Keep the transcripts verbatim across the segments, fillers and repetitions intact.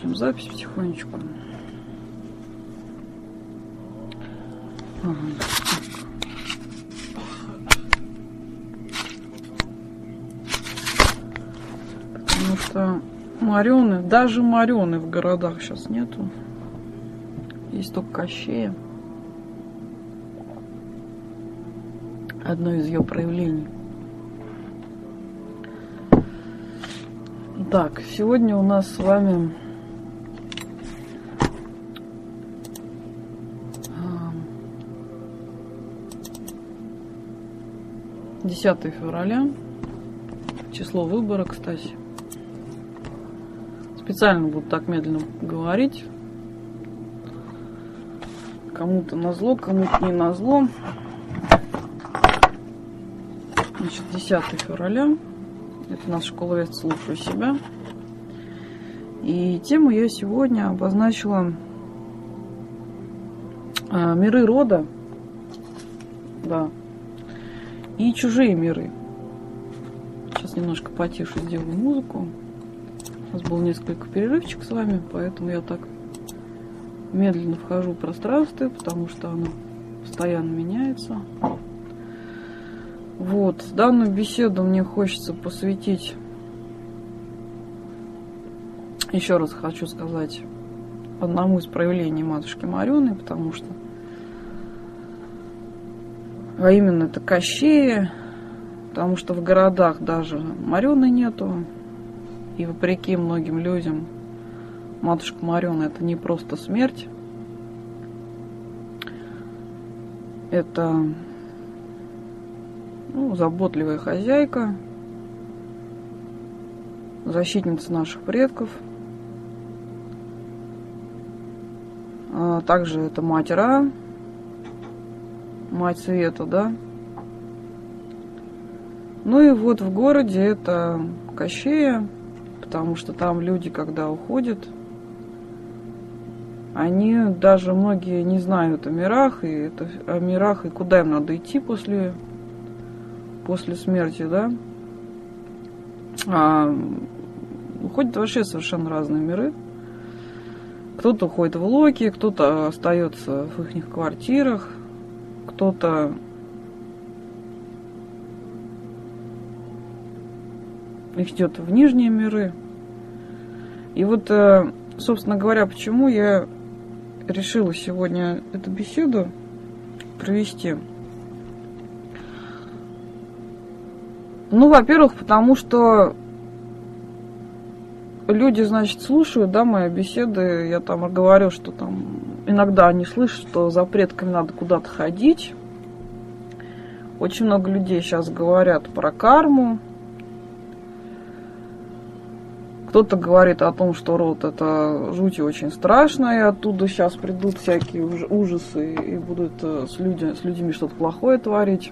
начнем запись потихонечку. Ага. Потому что Марены, даже Марены в городах сейчас нету. Есть только Кощея. Одно из ее проявлений. Так, сегодня у нас с вами десятое февраля, число выбора, кстати. Специально буду так медленно говорить. Кому-то назло, кому-то не назло. Значит, десятое февраля. Это наша школа Вест «Слушаю себя». И тему я сегодня обозначила а, миры рода, да, и чужие миры. Сейчас немножко потише сделаю музыку. У нас был несколько перерывчик с вами, поэтому я так медленно вхожу в пространство, потому что оно постоянно меняется. Вот, данную беседу мне хочется посвятить, еще раз хочу сказать, одному из проявлений матушки Марены, потому что, а именно это Кощея, потому что в городах даже Марены нету, и вопреки многим людям матушка Марена — это не просто смерть, это, ну, заботливая хозяйка, защитница наших предков. А также это мать Ра, мать света, да. Ну и вот в городе это Кощея, потому что там люди, когда уходят, они даже многие не знают о мирах, и это, о мирах, и куда им надо идти после после смерти, да, а, уходят вообще совершенно разные миры. Кто-то уходит в Локи, кто-то остается в их квартирах, кто-то идет в нижние миры. И вот, собственно говоря, почему я решила сегодня эту беседу провести. Ну, во-первых, потому что люди, значит, слушают, да, мои беседы. Я там говорю, что там иногда они слышат, что за предками надо куда-то ходить. Очень много людей сейчас говорят про карму. Кто-то говорит о том, что род — это жуть и очень страшно, и оттуда сейчас придут всякие ужасы и будут с, людьми, с людьми что-то плохое творить.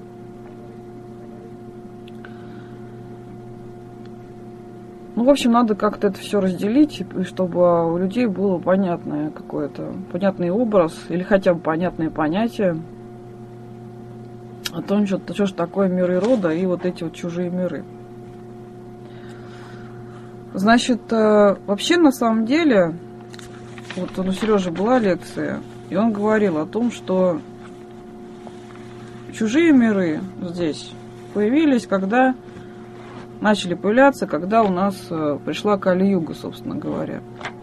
Ну, в общем, надо как-то это все разделить, и чтобы у людей было понятное какое-то, понятный образ или хотя бы понятное понятие о том, что, что же такое миры рода и вот эти вот чужие миры. Значит, вообще на самом деле, вот у Сережи была лекция, и он говорил о том, что чужие миры здесь появились, когда начали появляться, когда у нас пришла Кали-юга, собственно говоря.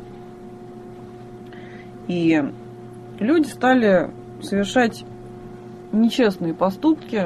И люди стали совершать нечестные поступки.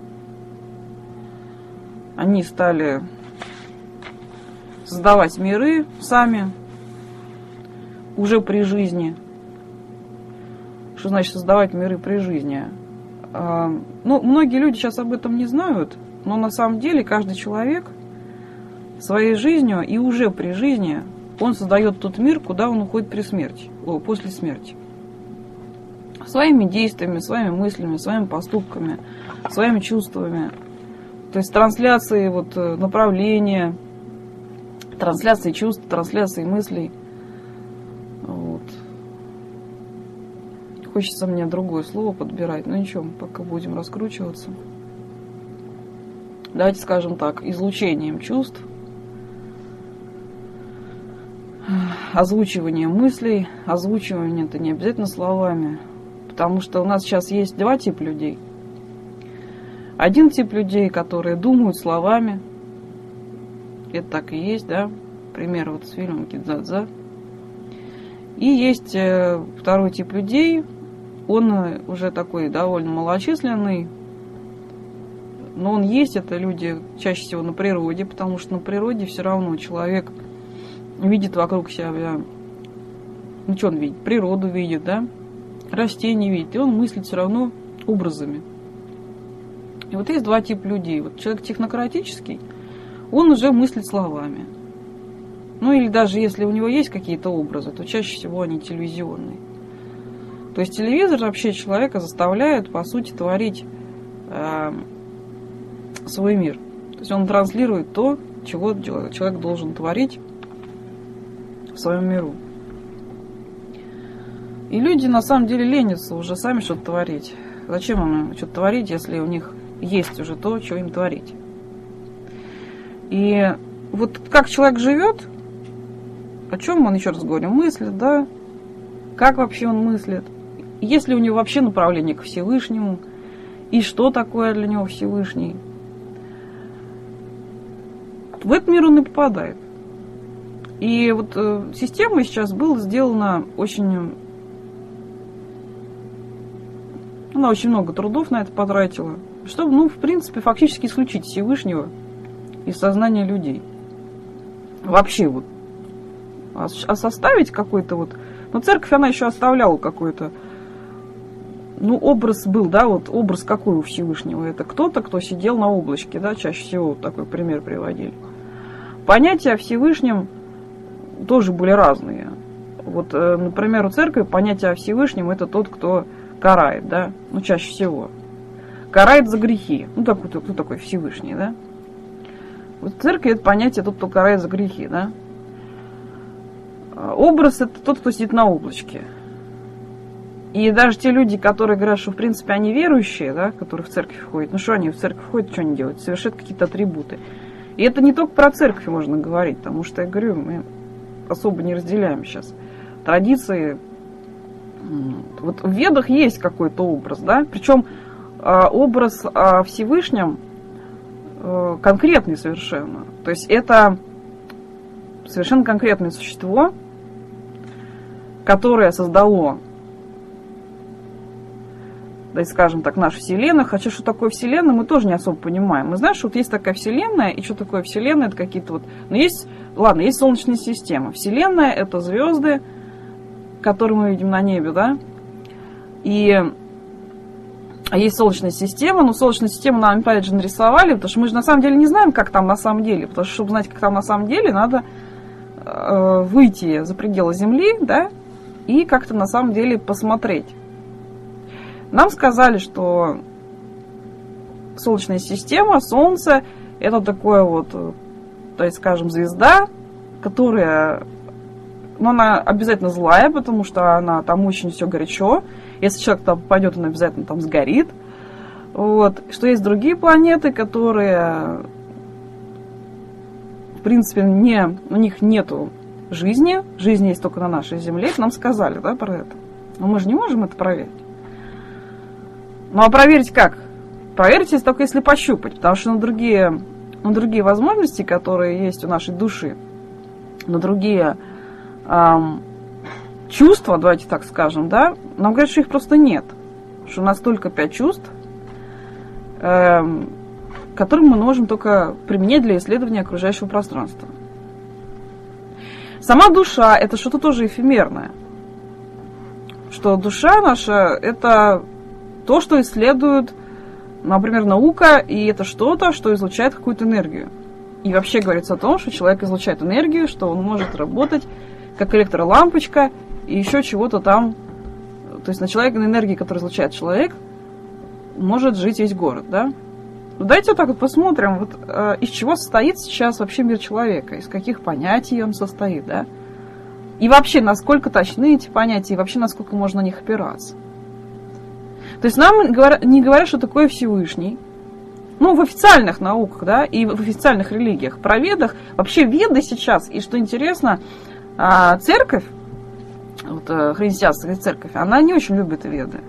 Они стали создавать миры сами, уже при жизни. Что значит создавать миры при жизни? Ну, многие люди сейчас об этом не знают, но на самом деле каждый человек своей жизнью и уже при жизни он создает тот мир, куда он уходит при смерти, о, после смерти. Своими действиями, своими мыслями, своими поступками, своими чувствами. То есть трансляции вот, направления, трансляции чувств, трансляции мыслей. Вот. Хочется мне другое слово подбирать, но ничего, пока будем раскручиваться. Давайте скажем так, излучением чувств. озвучивание мыслей. Озвучивание это не обязательно словами. Потому что у нас сейчас есть два типа людей. Один тип людей, которые думают словами. Это так и есть, да? Пример вот с фильмом «Кидзадза». И есть второй тип людей. Он уже такой довольно малочисленный. Но он есть, это люди чаще всего на природе, потому что на природе все равно человек видит вокруг себя, ну что он видит, природу видит, да, растения видит, и он мыслит все равно образами. И вот есть два типа людей. Вот человек технократический, он уже мыслит словами. Ну или даже если у него есть какие-то образы, то чаще всего они телевизионные. То есть телевизор вообще человека заставляет, по сути, творить э, свой мир. То есть он транслирует то, чего человек должен творить в своем миру. И люди на самом деле ленятся уже сами что-то творить. Зачем им что-то творить, если у них есть уже то, что им творить? И вот как человек живет, о чем он, еще раз говорю, мыслит, да? Как вообще он мыслит? Есть ли у него вообще направление к Всевышнему? И что такое для него Всевышний? В этот мир он и попадает. И вот э, система сейчас была сделана очень... Она очень много трудов на это потратила, чтобы, ну, в принципе, фактически исключить Всевышнего из сознания людей. Вообще вот. А, а составить какой-то вот... Ну, церковь, она еще оставляла какой-то... Ну, образ был, да, вот образ какой у Всевышнего? Это кто-то, кто сидел на облачке, да, чаще всего вот такой пример приводили. Понятия о Всевышнем тоже были разные. Вот, например, у церкви понятие о Всевышнем это тот, кто карает, да, ну, чаще всего. Карает за грехи. Ну, такой, кто такой Всевышний, да? Вот в церкви это понятие тот, кто карает за грехи, да? Образ это тот, кто сидит на облачке. И даже те люди, которые говорят, что в принципе они верующие, да, которые в церковь ходят, ну что они в церковь ходят, что они делают? Совершают какие-то атрибуты. И это не только про церковь можно говорить, потому что, я говорю, мы особо не разделяем сейчас традиции. Вот в Ведах есть какой-то образ, да, причем образ о Всевышнем конкретный совершенно. То есть это совершенно конкретное существо, которое создало, да, скажем так, нашу Вселенную. Хотя что такое Вселенная, мы тоже не особо понимаем. Мы знаем, что вот есть такая Вселенная, и что такое Вселенная, это какие-то вот... Ну, есть, ладно, есть Солнечная система. Вселенная — это звезды, которые мы видим на небе, да? И есть Солнечная система, но Солнечную систему нам, опять же, нарисовали, потому что мы же на самом деле не знаем, как там на самом деле. Потому что, чтобы знать, как там на самом деле, надо э, выйти за пределы Земли, да, и как-то на самом деле посмотреть. Нам сказали, что Солнечная система, Солнце, это такое вот, то есть, скажем, звезда, которая, ну, она обязательно злая, потому что она там очень все горячо. Если человек там попадет, он обязательно там сгорит. Вот. Что есть другие планеты, которые, в принципе, не, у них нету жизни. Жизнь есть только на нашей Земле. Нам сказали, да, про это. Но мы же не можем это проверить. Ну, а проверить как? Проверить только если пощупать, потому что на другие, на другие возможности, которые есть у нашей души, на другие эм, чувства, давайте так скажем, да, нам говорят, что их просто нет. Что у нас только пять чувств, эм, которые мы можем только применять для исследования окружающего пространства. Сама душа – это что-то тоже эфемерное. Что душа наша – это то, что исследует, например, наука, и это что-то, что излучает какую-то энергию. И вообще говорится о том, что человек излучает энергию, что он может работать как электролампочка и еще чего-то там. То есть на человека, на энергии, которую излучает человек, может жить весь город, да? Ну, давайте вот так вот посмотрим, вот, э, из чего состоит сейчас вообще мир человека, из каких понятий он состоит, да? И вообще, насколько точны эти понятия, и вообще, насколько можно на них опираться. То есть нам не говорят, что такое Всевышний. Ну, в официальных науках, да, и в официальных религиях. Про Ведах, вообще Веды сейчас, и что интересно, А церковь, вот, христианская церковь, она не очень любит веды.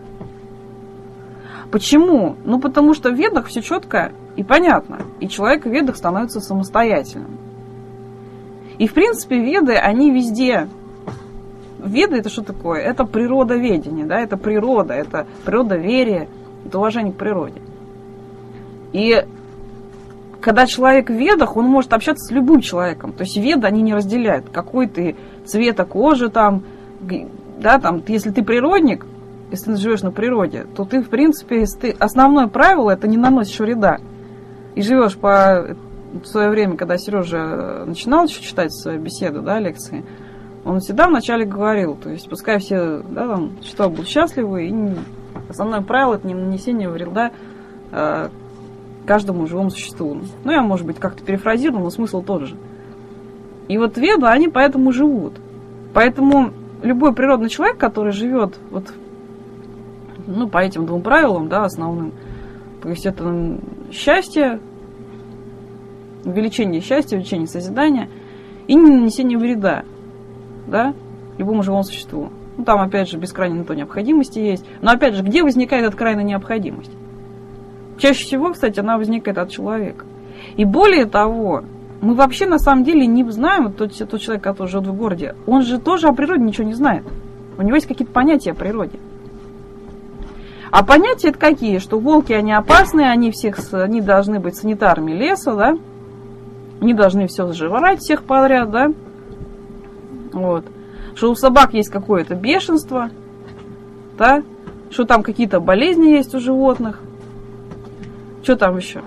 Почему? Ну, потому что в ведах все четко и понятно. И человек в ведах становится самостоятельным. И, в принципе, веды, они везде. Веды — это что такое? Это природоведение, да? Это природа, это природоверие, это уважение к природе. И когда человек в ведах, он может общаться с любым человеком. То есть веды, они не разделяют, какой ты цвета кожи там, да, там, если ты природник, если ты живешь на природе, то ты, в принципе, ты, основное правило — это не наносишь вреда. И живешь по... В свое время, когда Сережа начинал еще читать свои беседы, да, лекции, он всегда вначале говорил, то есть пускай все, да, там, что будут счастливы, и не... основное правило — это не нанесение вреда э, каждому живому существу. Ну, я, может быть, как-то перефразировал, но смысл тот же. И вот веды, они поэтому живут. Поэтому любой природный человек, который живет вот, ну, по этим двум правилам, да, основным, то есть это счастье, увеличение счастья, увеличение созидания и не нанесение вреда, да, любому живому существу. Ну, там, опять же, без крайней на то необходимости есть. Но, опять же, где возникает эта крайняя необходимость? Чаще всего, кстати, она возникает от человека. И более того, мы вообще на самом деле не знаем, тот, тот человек, который живет в городе, он же тоже о природе ничего не знает. У него есть какие-то понятия о природе. А понятия это какие? Что волки, они опасны, они, всех, они должны быть санитарами леса, да? Они должны все сжирать всех подряд, да? Вот. Что у собак есть какое-то бешенство, да? Что там какие-то болезни есть у животных. Что там еще?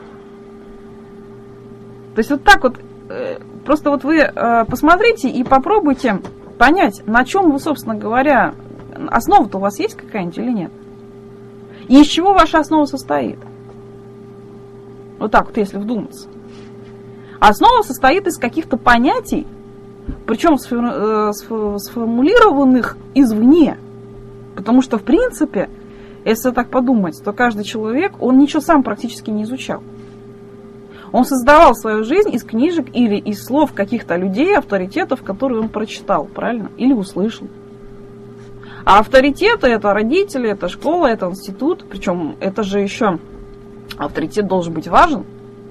То есть вот так вот, просто вот вы посмотрите и попробуйте понять, на чем вы, собственно говоря, основа-то у вас есть какая-нибудь или нет? И из чего ваша основа состоит? Вот так вот, если вдуматься. Основа состоит из каких-то понятий, причем сформулированных извне. Потому что, в принципе, если так подумать, то каждый человек, он ничего сам практически не изучал. Он создавал свою жизнь из книжек или из слов каких-то людей, авторитетов, которые он прочитал, правильно? Или услышал. А авторитеты — это родители, это школа, это институт. Причем это же еще авторитет должен быть важен.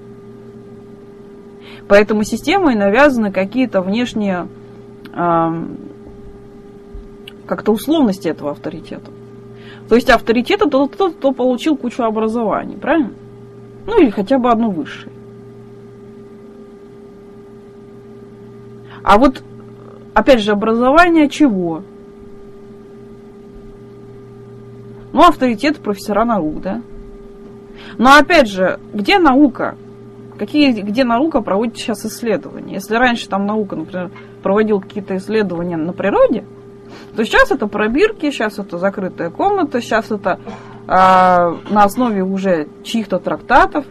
Поэтому системой навязаны какие-то внешние э, как-то условности этого авторитета. То есть авторитет — это тот, кто, кто получил кучу образований, правильно? Ну или хотя бы одно высшее. А вот, опять же, образование чего? Ну, авторитет профессора наук, да? Но опять же, где наука? Какие, где наука проводит сейчас исследования? Если раньше там наука, например, проводила какие-то исследования на природе, то сейчас это пробирки, сейчас это закрытая комната, сейчас это э, на основе уже чьих-то трактатов,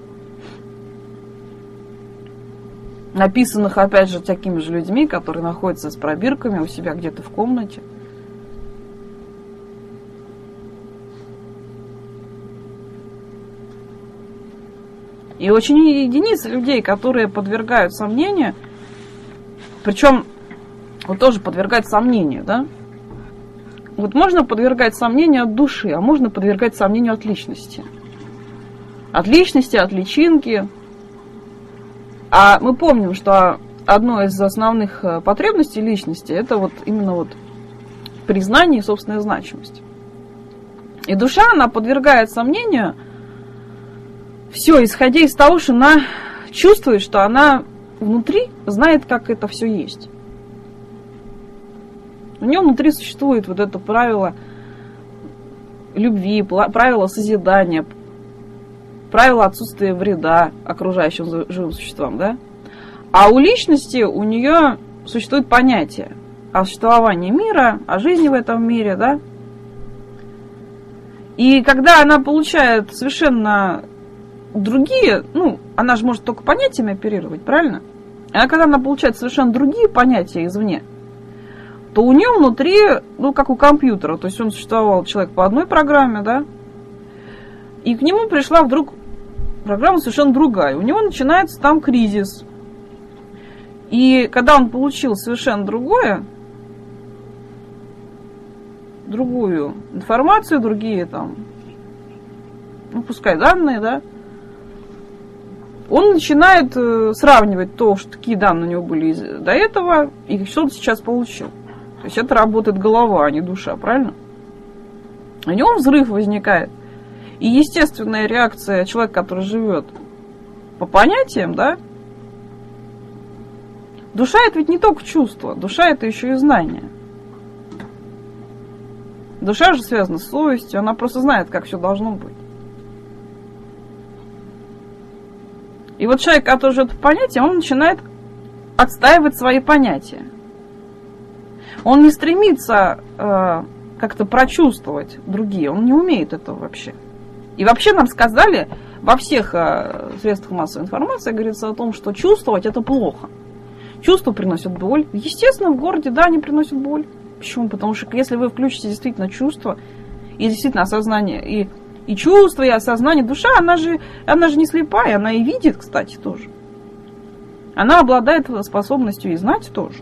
написанных, опять же, такими же людьми, которые находятся с пробирками у себя где-то в комнате. И очень единицы людей, которые подвергают сомнению, причем вот тоже подвергать сомнению, да? Вот можно подвергать сомнению от души, а можно подвергать сомнению от личности. От личности, от личинки. А мы помним, что одно из основных потребностей личности — это вот именно вот признание и собственная значимость. И душа, она подвергает сомнению все, исходя из того, что она чувствует, что она внутри знает, как это все есть. У нее внутри существует вот это правило любви, правило созидания, правило отсутствия вреда окружающим живым существам, да? А у личности, у нее существует понятие о существовании мира, о жизни в этом мире, да? И когда она получает совершенно другие, ну, она же может только понятиями оперировать, правильно? А когда она получает совершенно другие понятия извне, то у нее внутри, ну, как у компьютера, то есть он существовал, человек, по одной программе, да, и к нему пришла вдруг программа совершенно другая. У него начинается там кризис. И когда он получил совершенно другое, другую информацию, другие там, ну пускай данные, да, он начинает сравнивать то, что какие данные у него были до этого, и что он сейчас получил. То есть это работает голова, а не душа, правильно? У него взрыв возникает. И естественная реакция человека, который живет по понятиям, да, душа это ведь не только чувство, душа это еще и знание. Душа же связана с совестью, она просто знает, как все должно быть. И вот человек, который живет по понятиям, он начинает отстаивать свои понятия. Он не стремится э, как-то прочувствовать другие, он не умеет этого вообще. И вообще нам сказали, во всех э, средствах массовой информации говорится о том, что чувствовать это плохо. Чувства приносят боль. Естественно, в городе, да, они приносят боль. Почему? Потому что если вы включите действительно чувства, и действительно осознание, и, и чувство, и осознание, душа, она же, она же не слепая, она и видит, кстати, тоже. Она обладает способностью и знать тоже.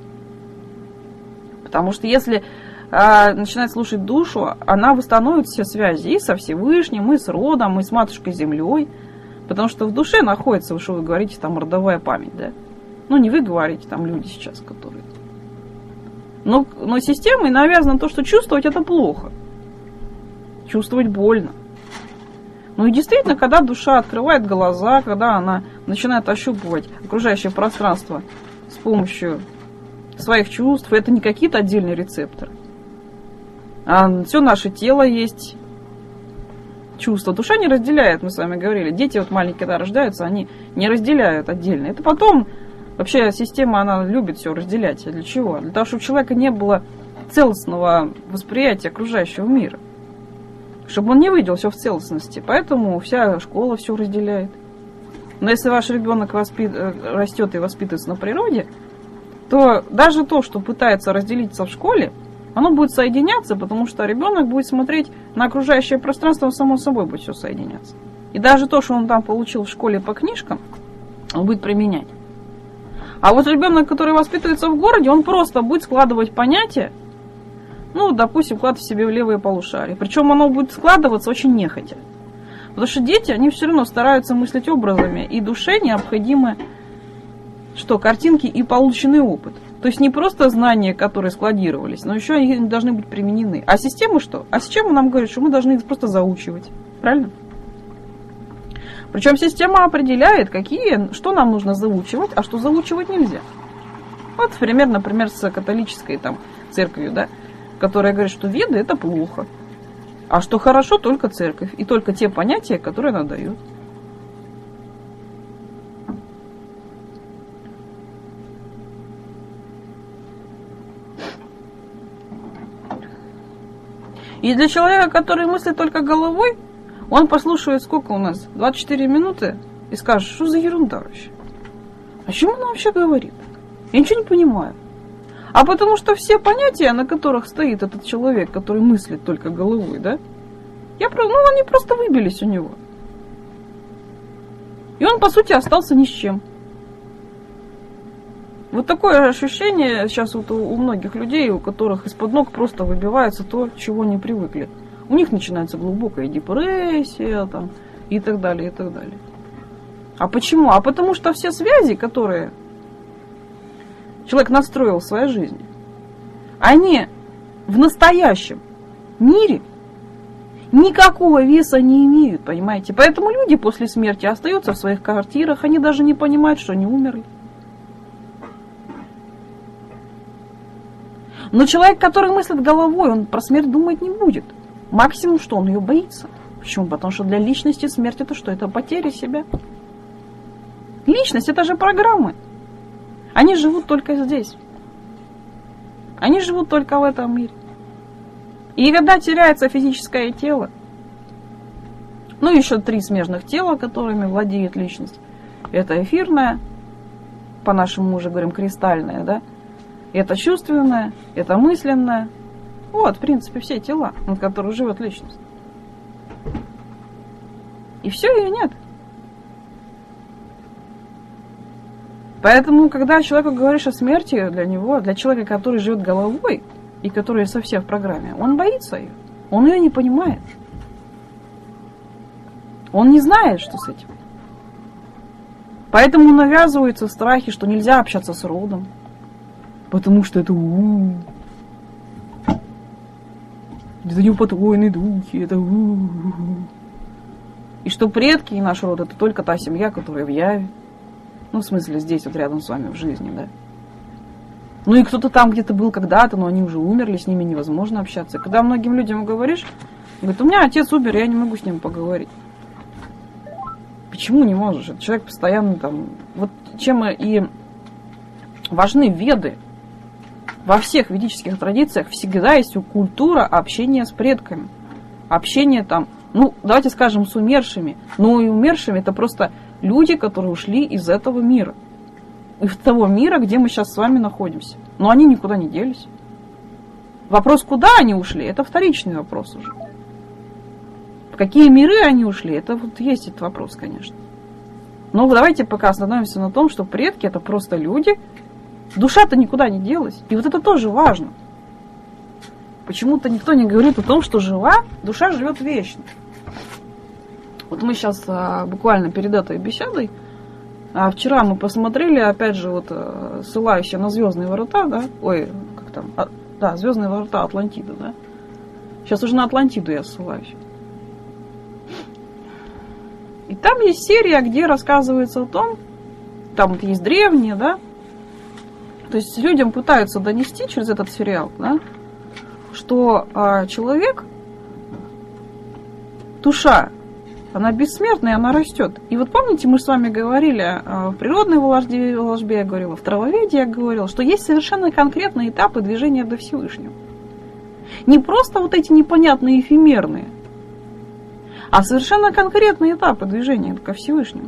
Потому что если э, начинать слушать душу, она восстановит все связи и со Всевышним, и с родом, и с Матушкой Землей. Потому что в душе находится, что вы говорите, там родовая память, да? Ну, не вы говорите, там люди сейчас, которые... Но, но системой навязано то, что чувствовать это плохо. Чувствовать больно. Ну и действительно, когда душа открывает глаза, когда она начинает ощупывать окружающее пространство с помощью своих чувств, это не какие-то отдельные рецепторы. А все наше тело есть чувства. Душа не разделяет, мы с вами говорили. Дети вот маленькие, когда рождаются, они не разделяют отдельно. Это потом... Вообще система, она любит все разделять. А для чего? Для того, чтобы у человека не было целостного восприятия окружающего мира. Чтобы он не видел все в целостности. Поэтому вся школа все разделяет. Но если ваш ребенок воспит... растет и воспитывается на природе, то даже то, что пытается разделиться в школе, оно будет соединяться, потому что ребенок будет смотреть на окружающее пространство, само собой будет все соединяться. И даже то, что он там получил в школе по книжкам, он будет применять. А вот ребенок, который воспитывается в городе, он просто будет складывать понятия, ну, допустим, вкладывать себе в левое полушарие. Причем оно будет складываться очень нехотя. Потому что дети, они все равно стараются мыслить образами, и душе необходимы, что, картинки и полученный опыт. То есть не просто знания, которые складировались, но еще они должны быть применены. А система что? А система нам говорит, что мы должны их просто заучивать. Правильно? Причем система определяет, какие, что нам нужно заучивать, а что заучивать нельзя. Вот пример, например, с католической там, церковью, да, которая говорит, что веды это плохо, а что хорошо только церковь и только те понятия, которые она дает. И для человека, который мыслит только головой, он послушает, сколько у нас, двадцать четыре минуты, и скажет, что за ерунда вообще? О чем она вообще говорит? Я ничего не понимаю. А потому что все понятия, на которых стоит этот человек, который мыслит только головой, да, я, ну, они просто выбились у него. И он, по сути, остался ни с чем. Вот такое ощущение сейчас вот у многих людей, у которых из-под ног просто выбивается то, чего они привыкли. У них начинается глубокая депрессия там, и так далее, и так далее. А почему? А потому что все связи, которые человек настроил в своей жизни, они в настоящем мире никакого веса не имеют, понимаете? Поэтому люди после смерти остаются в своих квартирах, они даже не понимают, что они умерли. Но человек, который мыслит головой, он про смерть думать не будет. Максимум, что он ее боится. Почему? Потому что для личности смерть это что? Это потеря себя. Личность это же программы. Они живут только здесь. Они живут только в этом мире. И когда теряется физическое тело, ну еще три смежных тела, которыми владеет личность. Это эфирное, по-нашему мы уже говорим кристальное, да? Это чувственное, это мысленное. Вот, в принципе, все тела, над которыми живет личность. И все, ее нет. Поэтому, когда человеку говоришь о смерти, для него, для человека, который живет головой и который совсем в программе, он боится ее. Он ее не понимает. Он не знает, что с этим. Поэтому навязываются страхи, что нельзя общаться с родом. Потому что это у-у-у. Это неупокоенные духи, это у-у-у. И что предки и наш род это только та семья, которая в яве. Ну, в смысле, здесь вот рядом с вами в жизни, да. Ну и кто-то там где-то был когда-то, но они уже умерли, с ними невозможно общаться. Когда многим людям говоришь, говорят, у меня отец умер, я не могу с ним поговорить. Почему не можешь? Этот человек постоянно там... Вот чем и важны веды. Во всех ведических традициях всегда есть культура общения с предками. Общение там, ну, давайте скажем, с умершими. Но и умершими это просто люди, которые ушли из этого мира. Из того мира, где мы сейчас с вами находимся. Но они никуда не делись. Вопрос, куда они ушли, это вторичный вопрос уже. В какие миры они ушли, это вот есть этот вопрос, конечно. Но давайте пока остановимся на том, что предки это просто люди. Душа-то никуда не делась. И вот это тоже важно. Почему-то никто не говорит о том, что жива, душа живет вечно. Вот мы сейчас а, буквально перед этой беседой, а вчера мы посмотрели, опять же, вот ссылающие на звездные ворота, да, ой, как там, а, да, звездные ворота Атлантиды, да. Сейчас уже на Атлантиду я ссылаюсь. И там есть серия, где рассказывается о том, там вот есть древние, да, то есть людям пытаются донести через этот сериал, да, что а, человек, душа, она бессмертная, она растет. И вот помните, мы с вами говорили а, в природной волжбе, волжбе я говорила, в травоведении я говорила, что есть совершенно конкретные этапы движения до Всевышнего. Не просто вот эти непонятные эфемерные, а совершенно конкретные этапы движения ко Всевышнему.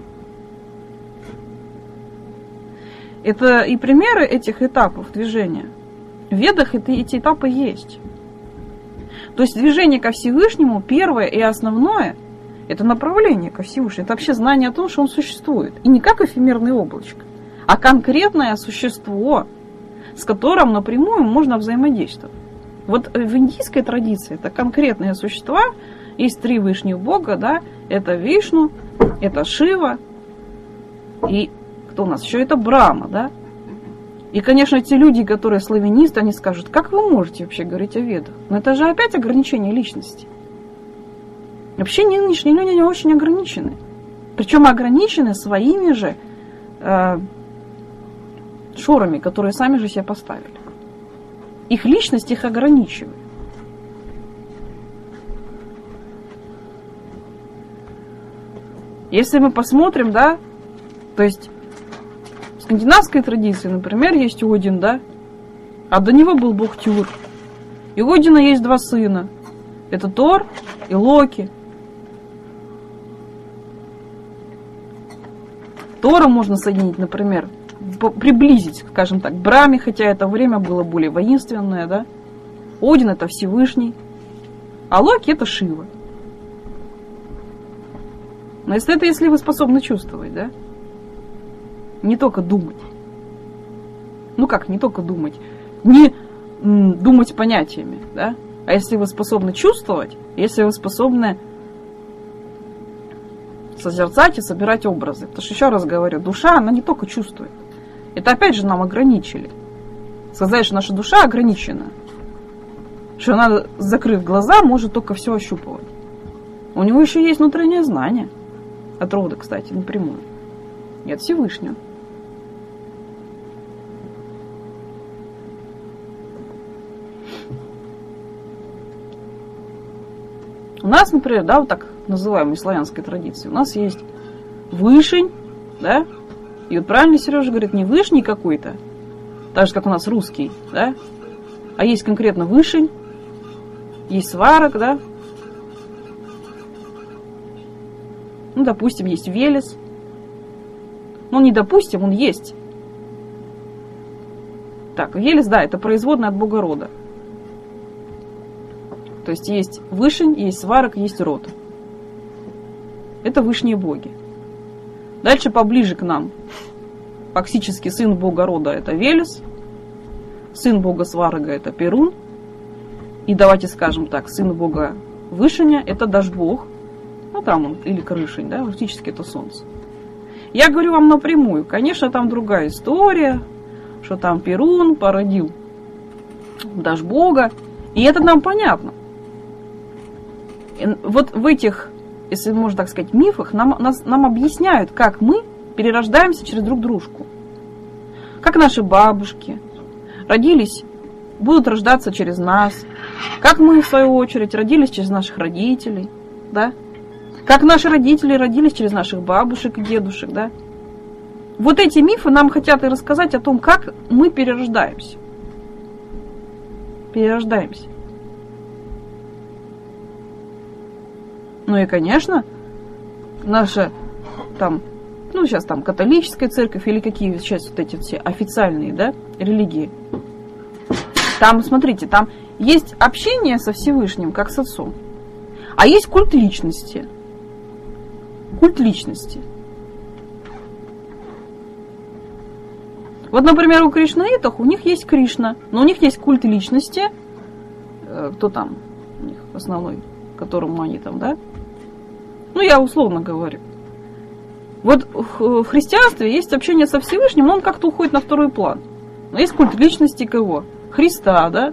Это и примеры этих этапов движения. В Ведах это, эти этапы есть. То есть движение ко Всевышнему, первое и основное, это направление ко Всевышнему. Это вообще знание о том, что он существует. И не как эфемерное облачко, а конкретное существо, с которым напрямую можно взаимодействовать. Вот в индийской традиции это конкретные существа, есть три высших бога, да, это Вишну, это Шива, и кто у нас еще? Это Брахма, да. И, конечно, те люди, которые славянисты, они скажут, как вы можете вообще говорить о Ведах? Но это же опять ограничение личности. Вообще нынешние люди они очень ограничены. Причем ограничены своими же э, шорами, которые сами же себе поставили. Их личность их ограничивает. Если мы посмотрим, да, то есть в скандинавской традиции, например, есть Один, да, а до него был бог Тюр. И у Одина есть два сына. Это Тор и Локи. Тора можно соединить, например, приблизить, скажем так, к Брахме, хотя это время было более воинственное, да. Один это Всевышний, а Локи это Шива. Но если это, если вы способны чувствовать, да, не только думать. Ну как, не только думать, не м, думать понятиями, да, а если вы способны чувствовать, если вы способны созерцать и собирать образы. Потому что, еще раз говорю, душа, она не только чувствует. Это опять же нам ограничили. Сказать, что наша душа ограничена. Что она, закрыв глаза, может только все ощупывать. У него еще есть внутреннее знание. От рода, кстати, напрямую. И от Всевышнего. У нас, например, да, вот так называемой славянской традиции, у нас есть вышень, да, и вот правильно Сережа говорит, не вышний какой-то, так же, как у нас русский, да, а есть конкретно вышень, есть сварог, да, ну, допустим, есть Велес, ну, не допустим, он есть. Так, Велес, да, это производная от бога рода. То есть есть вышень, есть сварог, есть род. Это вышние боги. Дальше поближе к нам. Фактически сын бога рода это Велес, сын бога Сварога это Перун, и давайте скажем так, сын бога Вышиня это Дождь-бог, ну там он, или Крышень, да, фактически это солнце. Я говорю вам напрямую, конечно, там другая история, что там Перун породил Дождь-бога, и это нам понятно. И вот в этих, если можно так сказать, мифах нам, нас, нам объясняют, как мы перерождаемся через друг дружку. Как наши бабушки родились, будут рождаться через нас, как мы, в свою очередь, родились через наших родителей, да? Как наши родители родились через наших бабушек и дедушек, да? Вот эти мифы нам хотят и рассказать о том, как мы перерождаемся. Перерождаемся. Ну и, конечно, наша там, ну сейчас там католическая церковь или какие сейчас вот эти все официальные, да, религии. Там, смотрите, там есть общение со Всевышним, как с Отцом. А есть культ личности. Культ личности. Вот, например, у кришнаитов, у них есть Кришна, но у них есть культ личности. Кто там у них основной, которому они там, да? Ну, я условно говорю. Вот в христианстве есть общение со Всевышним, но он как-то уходит на второй план. Но есть культ личности кого? Христа, да?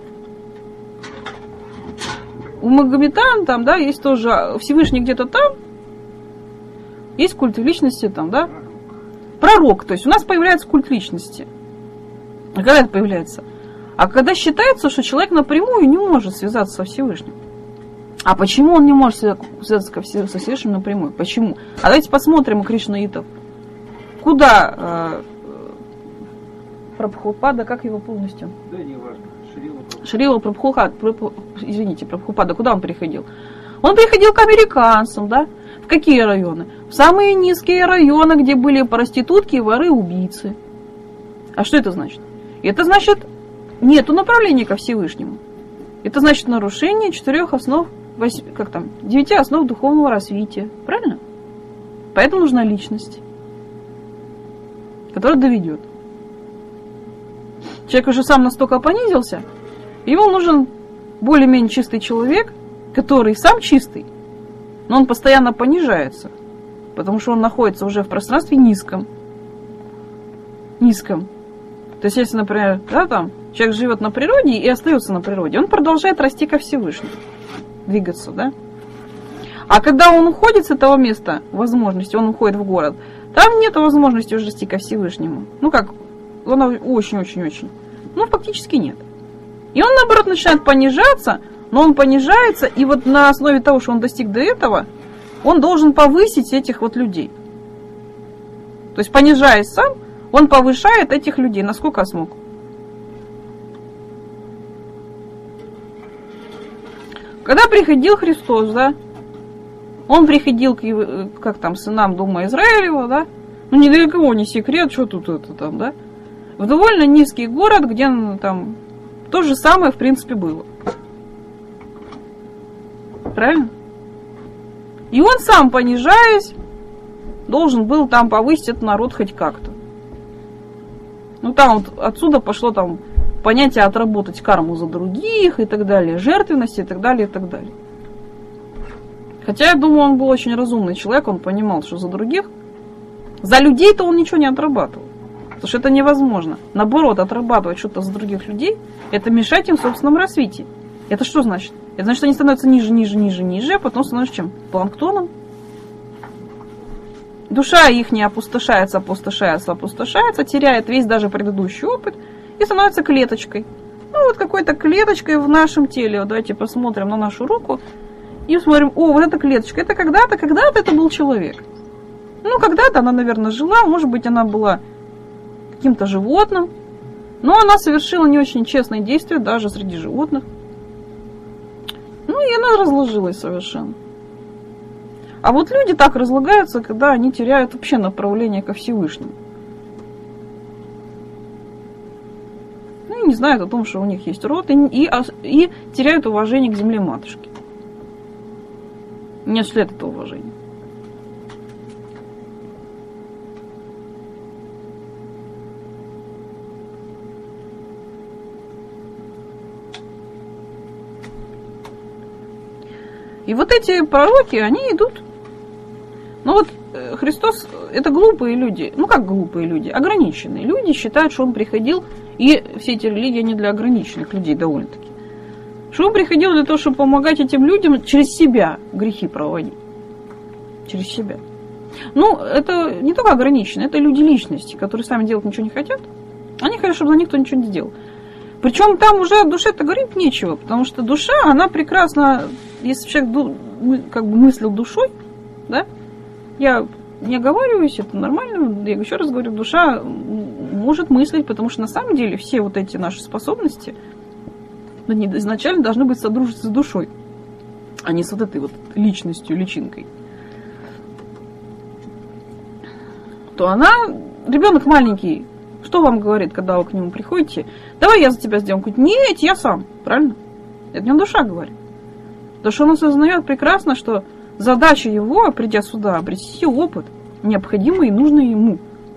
У магометан там, да, есть тоже Всевышний где-то там. Есть культ личности там, да? Пророк. То есть у нас появляется культ личности. А когда это появляется? А когда считается, что человек напрямую не может связаться со Всевышним. А почему он не может связаться со Всевышним напрямую? Почему? А давайте посмотрим у кришнаитов. Куда э, Прабхупада, как его полностью? Да, не важно. Шрила Прабхупада, извините, Прабхупада, куда он приходил? Он приходил к американцам, да? В какие районы? В самые низкие районы, где были проститутки, воры, убийцы. А что это значит? Это значит, нету направления ко Всевышнему. Это значит нарушение четырех основ, восьми, как там, девяти основ духовного развития. Правильно? Поэтому нужна личность, которая доведет. Человек уже сам настолько понизился, ему нужен более-менее чистый человек, который сам чистый, но он постоянно понижается, потому что он находится уже в пространстве низком. Низком. То есть, если, например, да, там, человек живет на природе и остается на природе, он продолжает расти ко Всевышнему, двигаться, да? А когда он уходит с этого места, возможности, он уходит в город, там нет возможности уже расти ко Всевышнему. Ну как, она очень-очень-очень. Ну, фактически нет. И он, наоборот, начинает понижаться, но он понижается, и вот на основе того, что он достиг до этого, он должен повысить этих вот людей. То есть, понижаясь сам, он повышает этих людей, насколько смог. Когда приходил Христос, да, он приходил к, как там, сынам дома Израилева, да, ну ни для кого не секрет, что тут это там, да, в довольно низкий город, где там то же самое, в принципе, было. Правильно? И он сам, понижаясь, должен был там повысить этот народ хоть как-то. Ну там вот отсюда пошло там понятие отработать карму за других и так далее, жертвенности и так далее, и так далее. Хотя я думаю, он был очень разумный человек, он понимал, что за других, за людей-то он ничего не отрабатывал. Потому что это невозможно. Наоборот, отрабатывать что-то за других людей, это мешать им в собственном развитии. Это что значит? Это значит, что они становятся ниже, ниже, ниже, ниже, а потом становятся чем? Планктоном. Душа их не опустошается, опустошается, опустошается, теряет весь даже предыдущий опыт и становится клеточкой. Ну вот какой-то клеточкой в нашем теле. Вот давайте посмотрим на нашу руку и смотрим, о, вот эта клеточка, это когда-то, когда-то это был человек. Ну, когда-то она, наверное, жила, может быть, она была каким-то животным, но она совершила не очень честные действия даже среди животных. Ну, и она разложилась совершенно. А вот люди так разлагаются, когда они теряют вообще направление ко Всевышнему. Ну, и не знают о том, что у них есть род, и, и, и теряют уважение к земле матушки. Не осуществляют это уважение. И вот эти пророки, они идут. Ну вот Христос, это глупые люди. Ну как глупые люди? Ограниченные люди считают, что он приходил, и все эти религии, они для ограниченных людей довольно-таки. Что он приходил для того, чтобы помогать этим людям через себя грехи проводить. Через себя. Ну, это не только ограниченные, это люди-личности, которые сами делать ничего не хотят. Они хотят, чтобы за них кто ничего не сделал. Причем там уже о душе-то говорить нечего, потому что душа, она прекрасна, если человек как бы мыслил душой, да, я не оговариваюсь, это нормально, я еще раз говорю, душа может мыслить, потому что на самом деле все вот эти наши способности, они изначально должны быть содружиться с душой, а не с вот этой вот личностью, личинкой. То она, ребенок маленький, что вам говорит, когда вы к нему приходите? Давай я за тебя сделаю. Он говорит, нет, я сам. Правильно? Это не душа говорит. Потому что он осознает прекрасно, что задача его, придя сюда, обрести опыт, необходимый и нужный ему.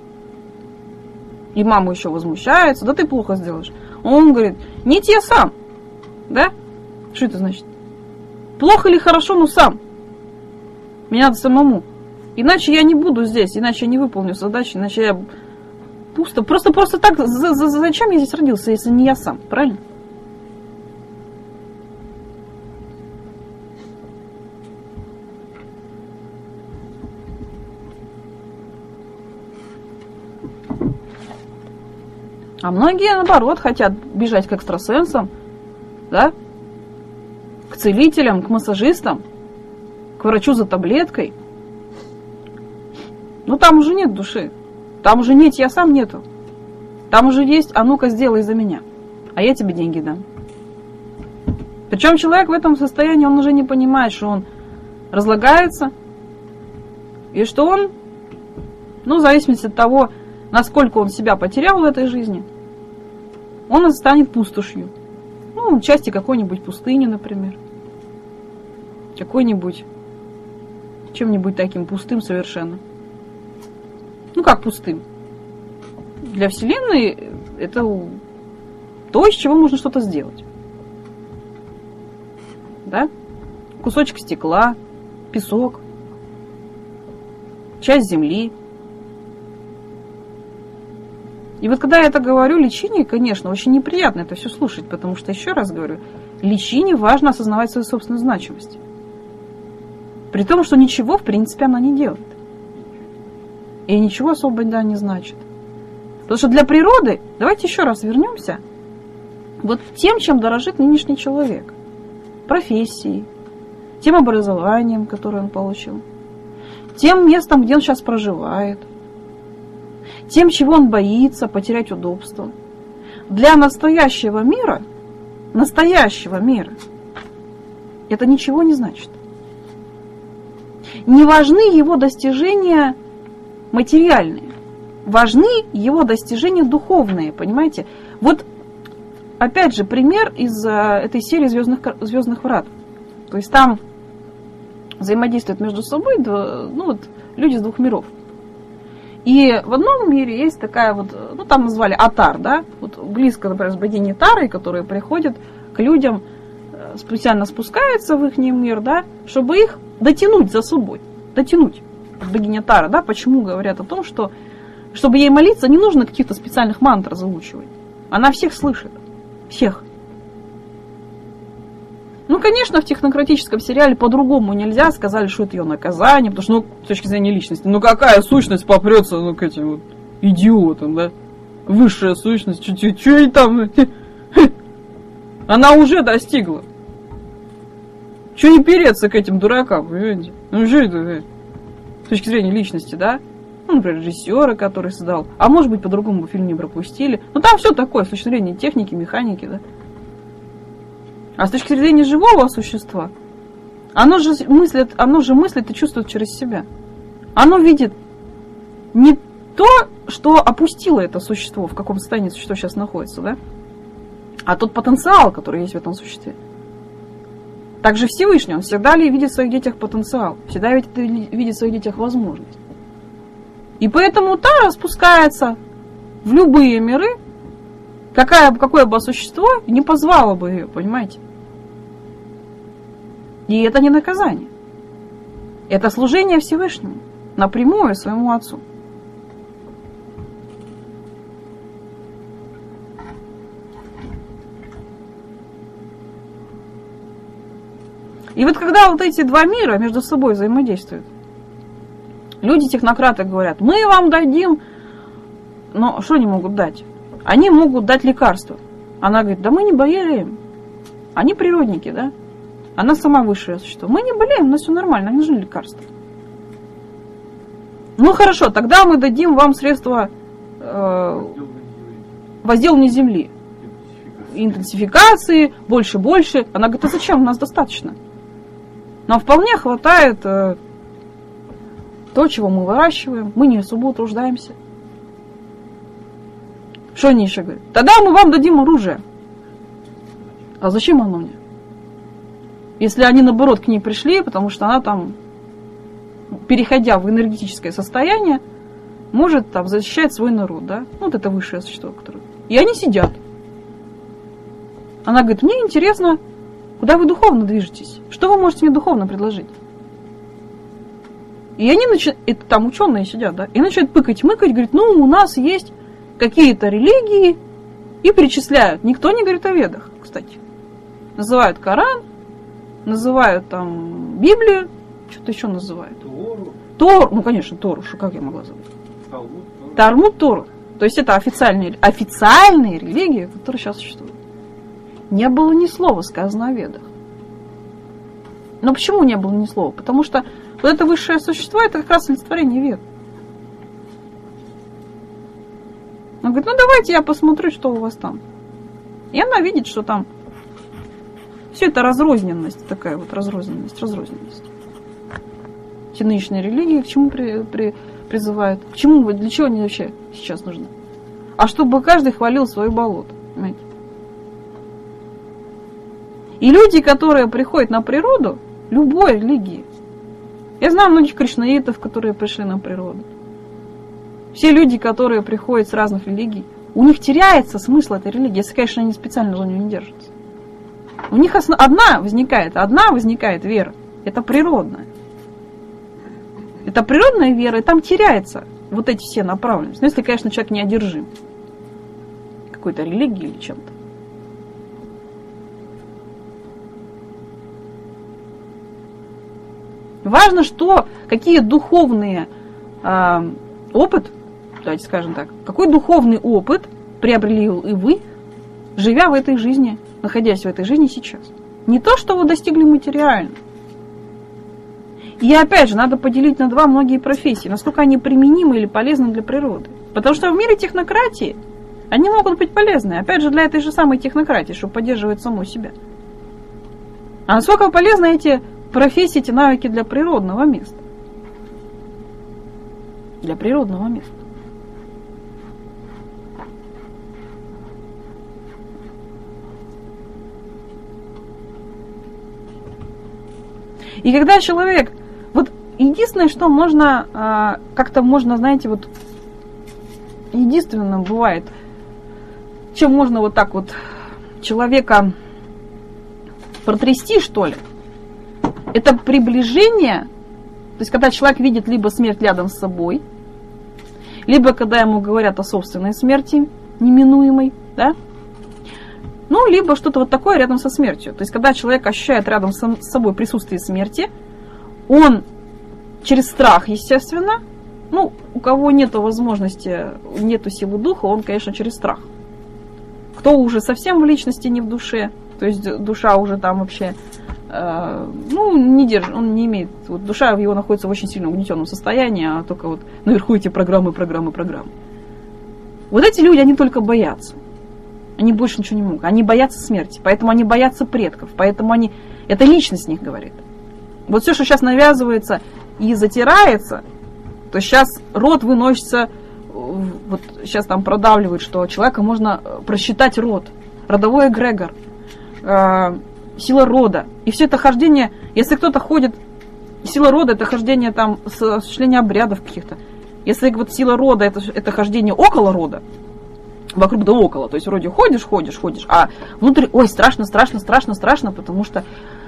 И мама еще возмущается, да ты плохо сделаешь. Он говорит, нет, я сам. Да? Что это значит? Плохо или хорошо, но сам. Мне надо самому. Иначе я не буду здесь, иначе я не выполню задачи, иначе я пусто. Просто, просто так, за, за, зачем я здесь родился, если не я сам, правильно? А многие, наоборот, хотят бежать к экстрасенсам, да? К целителям, к массажистам, к врачу за таблеткой. Но там уже нет души. Там уже нет я сам нету. Там уже есть, а ну-ка сделай за меня. А я тебе деньги дам. Причем человек в этом состоянии, он уже не понимает, что он разлагается. И что он, ну, в зависимости от того, насколько он себя потерял в этой жизни, он станет пустошью. Ну, части какой-нибудь пустыни, например. Какой-нибудь, чем-нибудь таким пустым совершенно. Ну, как пустым? Для Вселенной это то, из чего можно что-то сделать. Да? Кусочек стекла, песок, часть земли. И вот когда я это говорю, личине, конечно, очень неприятно это все слушать, потому что, еще раз говорю, личине важно осознавать свою собственную значимость. При том, что ничего, в принципе, она не делает. И ничего особо, да, не значит. Потому что для природы, давайте еще раз вернемся, вот тем, чем дорожит нынешний человек. Профессией, тем образованием, которое он получил, тем местом, где он сейчас проживает, тем, чего он боится, потерять удобство. Для настоящего мира, настоящего мира, это ничего не значит. Не важны его достижения материальные, важны его достижения духовные, понимаете? Вот, опять же, пример из этой серии «Звездных, Звездных врат». То есть там взаимодействуют между собой ну, вот, люди с двух миров. И в одном мире есть такая вот, ну там назвали Атар, да, вот близко, например, с богиней Тарой, которые приходят к людям, специально спускаются в их мир, да, чтобы их дотянуть за собой, дотянуть. Богиня Тара, да, почему говорят о том, что чтобы ей молиться, не нужно каких-то специальных мантр заучивать. Она всех слышит, всех. Ну, конечно, в технократическом сериале по-другому нельзя, сказали, что это ее наказание, потому что, ну, с точки зрения личности, ну, какая сущность попрется, ну, к этим вот идиотам, да? Высшая сущность, что и там? Она уже достигла. Что не переться к этим дуракам, понимаете? Ну, что это? С точки зрения личности, да? Ну, например, режиссера, который создал. А может быть, по-другому бы фильм не пропустили. Ну, там все такое, с точки зрения техники, механики, да? А с точки зрения живого существа, оно же мыслит, оно же мыслит и чувствует через себя. Оно видит не то, что опустило это существо, в каком состоянии существо сейчас находится, да? А тот потенциал, который есть в этом существе. Также Всевышний, он всегда ли видит в своих детях потенциал, всегда видит в своих детях возможность. И поэтому Тара спускается в любые миры, какая, какое бы существо не позвало бы ее, понимаете? И это не наказание. Это служение Всевышнему, напрямую своему Отцу. И вот когда вот эти два мира между собой взаимодействуют, люди-технократы говорят, мы вам дадим, но что они могут дать? Они могут дать лекарства. Она говорит, да мы не болеем. Они природники, да? Она сама высшее существо. Мы не болеем, у нас все нормально, нам нужны лекарства. Ну хорошо, тогда мы дадим вам средства э, возделывания земли. Интенсификации, больше-больше. Она говорит, а зачем? У нас достаточно. Нам вполне хватает э, то, чего мы выращиваем. Мы не особо утруждаемся. Что они еще говорят? Тогда мы вам дадим оружие. А зачем оно мне? Если они, наоборот, к ней пришли, потому что она там, переходя в энергетическое состояние, может там защищать свой народ, да? Вот это высшее существо, которое... И они сидят. Она говорит, мне интересно, куда вы духовно движетесь? Что вы можете мне духовно предложить? И они начинают, это там ученые сидят, да? И начинают пыкать-мыкать, говорит, ну, у нас есть какие-то религии, и перечисляют. Никто не говорит о ведах, кстати. Называют Коран, называют там Библию, что-то еще называют. Тору. Тор, ну, конечно, Тору, что как я могла забыть? Талмуд, Тору. Талмуд, Тору. То есть это официальные, официальные религии, которые сейчас существуют. Не было ни слова сказано о ведах. Но почему не было ни слова? Потому что вот это высшее существо, это как раз олицетворение вед. Он говорит, ну давайте я посмотрю, что у вас там. И она видит, что там все это разрозненность, такая вот разрозненность, разрозненность. Все нынешние религии к чему при, при, призывают? К чему, для чего они вообще сейчас нужны? А чтобы каждый хвалил свое болото. Понимаете? И люди, которые приходят на природу, любой религии. Я знаю многих кришнаитов, которые пришли на природу. Все люди, которые приходят с разных религий, у них теряется смысл этой религии, если, конечно, они специально за нее не держатся. У них основ... одна возникает, одна возникает вера. Это природная. Это природная вера, и там теряется вот эти все направленности. Ну, если, конечно, человек не одержим какой-то религией или чем-то. Важно, что, какие духовные э, опыт, давайте скажем так, какой духовный опыт приобрели и вы, живя в этой жизни, находясь в этой жизни сейчас. Не то, что вы достигли материально. И опять же, надо поделить на два многие профессии, насколько они применимы или полезны для природы. Потому что в мире технократии они могут быть полезны, опять же, для этой же самой технократии, чтобы поддерживать саму себя. А насколько полезны эти профессии, эти навыки для природного места? Для природного места. И когда человек, вот единственное, что можно, как-то можно, знаете, вот единственным бывает, чем можно вот так вот человека протрясти, что ли, это приближение, то есть когда человек видит либо смерть рядом с собой, либо когда ему говорят о собственной смерти, неминуемой, да, ну, либо что-то вот такое рядом со смертью. То есть, когда человек ощущает рядом с собой присутствие смерти, он через страх, естественно, ну, у кого нету возможности, нету силы духа, он, конечно, через страх. Кто уже совсем в личности, не в душе, то есть душа уже там вообще, э, ну, не держит, он не имеет, вот душа его находится в очень сильно угнетенном состоянии, а только вот наверху эти программы, программы, программы. Вот эти люди, они только боятся. Они больше ничего не могут. Они боятся смерти, поэтому они боятся предков, поэтому они... Это личность них говорит. Вот все, что сейчас навязывается и затирается, то сейчас род выносится, вот сейчас там продавливают, что человека можно просчитать род, родовой эгрегор, э, сила рода. И все это хождение, если кто-то ходит, сила рода это хождение там, осуществление обрядов каких-то. Если вот сила рода это, это хождение около рода, вокруг да около, то есть вроде ходишь, ходишь, ходишь, а внутри, ой, страшно, страшно, страшно, страшно, потому что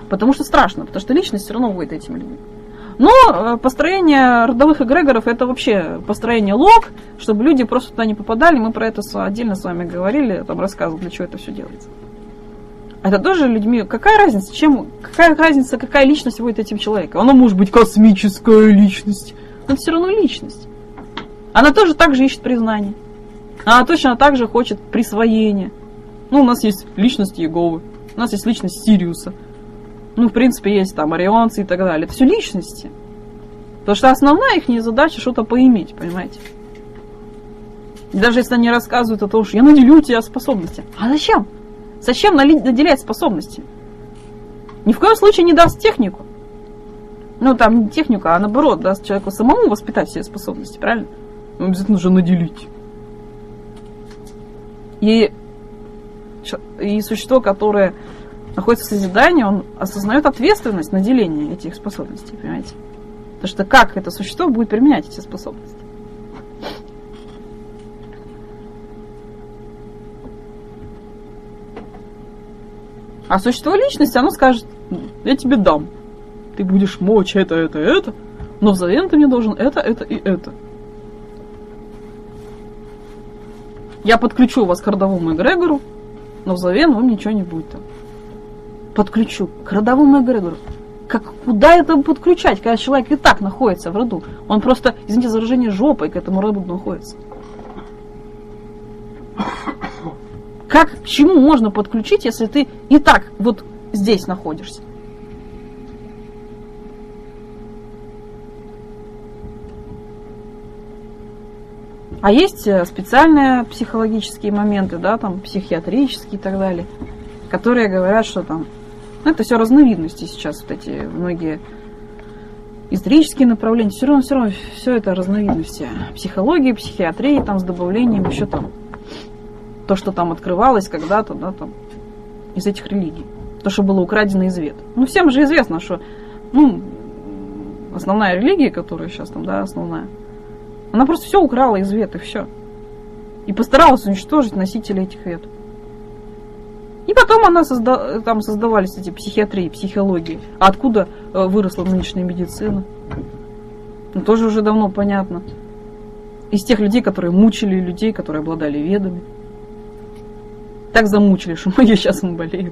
Потому что страшно, потому что личность все равно будет этими людьми. Но построение родовых эгрегоров это вообще построение лог, чтобы люди просто туда не попадали. Мы про это отдельно с вами говорили, там рассказывали, для чего это все делается. Это тоже людьми. Какая разница, чем, какая разница, какая личность будет этим человеком? Она может быть космическая личность, но это все равно личность. Она тоже так же ищет признание. Она точно так же хочет присвоения. Ну, у нас есть личность Иеговы, у нас есть личность Сириуса. Ну, в принципе, есть там орионцы и так далее. Это все личности. Потому что основная их задача что-то поиметь, понимаете? И даже если они рассказывают о том, что я наделю тебя способности. А зачем? Зачем наделять способности? Ни в коем случае не даст технику. Ну, там не технику, а наоборот, даст человеку самому воспитать все способности, правильно? Ну, обязательно же наделить. И, и существо, которое находится в созидании, он осознает ответственность наделения этих способностей, понимаете? Потому что как это существо будет применять эти способности? А существо личности, оно скажет, я тебе дам. Ты будешь мочь это, это, это, но взамен ты мне должен это, это и это. Я подключу вас к родовому эгрегору, но взамен вам ничего не будет там. Подключу к родовому эгрегору. Как, куда это подключать, когда человек и так находится в роду? Он просто, извините за выражение, жопой к этому роду находится. Как, к чему можно подключить, если ты и так вот здесь находишься? А есть специальные психологические моменты, да, там, психиатрические и так далее, которые говорят, что там, ну, это все разновидности сейчас, вот эти многие исторические направления, все равно, все равно, все это разновидности психологии, психиатрии, там, с добавлением еще там, то, что там открывалось когда-то, да, там, из этих религий, то, что было украдено из Вед. Ну, всем же известно, что, ну, основная религия, которая сейчас там, да, основная, она просто все украла из Вед, и все. И постаралась уничтожить носителей этих Вед. И потом она созда... там создавались эти психиатрии, психологии. А откуда выросла нынешняя медицина? Ну, тоже уже давно понятно. Из тех людей, которые мучили людей, которые обладали ведами. Так замучили, что многие сейчас им болеют.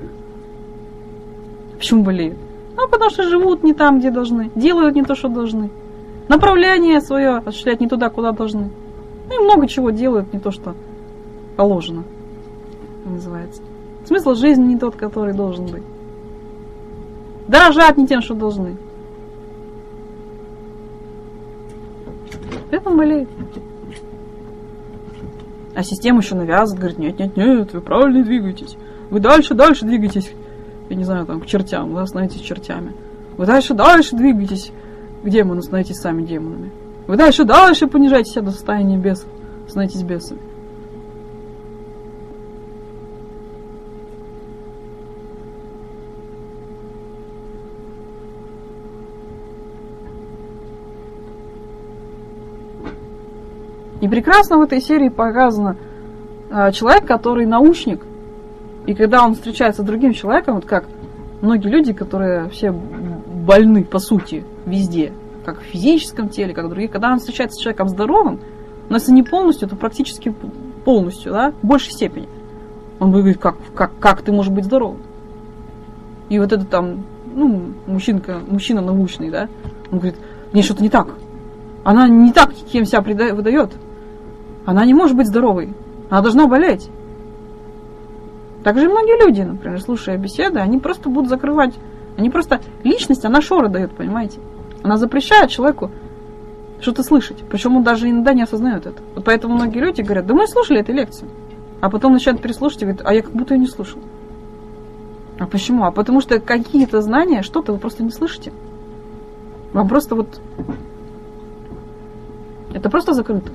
Почему болеют? Ну, потому что живут не там, где должны. Делают не то, что должны. Направление свое осуществлять не туда, куда должны. Ну и много чего делают, не то, что положено. Называется. Смысл жизни не тот, который должен быть. Дорожат не тем, что должны. Поэтому болеют. А система еще навязывает, говорит, нет, нет, нет, вы правильно двигаетесь. Вы дальше, дальше двигаетесь. Я не знаю, там, к чертям, вы становитесь чертями. Вы дальше, дальше двигаетесь. К демону становитесь сами демонами. Вы дальше, дальше понижаете себя до состояния бесов. Становитесь бесами. И прекрасно в этой серии показано э, человек, который научник, и когда он встречается с другим человеком, вот как многие люди, которые все больны, по сути, везде, как в физическом теле, как в других, когда он встречается с человеком здоровым, но если не полностью, то практически полностью, да, в большей степени, он говорит, как, как, как ты можешь быть здоровым? И вот этот там, ну, мужчинка, мужчина научный, да, он говорит, нет, что-то не так. Она не так, кем себя выдает. Она не может быть здоровой. Она должна болеть. Также и многие люди, например, слушая беседы, они просто будут закрывать. Они просто... Личность, она шоры дает, понимаете? Она запрещает человеку что-то слышать. Причем он даже иногда не осознает это. Вот поэтому многие люди говорят, да мы слушали эту лекцию. А потом начинают переслушать и говорят, а я как будто ее не слушал. А почему? А потому что какие-то знания, что-то вы просто не слышите. Вам просто вот... Это просто закрыто.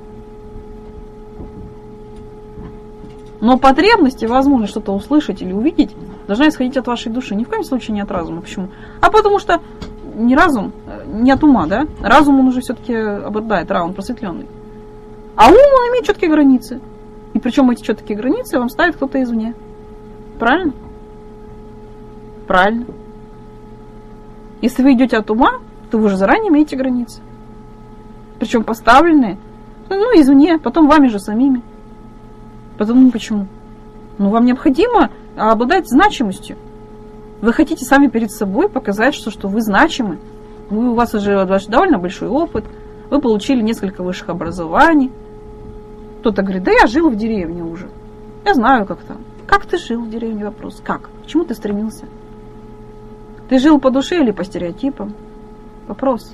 Но потребность и возможность что-то услышать или увидеть должна исходить от вашей души. Ни в коем случае не от разума. Почему? А потому что не разум, не от ума, да? Разум он уже все-таки обладает, разум просветленный. А ум, он имеет четкие границы. И причем эти четкие границы вам ставит кто-то извне. Правильно? Правильно. Если вы идете от ума, то вы уже заранее имеете границы. Причем поставленные, ну, извне, потом вами же самими. Потому почему? Ну, вам необходимо обладать значимостью. Вы хотите сами перед собой показать, что, что вы значимы. Вы, у вас уже довольно большой опыт. Вы получили несколько высших образований. Кто-то говорит, да я жил в деревне уже. Я знаю, как там. Как ты жил в деревне? Вопрос. Как? К чему ты стремился? Ты жил по душе или по стереотипам? Вопрос.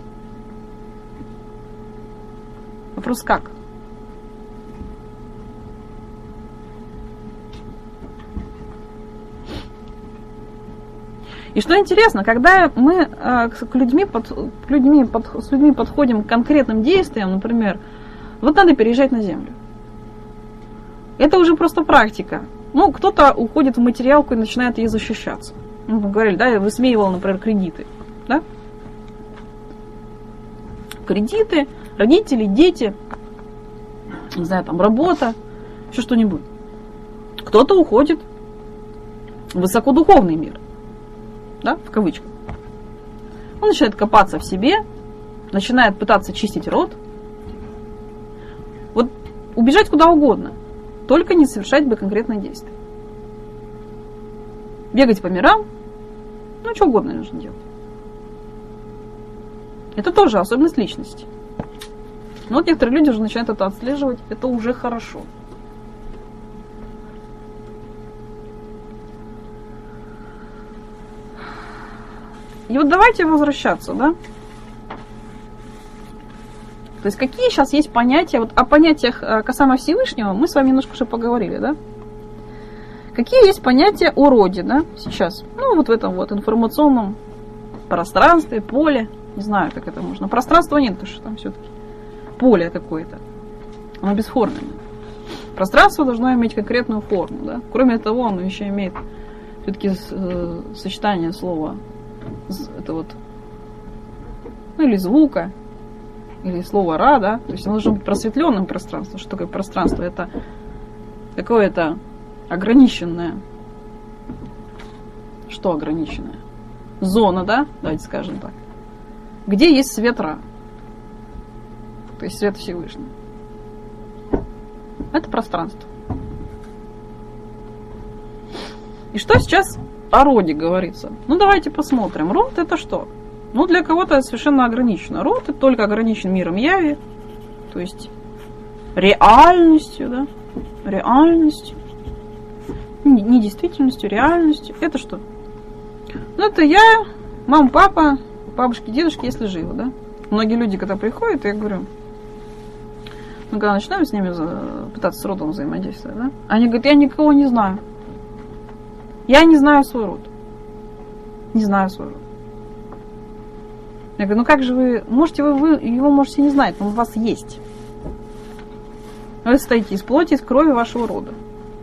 Вопрос как? И что интересно, когда мы э, к людьми под, к людьми под, с людьми подходим к конкретным действиям, например, вот надо переезжать на землю. Это уже просто практика. Ну, кто-то уходит в материалку и начинает ей защищаться. Ну, мы говорили, да, я высмеивала, например, кредиты. Да? Кредиты, родители, дети, не знаю, там, работа, еще что-нибудь. Кто-то уходит в высокодуховный мир. Да, в кавычках. Он начинает копаться в себе, начинает пытаться чистить рот. Вот убежать куда угодно, только не совершать бы конкретные действия. Бегать по мирам, ну, что угодно нужно делать. Это тоже особенность личности. Но вот некоторые люди уже начинают это отслеживать, это уже хорошо. И вот давайте возвращаться, да? То есть какие сейчас есть понятия, вот о понятиях касаемо Всевышнего мы с вами немножко уже поговорили, да? Какие есть понятия о роде, да, сейчас? Ну, вот в этом вот информационном пространстве, поле, не знаю, как это можно. Пространства нет, потому что там все-таки поле какое-то. Оно бесформенное. Пространство должно иметь конкретную форму, да? Кроме того, оно еще имеет все-таки э, сочетание слова это вот, ну, или звука, или слова ра, да, то есть оно должно быть просветленным пространством. Что такое пространство? Это какое-то ограниченное, что ограниченное? Зона, да, давайте скажем так, где есть свет ра, то есть свет Всевышнего. Это пространство. И что сейчас о роде говорится? Ну, давайте посмотрим. Род это что? Ну, для кого-то это совершенно ограничено. Род это только ограничен миром яви, то есть реальностью, да? Реальностью. Не, не действительностью, реальностью. Это что? Ну, это я, мама, папа, бабушки, дедушки, если живы, да? Многие люди, когда приходят, я говорю, мы когда начинаем с ними пытаться с родом взаимодействовать, да? Они говорят, я никого не знаю. Я не знаю свой род. Не знаю свой род. Я говорю, ну как же вы... Можете вы, вы его можете не знать, но он у вас есть. Вы состоите из плоти, из крови вашего рода.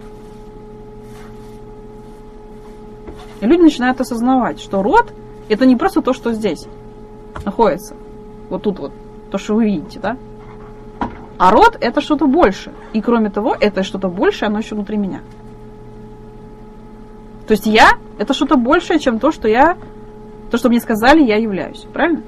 И люди начинают осознавать, что род это не просто то, что здесь находится. Вот тут вот. То, что вы видите, да? А род это что-то больше. И кроме того, это что-то большее, оно еще внутри меня. То есть я это что-то большее, чем то, что я, то, что мне сказали, я являюсь. Правильно?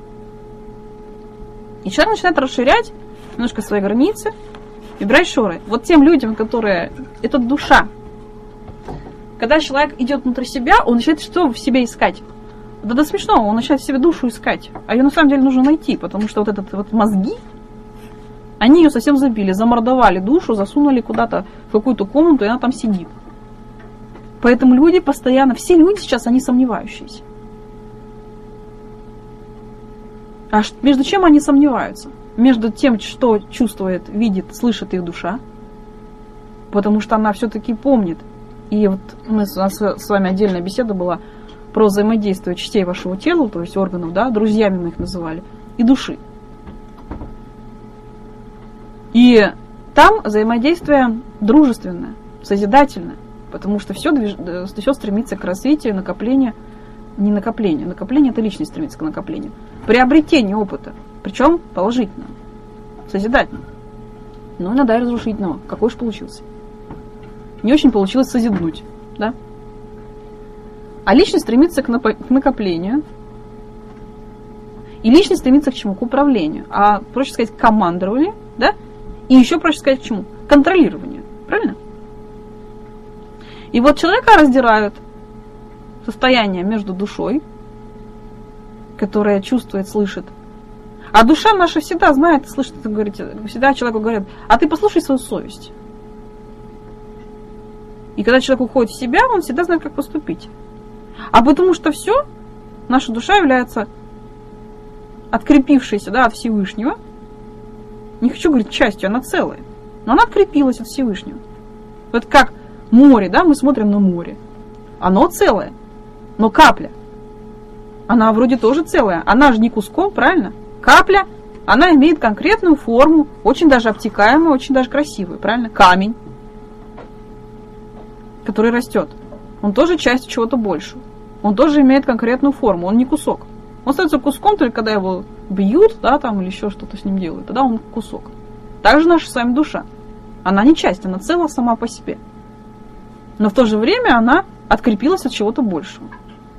И человек начинает расширять немножко свои границы и брать шоры. Вот тем людям, которые... Это душа. Когда человек идет внутрь себя, он начинает что в себе искать? Да до смешного, он начинает в себе душу искать. А ее на самом деле нужно найти, потому что вот этот вот мозги, они ее совсем забили, замордовали душу, засунули куда-то в какую-то комнату, и она там сидит. Поэтому люди постоянно, все люди сейчас, они сомневающиеся. А между чем они сомневаются? Между тем, что чувствует, видит, слышит их душа, потому что она все-таки помнит. И вот мы, у нас с вами отдельная беседа была про взаимодействие частей вашего тела, то есть органов, да, друзьями мы их называли, и души. И там взаимодействие дружественное, созидательное. Потому что все, движ... все стремится к развитию, накоплению, не накоплению. Накопление это личность стремится к накоплению. Приобретению опыта. Причем положительного, созидательного. Но иногда и разрушительного. Какой же получился? Не очень получилось созиднуть. Да? А личность стремится к накоплению. И личность стремится к чему? К управлению. А, проще сказать, к командованию, да? И еще проще сказать, к чему? К контролированию. Правильно? И вот человека раздирают состояние между душой, которая чувствует, слышит. А душа наша всегда знает и слышит, вы говорите, всегда человеку говорят, а ты послушай свою совесть. И когда человек уходит в себя, он всегда знает, как поступить. А потому что все, наша душа является открепившейся, да, от Всевышнего. Не хочу говорить частью, она целая. Но она открепилась от Всевышнего. Вот как море, да, мы смотрим на море. Оно целое, но капля. Она вроде тоже целая. Она же не куском, правильно? Капля, она имеет конкретную форму, очень даже обтекаемую, очень даже красивую, правильно? Камень, который растет. Он тоже часть чего-то большего. Он тоже имеет конкретную форму, он не кусок. Он становится куском только когда его бьют, да, там, или еще что-то с ним делают. Тогда он кусок. Так же наша с вами душа. Она не часть, она цела сама по себе. Но в то же время она открепилась от чего-то большего.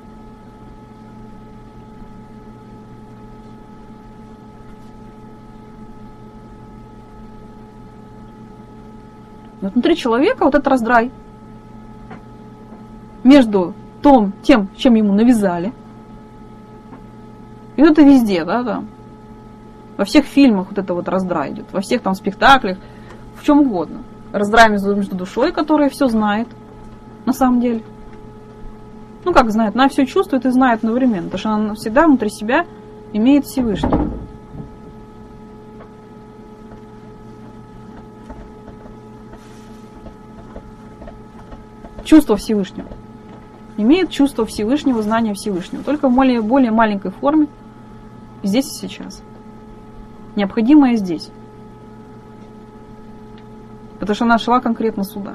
Но внутри человека вот этот раздрай между том, тем, чем ему навязали, и вот это везде, да, там, во всех фильмах вот это вот раздрай идет, во всех там спектаклях, в чем угодно. Раздрай между, между душой, которая все знает, на самом деле. Ну, как знает, она все чувствует и знает одновременно, потому что она всегда внутри себя имеет Всевышнего. Чувство Всевышнего. Имеет чувство Всевышнего, знание Всевышнего. Только в более, более маленькой форме. Здесь и сейчас. Необходимое здесь. Потому что она шла конкретно сюда.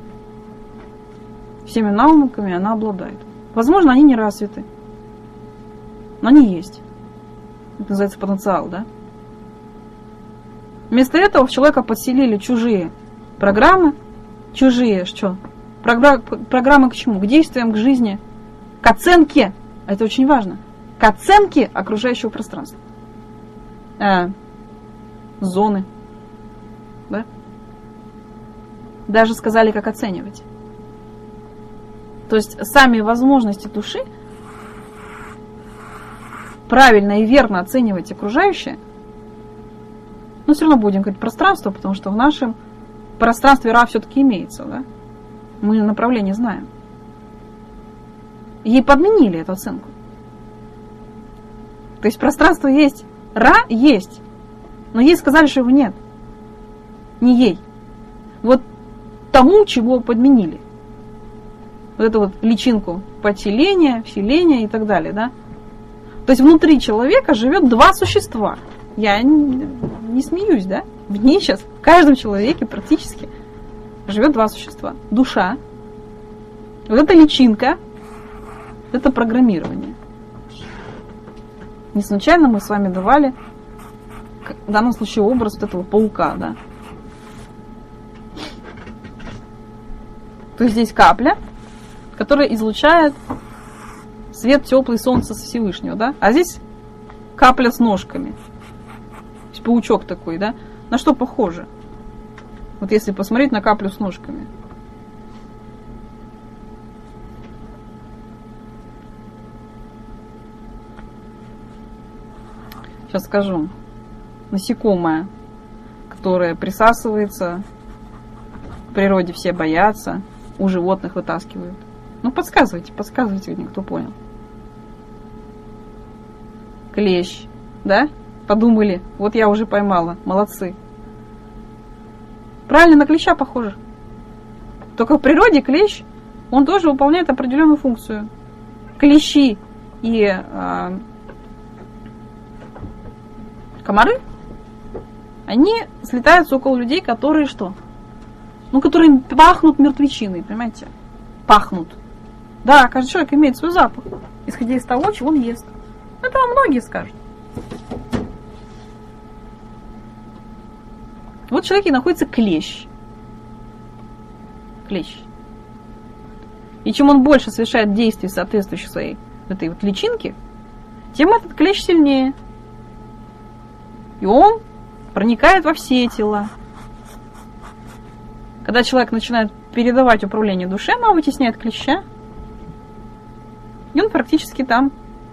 Всеми навыками она обладает. Возможно, они не развиты. Но они есть. Это называется потенциал, да? Вместо этого в человека подселили чужие программы. Чужие, что? Программы к чему? К действиям, к жизни, к оценке, это очень важно, к оценке окружающего пространства. А, зоны. Да? Даже сказали, как оценивать. То есть сами возможности души правильно и верно оценивать окружающее, но все равно будем говорить пространство, потому что в нашем пространстве Ра все-таки имеется, да? Мы направление знаем. Ей подменили эту оценку. То есть пространство есть, Ра есть, но ей сказали, что его нет. Не ей. Вот тому, чего подменили. Вот эту вот личинку подселения, вселения и так далее, да? То есть внутри человека живет два существа. Я не, не смеюсь, да? В ней сейчас, в каждом человеке практически живет два существа. Душа. Вот эта личинка. Это программирование. Не случайно мы с вами давали в данном случае образ вот этого паука, да? То есть здесь капля, которая излучает свет теплый солнца со Всевышнего, да? А здесь капля с ножками. То есть паучок такой, да? На что похоже? Вот если посмотреть на каплю с ножками. Сейчас скажу. Насекомое, которое присасывается, в природе все боятся, у животных вытаскивают. Ну, подсказывайте, подсказывайте мне, кто понял. Клещ, да? Подумали, вот я уже поймала, молодцы. Правильно, на клеща похоже. Только в природе клещ, он тоже выполняет определенную функцию. Клещи и э, комары, они слетаются около людей, которые что? Ну, которые пахнут мертвечиной, понимаете? Пахнут. Да, каждый человек имеет свой запах, исходя из того, чего он ест. Это вам многие скажут. Вот в человеке находится клещ. Клещ. И чем он больше совершает действий, соответствующих своей этой вот личинке, тем этот клещ сильнее. И он проникает во все тела. Когда человек начинает передавать управление душе, она вытесняет клеща, и он практически там.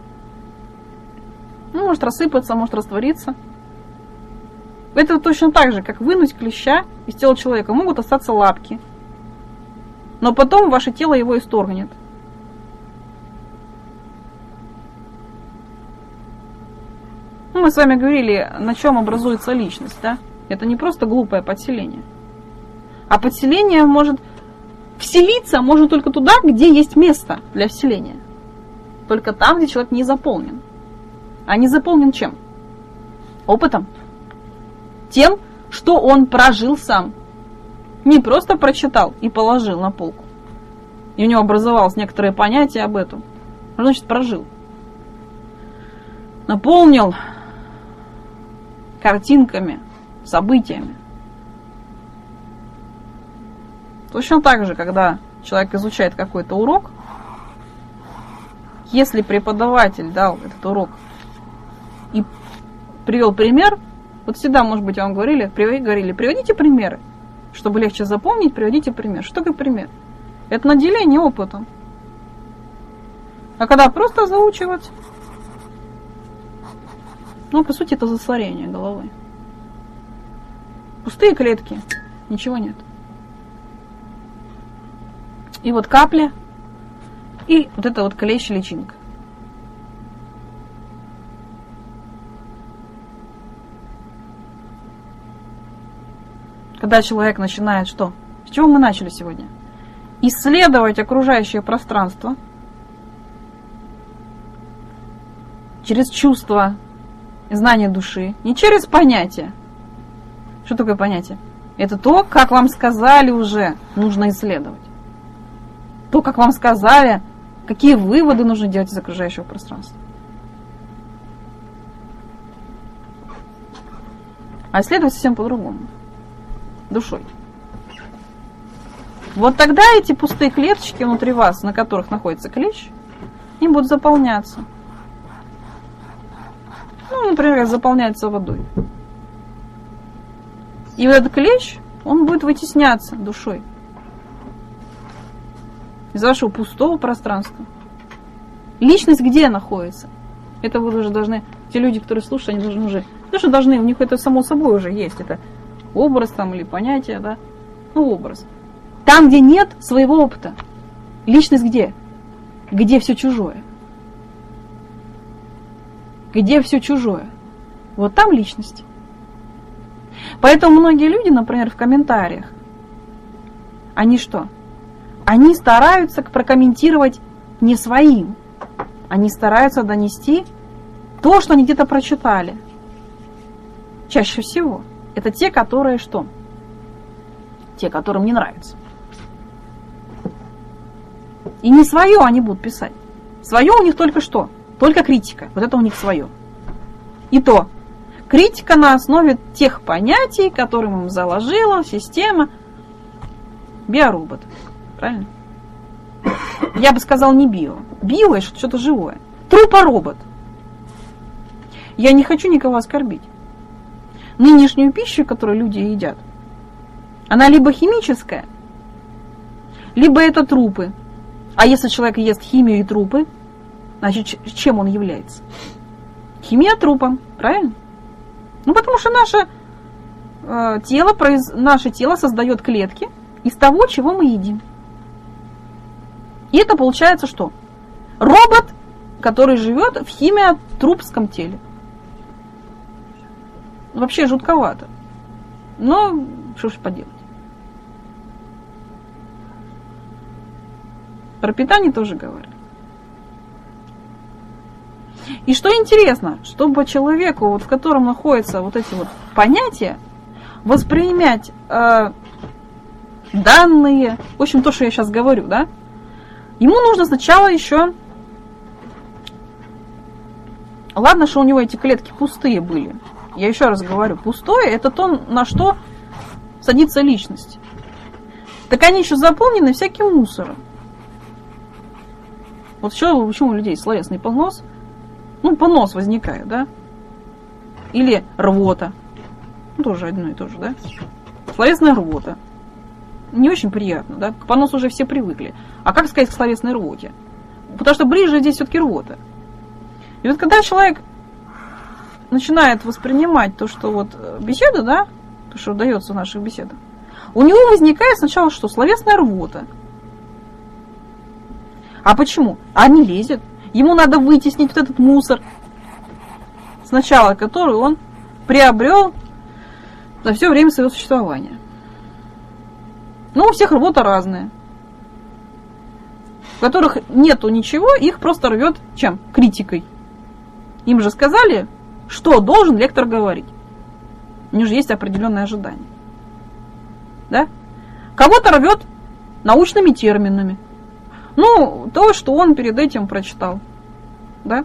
Ну, может рассыпаться, может раствориться. Это точно так же, как вынуть клеща из тела человека. Могут остаться лапки. Но потом ваше тело его исторгнет. Ну, мы с вами говорили, на чем образуется личность, да? Это не просто глупое подселение. А подселение может вселиться, можно только туда, где есть место для вселения. Только там, где человек не заполнен. А не заполнен чем? Опытом. Тем, что он прожил сам. Не просто прочитал и положил на полку. И у него образовалось некоторое понятие об этом. Что значит прожил? Наполнил картинками, событиями. Точно так же, когда человек изучает какой-то урок, если преподаватель дал этот урок и привел пример, вот всегда, может быть, вам говорили, говорили, приводите примеры. Чтобы легче запомнить, приводите пример. Что такое пример? Это наделение опытом. А когда просто заучивать, ну, по сути, это засорение головы. Пустые клетки, ничего нет. И вот капля, и вот это вот клещ-личинка. Когда человек начинает что? С чего мы начали сегодня? Исследовать окружающее пространство через чувство и знание души, не через понятие. Что такое понятие? Это то, как вам сказали уже, нужно исследовать. То, как вам сказали, какие выводы нужно делать из окружающего пространства. А исследовать совсем по-другому. Душой. Вот тогда эти пустые клеточки внутри вас, на которых находится клещ, они будут заполняться. Ну, например, заполняется водой. И вот этот клещ, он будет вытесняться душой из вашего пустого пространства. Личность где находится? Это вы уже должны, те люди, которые слушают, они должны уже, даже должны, у них это само собой уже есть, это образ там или понятие, да, ну образ. Там, где нет своего опыта, личность где? Где все чужое? Где все чужое? Вот там личность. Поэтому многие люди, например, в комментариях, они что? Они стараются прокомментировать не своим. Они стараются донести то, что они где-то прочитали. Чаще всего. Это те, которые что? Те, которым не нравится. И не свое они будут писать. Свое у них только что? Только критика. Вот это у них свое. И то. Критика на основе тех понятий, которые им заложила система биоробот. Правильно? Я бы сказал не био. Био – это что-то живое. Трупоробот. Я не хочу никого оскорбить. Нынешнюю пищу, которую люди едят, она либо химическая, либо это трупы. А если человек ест химию и трупы, значит, чем он является? Химия трупом, правильно? Ну, потому что наше, э, тело, произ... наше тело создает клетки из того, чего мы едим. И это получается что? Робот, который живет в химиотрупском теле. Вообще жутковато. Но что ж поделать. Про питание тоже говорили. И что интересно, чтобы человеку, вот, в котором находятся вот эти вот понятия, воспринимать э, данные, в общем, то, что я сейчас говорю, да, ему нужно сначала еще... Ладно, что у него эти клетки пустые были. Я еще раз говорю, пустое – это то, на что садится личность. Так они еще заполнены всяким мусором. Вот что, почему у людей словесный понос? Ну, понос возникает, да? Или рвота. Ну, тоже одно и то же, да? Словесная рвота. Не очень приятно, да? К поносу уже все привыкли. А как сказать к словесной рвоте? Потому что ближе здесь все-таки рвота. И вот когда человек начинает воспринимать то, что вот беседа, да, то, что дается в наших беседах, у него возникает сначала что? Словесная рвота. А почему? А не лезет. Ему надо вытеснить вот этот мусор, сначала который он приобрел за все время своего существования. Ну, у всех рвота разная. В которых нету ничего, их просто рвет чем? Критикой. Им же сказали, что должен лектор говорить. У них же есть определенные ожидания. Да? Кого-то рвет научными терминами. Ну, то, что он перед этим прочитал. Да?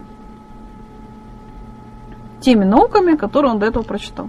Теми науками, которые он до этого прочитал.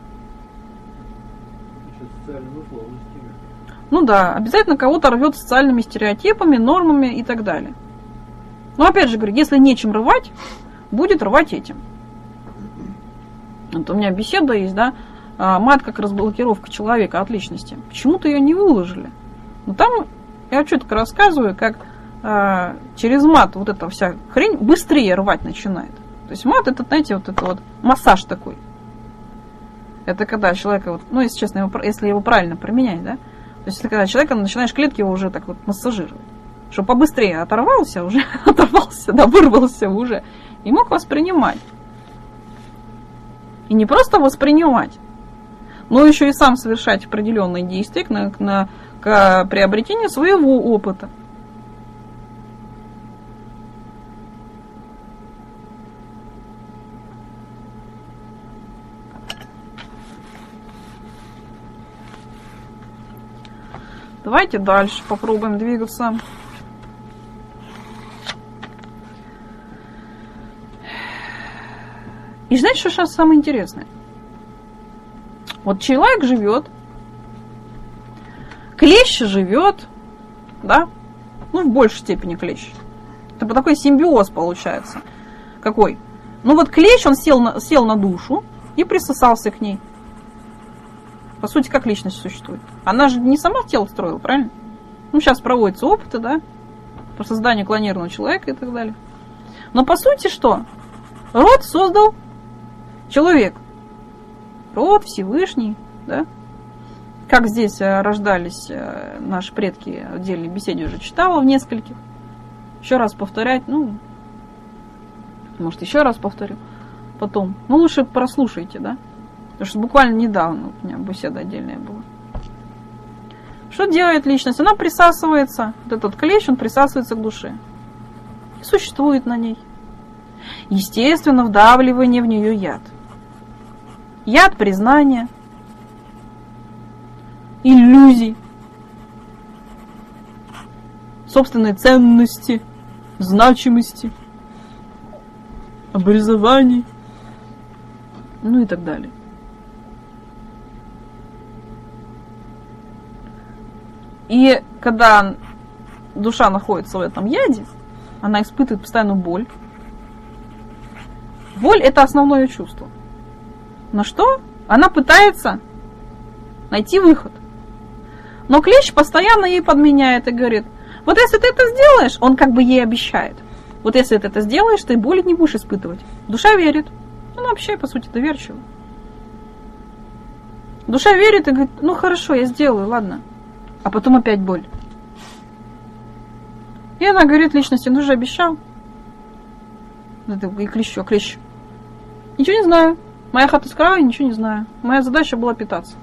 Ну да, обязательно кого-то рвет социальными стереотипами, нормами и так далее. Но опять же говорю, если нечем рвать, будет рвать этим. Вот у меня беседа есть, да, мат как разблокировка человека от личности. Почему-то ее не выложили. Но там я четко рассказываю, как а, через мат вот эта вся хрень быстрее рвать начинает. То есть мат это, знаете, вот это вот массаж такой. Это когда человека, вот, ну, если честно, его, если его правильно применять, да, то есть, когда человека начинаешь клетки его уже так вот массажировать, чтобы побыстрее оторвался уже, оторвался, да, вырвался уже, и мог воспринимать. И не просто воспринимать, но еще и сам совершать определенные действия на, на, к приобретению своего опыта. Давайте дальше попробуем двигаться. И знаете, что сейчас самое интересное? Вот человек живет, клещ живет, да? Ну, в большей степени клещ. Это такой симбиоз получается. Какой? Ну вот клещ, он сел на, сел на душу и присосался к ней. По сути, как личность существует. Она же не сама тело строила, правильно? Ну, сейчас проводятся опыты, да, по созданию клонированного человека и так далее. Но по сути что? Род создал человек. Род Всевышний, да? Как здесь рождались наши предки, в отдельной беседе уже читала в нескольких. Еще раз повторять, ну, может, еще раз повторю потом. Ну, лучше прослушайте, да? Потому что буквально недавно у меня беседа отдельная была. Что делает личность? Она присасывается, вот этот клещ, он присасывается к душе. И существует на ней. Естественно, вдавливание в нее яд. Яд признания, иллюзий, собственной ценности, значимости, образований, ну и так далее. И когда душа находится в этом яде, она испытывает постоянную боль. Боль – это основное чувство. Но что? Она пытается найти выход. Но клещ постоянно ей подменяет и говорит, вот если ты это сделаешь, он как бы ей обещает. Вот если ты это сделаешь, ты боли не будешь испытывать. Душа верит. Она вообще, по сути, доверчива. Душа верит и говорит, ну хорошо, я сделаю, ладно. А потом опять боль. И она говорит личности, ну же обещал. И клещу, клещ. Ничего не знаю. Моя хата с краю, ничего не знаю. Моя задача была питаться.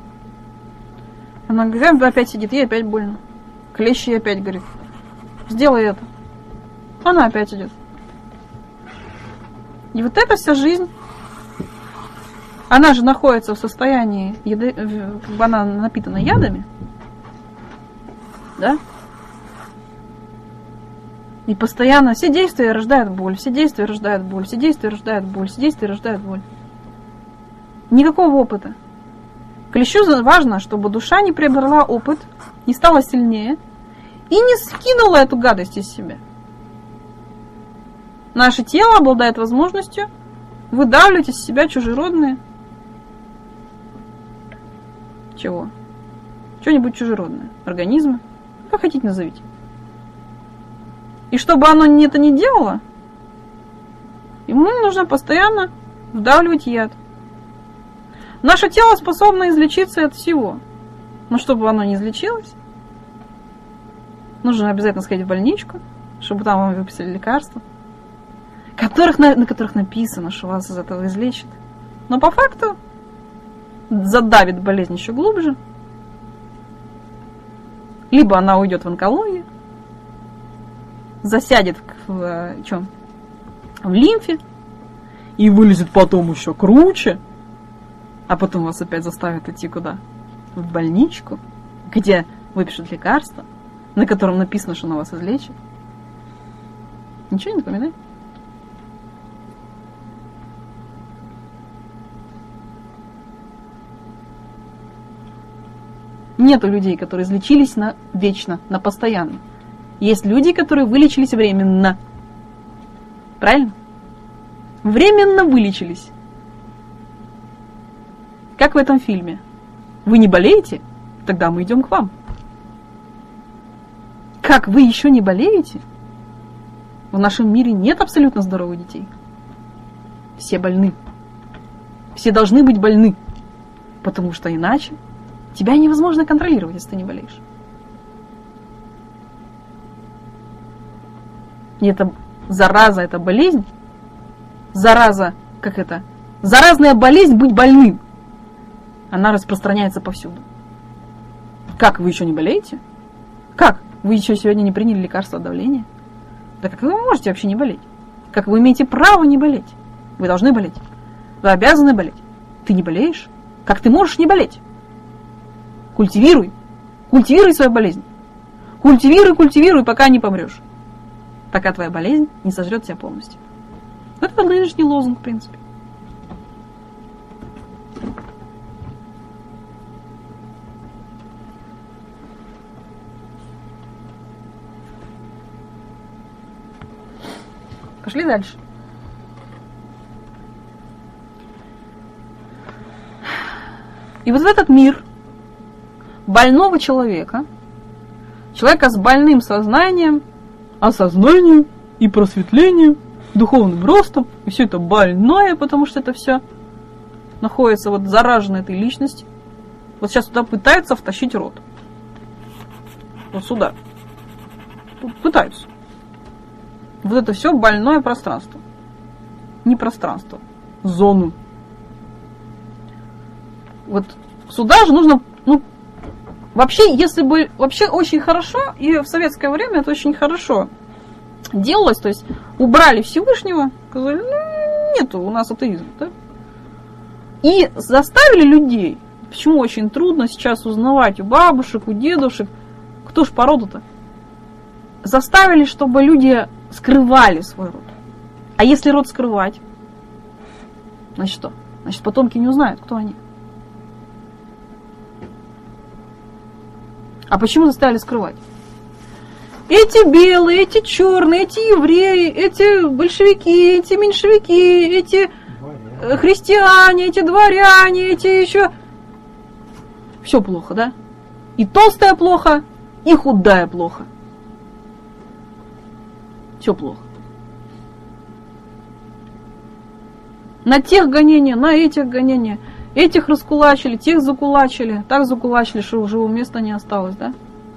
Она говорит, опять сидит, ей опять больно. Клещ ей опять говорит, сделай это. Она опять идет. И вот эта вся жизнь, она же находится в состоянии, яды, она напитана ядами. Да? И постоянно все действия рождают боль, все действия рождают боль, все действия рождают боль, все действия рождают боль. Никакого опыта. Клещу важно, чтобы душа не приобрела опыт, не стала сильнее и не скинула эту гадость из себя. Наше тело обладает возможностью выдавливать из себя чужеродные. Чего? Что-нибудь чужеродное. Организмы. Как хотите назовите. И чтобы оно это не делало, ему нужно постоянно вдавливать яд. Наше тело способно излечиться от всего. Но чтобы оно не излечилось, нужно обязательно сходить в больничку, чтобы там вам выписали лекарства, которых, на, на которых написано, что вас из этого излечит. Но по факту задавит болезнь еще глубже. Либо она уйдет в онкологию, засядет в, в, в, чем? в лимфе и вылезет потом еще круче, а потом вас опять заставят идти куда? В больничку, где выпишут лекарства, на котором написано, что она вас излечит. Ничего не напоминает? Нету людей, которые излечились на вечно, на постоянно. Есть люди, которые вылечились временно. Правильно? Временно вылечились. Как в этом фильме. Вы не болеете? Тогда мы идем к вам. Как вы еще не болеете? В нашем мире нет абсолютно здоровых детей. Все больны. Все должны быть больны. Потому что иначе тебя невозможно контролировать, если ты не болеешь. И это зараза, это болезнь. Зараза, как это? Заразная болезнь быть больным. Она распространяется повсюду. Как, вы еще не болеете? Как? Вы еще сегодня не приняли лекарство от давления? Да как вы можете вообще не болеть? Как вы имеете право не болеть? Вы должны болеть. Вы обязаны болеть. Ты не болеешь? Как ты можешь не болеть? Культивируй. Культивируй свою болезнь. Культивируй, культивируй, пока не помрешь. Пока твоя болезнь не сожрет тебя полностью. Вот это нынешний лозунг, в принципе. Пошли дальше. И вот в этот мир больного человека, человека с больным сознанием, осознанием и просветлением, духовным ростом, и все это больное, потому что это все находится вот заражено этой личностью. Вот сейчас туда пытаются втащить род. Вот сюда. Пытаются. Вот это все больное пространство. Не пространство. Зону. Вот сюда же нужно, ну, вообще, если бы, вообще очень хорошо, и в советское время это очень хорошо делалось, то есть убрали Всевышнего, сказали, ну, нету у нас атеизма, да? И заставили людей, почему очень трудно сейчас узнавать у бабушек, у дедушек, кто ж по роду-то, заставили, чтобы люди скрывали свой род. А если род скрывать, значит что? Значит, потомки не узнают, кто они. А почему заставили скрывать? Эти белые, эти черные, эти евреи, эти большевики, эти меньшевики, эти дворяне. Христиане, эти дворяне, эти еще... Все плохо, да? И толстая плохо, и худая плохо. Все плохо. На тех гонения, на этих гонения. Этих раскулачили, тех закулачили, так закулачили, что уже места не осталось, да?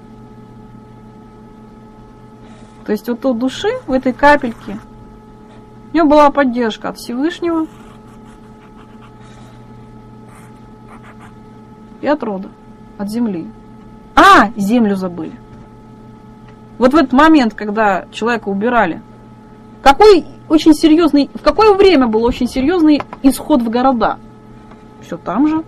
То есть вот у души, в этой капельке, у нее была поддержка от Всевышнего и от рода, от земли. А, землю забыли. Вот в этот момент, когда человека убирали, какой очень серьезный, в какое время был очень серьезный исход в города? Все там же.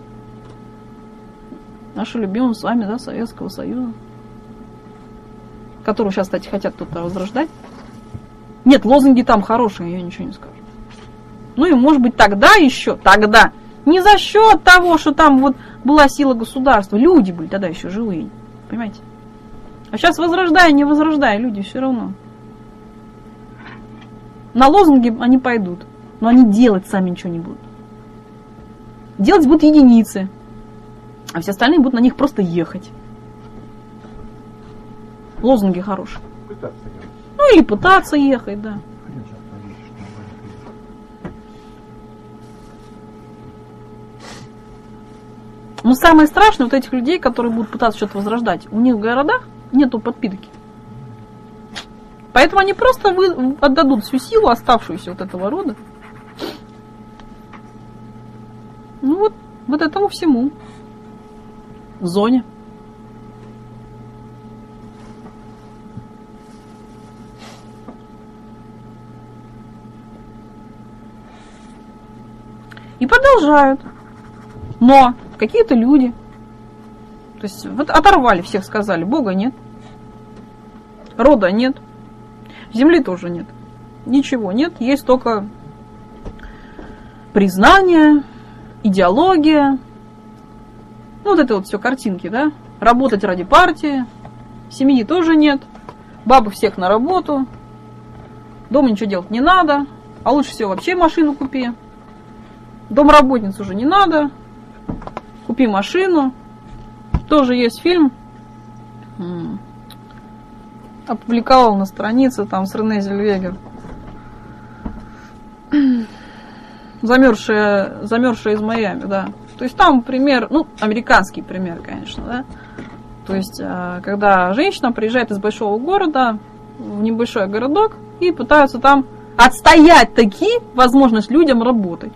Наши любимые с вами, да, Советского Союза. Которого сейчас, кстати, хотят кто-то возрождать. Нет, лозунги там хорошие, я ничего не скажу. Ну и может быть тогда еще, тогда, не за счет того, что там вот была сила государства, люди были тогда еще живые, понимаете? А сейчас возрождая, не возрождая, люди все равно. На лозунги они пойдут, но они делать сами ничего не будут. Делать будут единицы, а все остальные будут на них просто ехать. Лозунги хорошие. Ну или пытаться ехать, да. Но самое страшное вот этих людей, которые будут пытаться что-то возрождать, у них в городах нету подпитки. Поэтому они просто вы, отдадут всю силу, оставшуюся вот этого рода. Ну вот, вот этому всему. В зоне. И продолжают. Но какие-то люди, то есть вот оторвали всех, сказали, Бога нет, рода нет, земли тоже нет, ничего нет, есть только признание, идеология, ну вот это вот все картинки, да, работать ради партии, семьи тоже нет, бабы всех на работу, дома ничего делать не надо, а лучше всего вообще машину купи, домработниц уже не надо, купи машину. Тоже есть фильм. Опубликовал на странице там с Рене Зельвегер. Замерзшая, замерзшая из Майами, да. То есть там пример, ну, американский пример, конечно, да. То есть, когда женщина приезжает из большого города в небольшой городок и пытаются там отстоять таки возможность людям работать.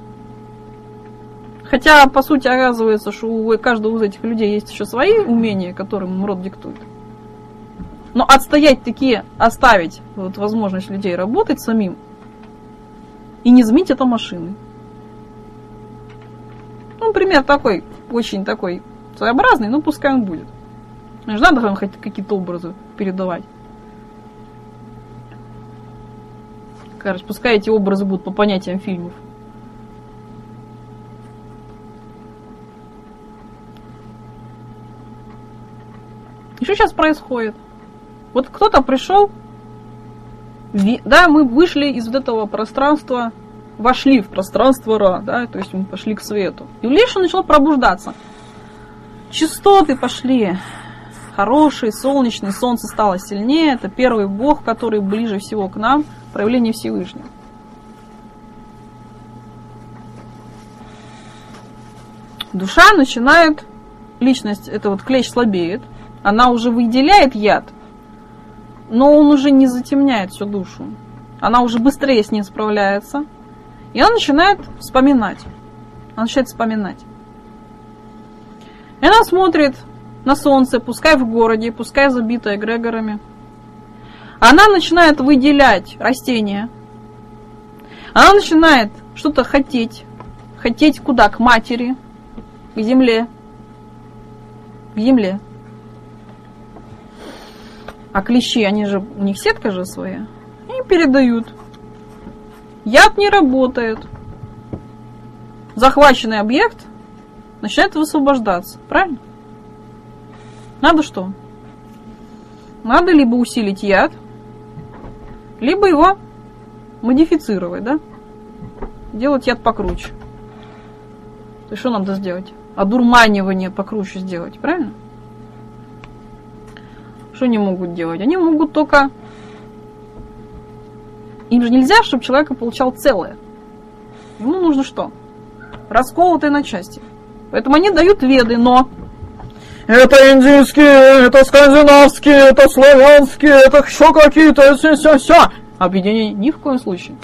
Хотя, по сути, оказывается, что у каждого из этих людей есть еще свои умения, которым им род диктует. Но отстоять такие, оставить вот возможность людей работать самим и не заменить это машиной. Ну, пример такой, очень такой своеобразный, но пускай он будет. Мне же надо вам хоть какие-то образы передавать. Короче, пускай эти образы будут по понятиям фильмов. И что сейчас происходит? Вот кто-то пришел, да, мы вышли из вот этого пространства, вошли в пространство Ра, да, то есть мы пошли к свету. И Леша начал пробуждаться. Частоты пошли хорошие, солнечные, солнце стало сильнее, это первый бог, который ближе всего к нам, проявление Всевышнего. Душа начинает, личность, это вот клещ слабеет, она уже выделяет яд, но он уже не затемняет всю душу. Она уже быстрее с ней справляется. И она начинает вспоминать. Она начинает вспоминать. И она смотрит на солнце, пускай в городе, пускай забито эгрегорами. Она начинает выделять растения. Она начинает что-то хотеть. Хотеть куда? К матери, к земле. К земле. А клещи, они же, у них сетка же своя. И передают. Яд не работает. Захваченный объект начинает высвобождаться. Правильно? Надо что? Надо либо усилить яд, либо его модифицировать, да? Делать яд покруче. То есть что надо сделать? Одурманивание покруче сделать, правильно? Что они могут делать? Они могут только... Им же нельзя, чтобы человек получал целое. Ему нужно что? Расколотое на части. Поэтому они дают веды, но... Это индийские, это скандинавские, это славянские, это еще какие-то, все-все-все. Объединение ни в коем случае.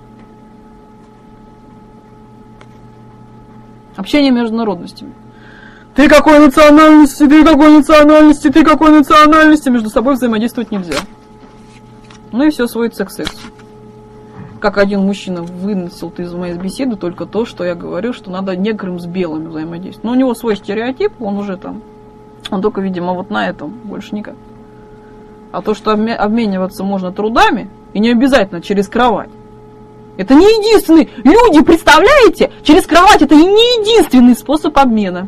Общение между народностями. Ты какой национальности, ты какой национальности, ты какой национальности, между собой взаимодействовать нельзя. Ну и все, сводится к сексу. Как один мужчина выносил из моей беседы только то, что я говорю, что надо неграм с белыми взаимодействовать. Но у него свой стереотип, он уже там, он только, видимо, вот на этом, больше никак. А то, что обмениваться можно трудами, и не обязательно через кровать. Это не единственный, люди, представляете, через кровать это и не единственный способ обмена.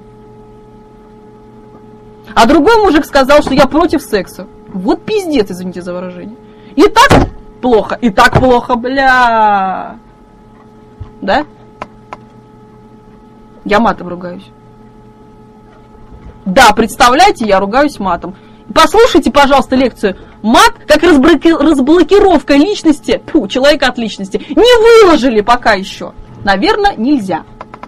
А другой мужик сказал, что я против секса. Вот пиздец, извините за выражение. И так плохо, и так плохо, бля. Да? Я матом ругаюсь. Да, представляете, я ругаюсь матом. Послушайте, пожалуйста, лекцию. Мат как разблоки... разблокировка личности, фу, человека от личности. Не выложили пока еще. Наверное, нельзя.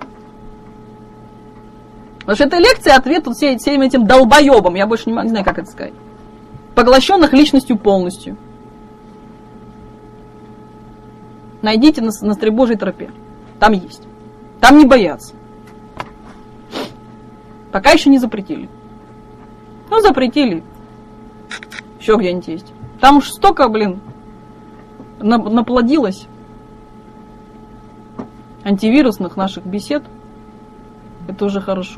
Потому что эта лекция ответ вот всем, всем этим долбоебам, я больше не, не знаю, как это сказать. Поглощенных личностью полностью. Найдите на, на Стребожьей тропе. Там есть. Там не боятся. Пока еще не запретили. Ну, запретили. Еще где-нибудь есть. Там уж столько, блин, наплодилось антивирусных наших бесед. Это уже хорошо.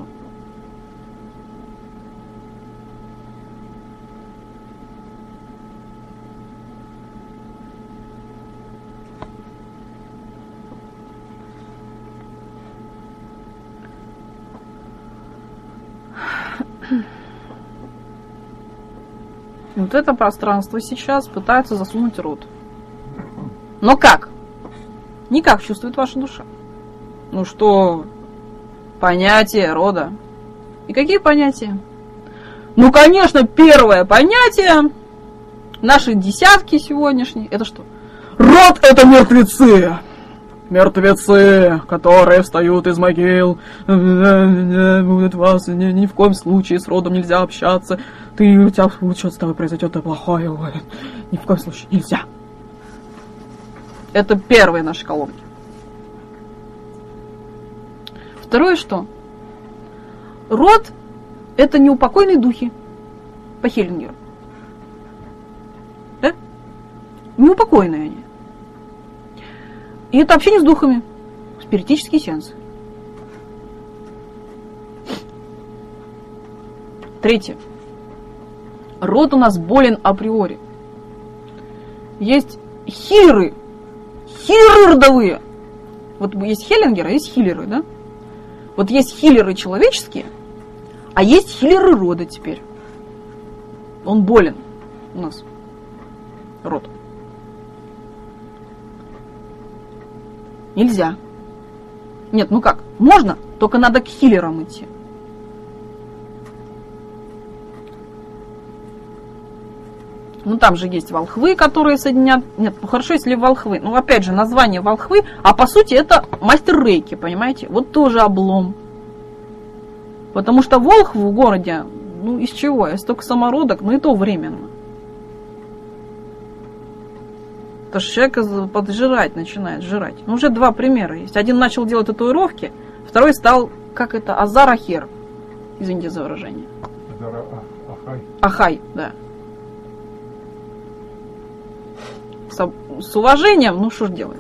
Вот это пространство сейчас пытается засунуть рот. Но как? Никак чувствует ваша душа. Ну что, понятие рода. И какие понятия? Ну, конечно, первое понятие, наши десятки сегодняшние, это что? Род — это мертвецы! Мертвецы, которые встают из могил, будут вас, ни, ни в коем случае с родом нельзя общаться, ты, у тебя что-то с тобой произойдет, это плохое, ни в коем случае нельзя. Это первые наши колонки. Второе что? Род — это неупокойные духи по Хеллингеру. Да? Неупокойные они. И это общение с духами. Спиритические сеансы. Третье. Род у нас болен априори. Есть хиллеры. Хиллеры родовые. Вот есть хеллингеры, а есть хиллеры, да? Вот есть хиллеры человеческие, а есть хиллеры рода теперь. Он болен у нас. Род. Нельзя. Нет, ну как? Можно, только надо к хиллерам идти. Ну там же есть волхвы, которые соединят... Нет, ну хорошо, если волхвы. Ну опять же, название волхвы, а по сути это мастер рейки, понимаете? Вот тоже облом. Потому что волхв в городе, ну из чего? Из только самородок, ну и то временно. Потому что человека поджирать начинает, жрать. Ну, уже два примера есть. Один начал делать татуировки, второй стал, как это, Азар-Ахер. Извините за выражение. Ахай. Ахай, да. С, с уважением, ну что ж делает.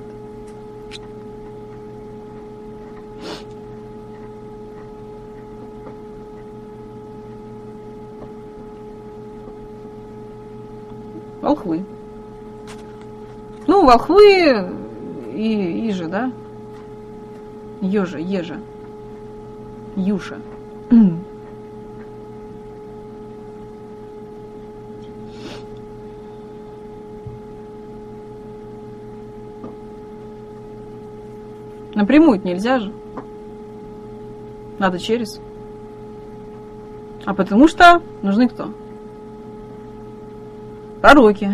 Волхвы. Ну, волхвы и иже, да? Ёжа, ежа. Юша. Напрямую нельзя же. Надо через. А потому что нужны кто? Пророки.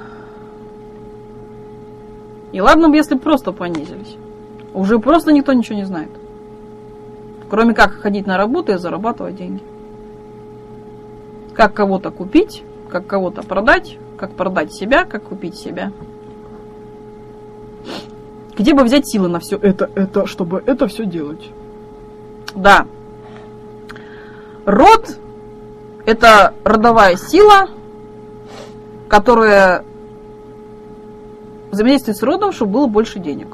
И ладно бы, если просто понизились. Уже просто никто ничего не знает. Кроме как ходить на работу и зарабатывать деньги. Как кого-то купить, как кого-то продать, как продать себя, как купить себя. Где бы взять силы на все это, это, чтобы это все делать? Да. Род – это родовая сила, которая взаимодействует с родом, чтобы было больше денег.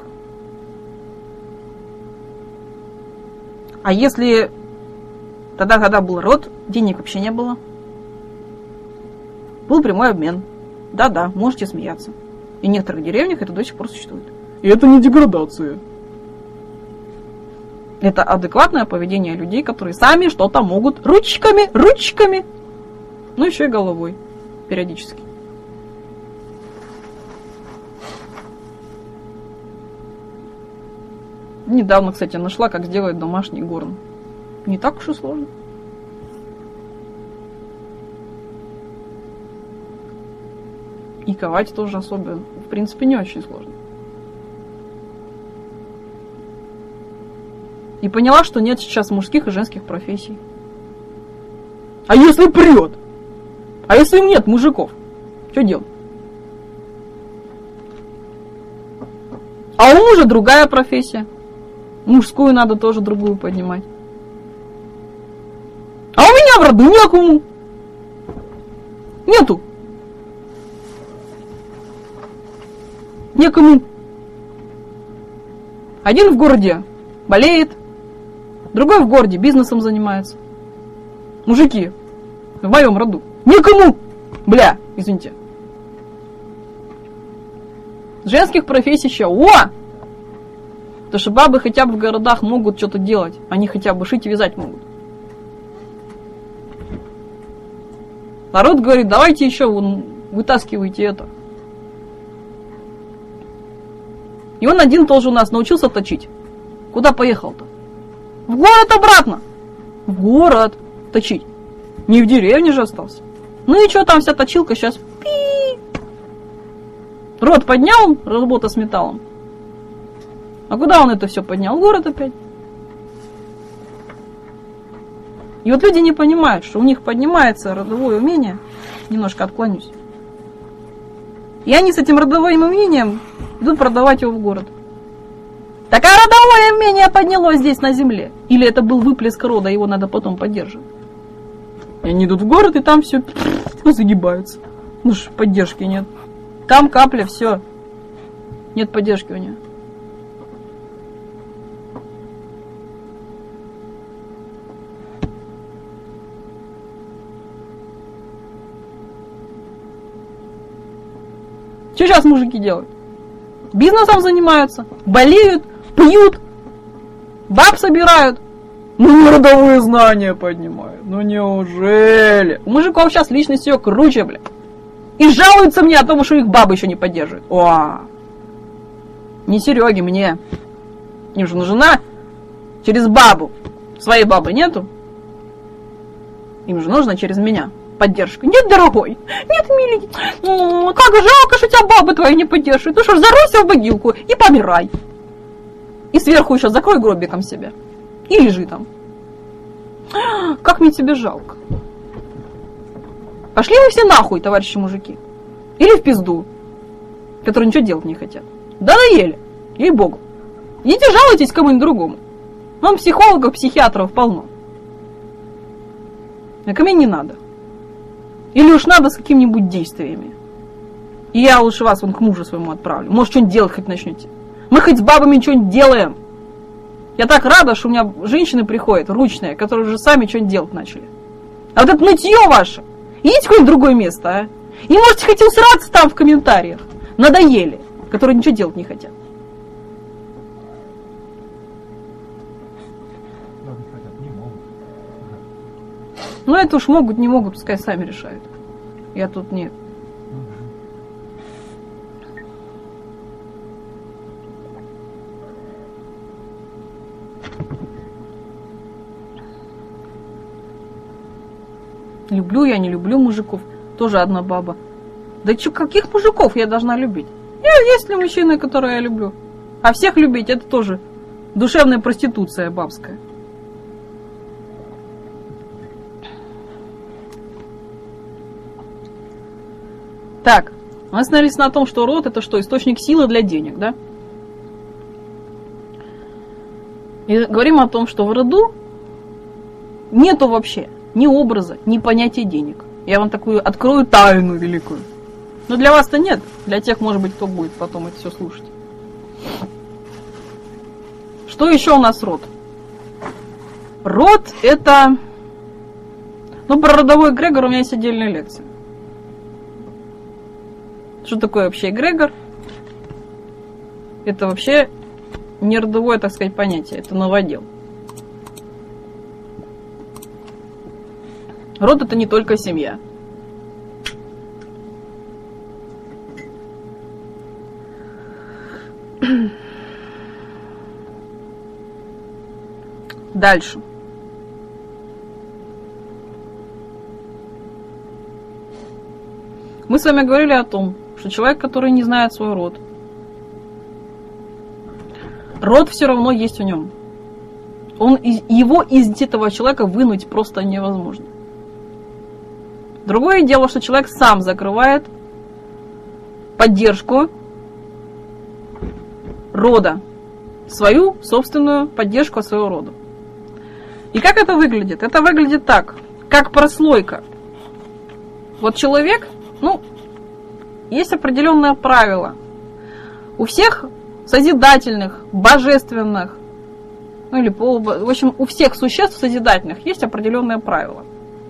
А если тогда, когда был род, денег вообще не было? Был прямой обмен. Да-да, можете смеяться. И в некоторых деревнях это до сих пор существует. И это не деградация. Это адекватное поведение людей, которые сами что-то могут ручками, ручками, ну еще и головой периодически. Недавно, кстати, нашла, как сделать домашний горн. Не так уж и сложно. И ковать тоже особо, в принципе, не очень сложно. И поняла, что нет сейчас мужских и женских профессий. А если прет? А если нет мужиков? Что делать? А у мужа другая профессия. Мужскую надо тоже другую поднимать. А у меня в роду некому. Нету. Некому. Один в городе болеет, другой в городе бизнесом занимается. Мужики в моем роду никому, бля, извините. Женских профессий еще, о! Потому что бабы хотя бы в городах могут что-то делать, они хотя бы шить и вязать могут. Народ говорит, давайте еще вон, вытаскивайте это. И он один тоже у нас научился точить. Куда поехал-то? В город обратно. В город точить. Не в деревне же остался. Ну и что там вся точилка сейчас? Пи! Рот поднял, работа с металлом. А куда он это все поднял? В город опять. И вот люди не понимают, что у них поднимается родовое умение. Немножко отклонюсь. И они с этим родовым умением идут продавать его в город. Так а родовое умение поднялось здесь на земле? Или это был выплеск рода, его надо потом поддерживать? И они идут в город, и там все загибаются. Ну ж, поддержки нет. Там капля, все. Нет поддержки у нее. Что сейчас мужики делают? Бизнесом занимаются, болеют, пьют, баб собирают. Ну, родовые знания поднимают. Ну, неужели? У мужиков сейчас личность все круче, бля. И жалуются мне о том, что их бабы еще не поддерживают. О, не Сереге, мне. Им же нужна через бабу. Своей бабы нету. Им же нужно через меня поддержка. Нет, дорогой, нет, миленький. Ну, как жалко, что тебя бабы твои не поддерживают. Ну что ж, заройся в могилку и помирай. И сверху еще закрой гробиком себя. И лежи там. Как мне тебе жалко. Пошли вы все нахуй, товарищи мужики. Или в пизду. Которые ничего делать не хотят. Да надоели. Ей-богу. Идите жалуйтесь кому-нибудь другому. Вон психологов, психиатров полно. А ко мне не надо. Или уж надо с какими-нибудь действиями. И я лучше вас вон к мужу своему отправлю. Может, что-нибудь делать хоть начнете. Мы хоть с бабами что-нибудь делаем. Я так рада, что у меня женщины приходят, ручные, которые уже сами что-нибудь делать начали. А вот это нытье ваше. Идите в какое-нибудь другое место, а? И можете хоть усраться там в комментариях. Надоели. Которые ничего делать не хотят. Ну это уж могут, не могут, пускай сами решают. Я тут нет. Люблю я, не люблю мужиков. Тоже одна баба. Да чё, каких мужиков я должна любить? Есть ли мужчины, которые я люблю? А всех любить, это тоже душевная проституция бабская. Так, мы остановились на том, что род это что? Источник силы для денег, да? И говорим о том, что в роду нету вообще ни образа, ни понятия денег. Я вам такую открою тайну великую. Но для вас-то нет. Для тех, может быть, кто будет потом это все слушать. Что еще у нас род? Род это... Ну, про родовой эгрегор у меня есть отдельная лекция. Что такое вообще эгрегор? Это вообще не родовое, так сказать, понятие. Это новодел. Род это не только семья. Дальше. Мы с вами говорили о том, что человек, который не знает свой род, род все равно есть в нем. Он, его из этого человека вынуть просто невозможно. Другое дело, что человек сам закрывает поддержку рода, свою собственную поддержку от своего рода. И как это выглядит? Это выглядит так, как прослойка. Вот человек, ну, есть определенное правило. У всех созидательных, божественных, ну или полу, в общем, у всех существ созидательных есть определенное правило.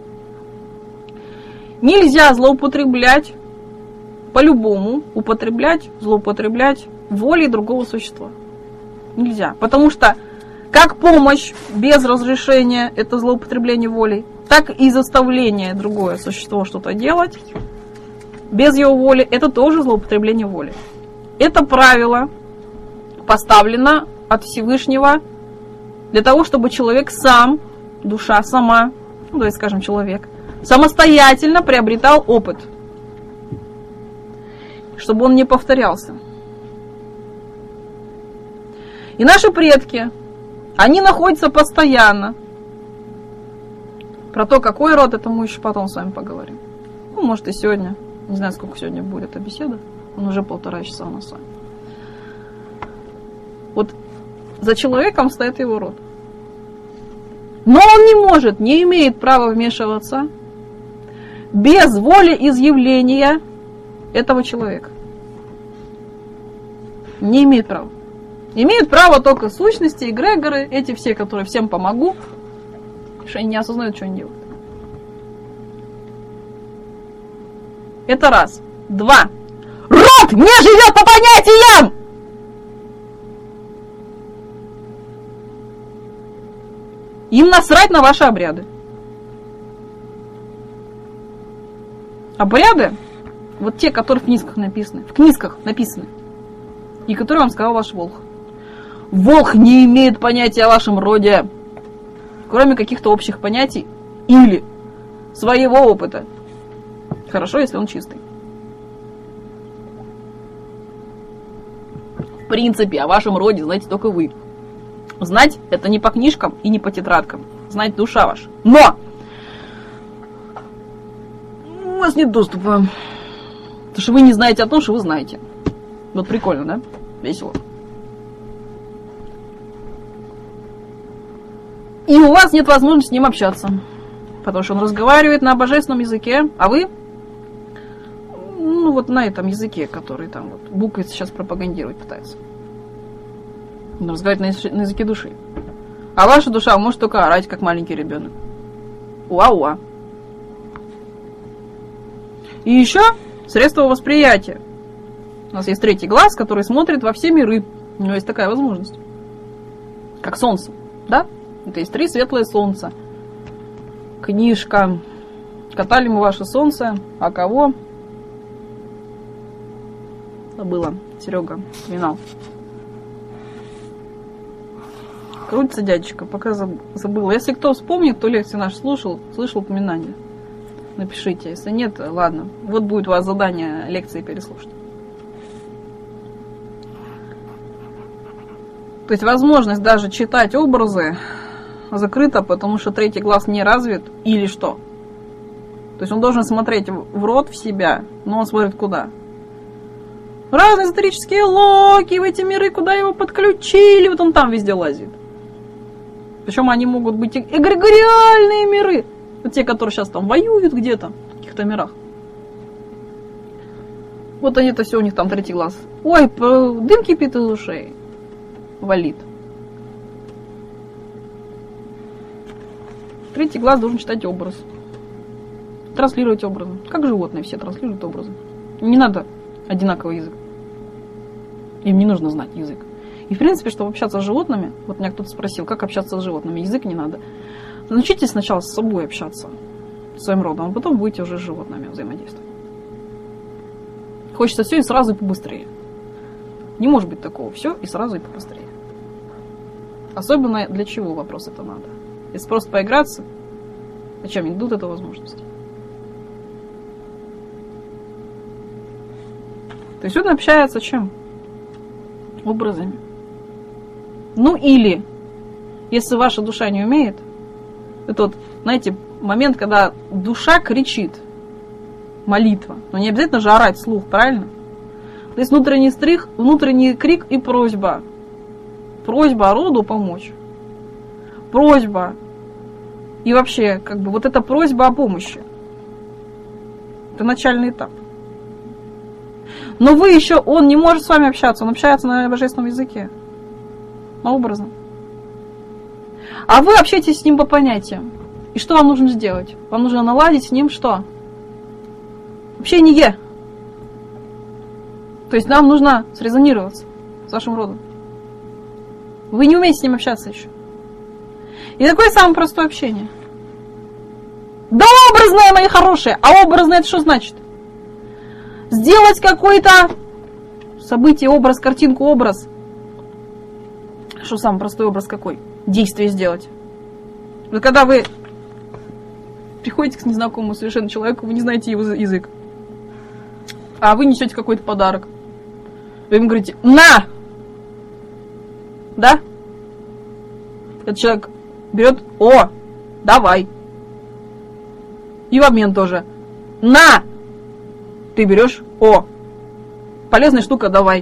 Нельзя злоупотреблять, по-любому употреблять, злоупотреблять волей другого существа. Нельзя. Потому что как помощь без разрешения, это злоупотребление волей, так и заставление другое существо что-то делать без его воли, это тоже злоупотребление воли. Это правило поставлено от Всевышнего для того, чтобы человек сам, душа сама, ну давайте скажем человек, самостоятельно приобретал опыт, чтобы он не повторялся. И наши предки, они находятся постоянно. Про то, какой род, это мы еще потом с вами поговорим. Ну, может и сегодня. Не знаю, сколько сегодня будет эта беседа. Он уже полтора часа у нас с вами. Вот за человеком стоит его род. Но он не может, не имеет права вмешиваться без воли изъявления этого человека. Не имеет права. Имеют право только сущности, эгрегоры, эти все, которые всем помогу, что они не осознают, что они делают. Это раз. Два. Род не живет по понятиям! Им насрать на ваши обряды. Обряды, вот те, которые в книжках написаны, в книжках написаны, и которые вам сказал ваш волх. Волх не имеет понятия о вашем роде, кроме каких-то общих понятий или своего опыта. Хорошо, если он чистый. В принципе, о вашем роде знаете только вы. Знать это не по книжкам и не по тетрадкам. Знать душа ваша. Но у вас нет доступа. Потому что вы не знаете о том, что вы знаете. Вот прикольно, да? Весело. И у вас нет возможности с ним общаться. Потому что он разговаривает на божественном языке, а вы, ну вот на этом языке, который там вот буквы сейчас пропагандировать пытается. Он разговаривает на языке души. А ваша душа может только орать, как маленький ребенок. Уа-уа. И еще средство восприятия. У нас есть третий глаз, который смотрит во все миры. У него есть такая возможность. Как солнце, да? Это есть три светлые солнца. Книжка. Катали мы ваше солнце. А кого? Забыла. Серега вспоминал. Крутится дядечка, пока забыла. Если кто вспомнит, кто лекцию наш слушал, слышал упоминание, напишите. Если нет, ладно. Вот будет у вас задание лекции переслушать. То есть возможность даже читать образы закрыта, потому что третий глаз не развит или что? То есть он должен смотреть в рот, в себя, но он смотрит куда? Разные эзотерические локи в эти миры, куда его подключили, вот он там везде лазит. Причем они могут быть эгрегориальные миры. Вот те, которые сейчас там воюют где-то, в каких-то мирах. Вот они-то все, у них там третий глаз. Ой, дым кипит из ушей. Валит. Третий глаз должен читать образ. Транслировать образы. Как животные все транслируют образы. Не надо одинаковый язык. Им не нужно знать язык. И в принципе, чтобы общаться с животными, вот меня кто-то спросил, как общаться с животными, язык не надо. Научитесь сначала с собой общаться, с своим родом, а потом будете уже с животными взаимодействовать. Хочется все и сразу и побыстрее. Не может быть такого. Все и сразу и побыстрее. Особенно для чего вопрос это надо? Если просто поиграться, зачем им дадут эту возможность? То есть он общается чем? Образами. Ну или, если ваша душа не умеет, это вот, знаете, момент, когда душа кричит, молитва. Но не обязательно же орать вслух, правильно? То есть внутренний стрих, внутренний крик и просьба. Просьба роду помочь. Просьба. И вообще, как бы, вот эта просьба о помощи. Это начальный этап. Но вы еще, он не может с вами общаться, он общается на божественном языке. На образном. А вы общаетесь с ним по понятиям. И что вам нужно сделать? Вам нужно наладить с ним что? Общение. То есть нам нужно срезонироваться с вашим родом. Вы не умеете с ним общаться еще. И такое самое простое общение. Да образное, мои хорошие. А образное это что значит? Сделать какое-то событие, образ, картинку, образ. Что самый простой образ какой? Действие сделать. Вот когда вы приходите к незнакомому совершенно человеку, вы не знаете его язык, а вы несете какой-то подарок. Вы ему говорите «на!» Да? Этот человек берет «о!» «давай!» И в обмен тоже «на!» Ты берешь «о!» Полезная штука «давай!»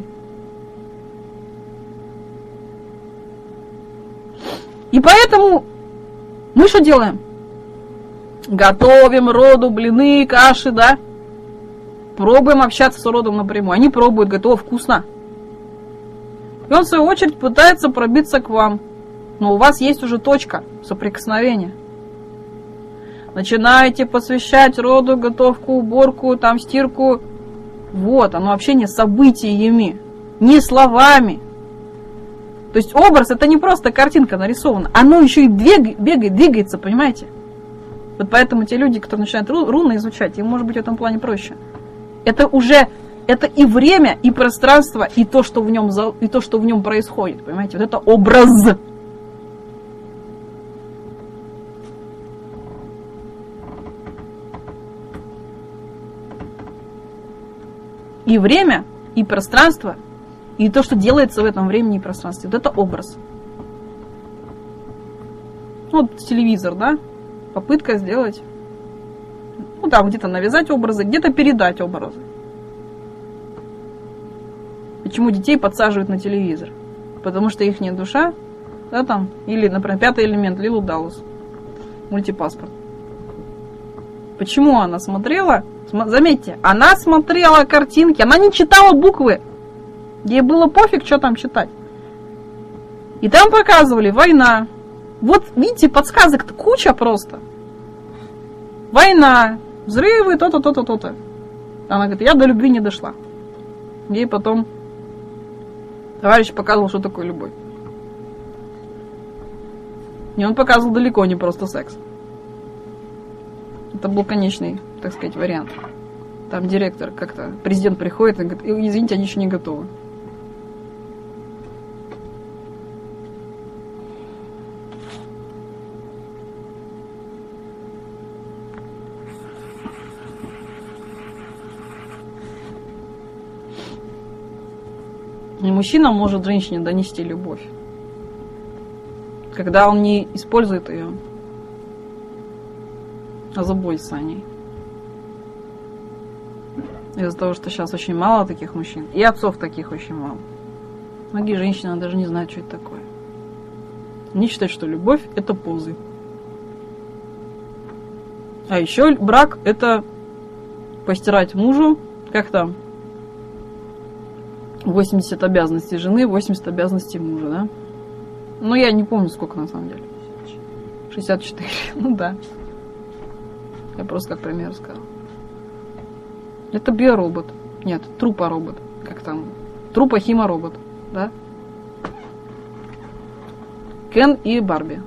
И поэтому мы что делаем? Готовим роду блины, каши, да? Пробуем общаться с родом напрямую. Они пробуют, готово, вкусно. И он, в свою очередь, пытается пробиться к вам. Но у вас есть уже точка соприкосновения. Начинаете посвящать роду готовку, уборку, там, стирку. Вот, оно общение с событиями, не словами. То есть образ это не просто картинка нарисована, оно еще и бегает, бегает двигается, понимаете? Вот поэтому те люди, которые начинают руны изучать, им может быть в этом плане проще. Это уже, это и время, и пространство, и то, что в нем, и то, что в нем происходит, понимаете? Вот это образ. И время, и пространство, и то, что делается в этом времени и пространстве. Вот это образ. Вот телевизор, да? Попытка сделать, ну там где-то навязать образы, где-то передать образы. Почему детей подсаживают на телевизор? Потому что их душа, да, там, или, например, пятый элемент, Лилу Даллас, мультипаспорт. Почему она смотрела? Заметьте, она смотрела картинки, она не читала буквы. Ей было пофиг, что там читать. И там показывали война. Вот, видите, подсказок-то куча просто. Война, взрывы, то-то, то-то, то-то. Она говорит, я до любви не дошла. Ей потом товарищ показывал, что такое любовь. И он показывал далеко не просто секс. Это был конечный, так сказать, вариант. Там директор как-то, президент приходит и говорит, извините, они еще не готовы. И мужчина может женщине донести любовь, когда он не использует ее, а заботится о ней. Из-за того, что сейчас очень мало таких мужчин, и отцов таких очень мало. Многие женщины даже не знают, что это такое. Они считают, что любовь – это позы. А еще брак – это постирать мужу, как там, восемьдесят обязанностей жены, восемьдесят обязанностей мужа, да? Ну, я не помню, сколько на самом деле. шестьдесят четыре, ну да. Я просто как пример сказала. Это биоробот. Нет, трупоробот. Как там? Трупохиморобот, да? Кен и Барби.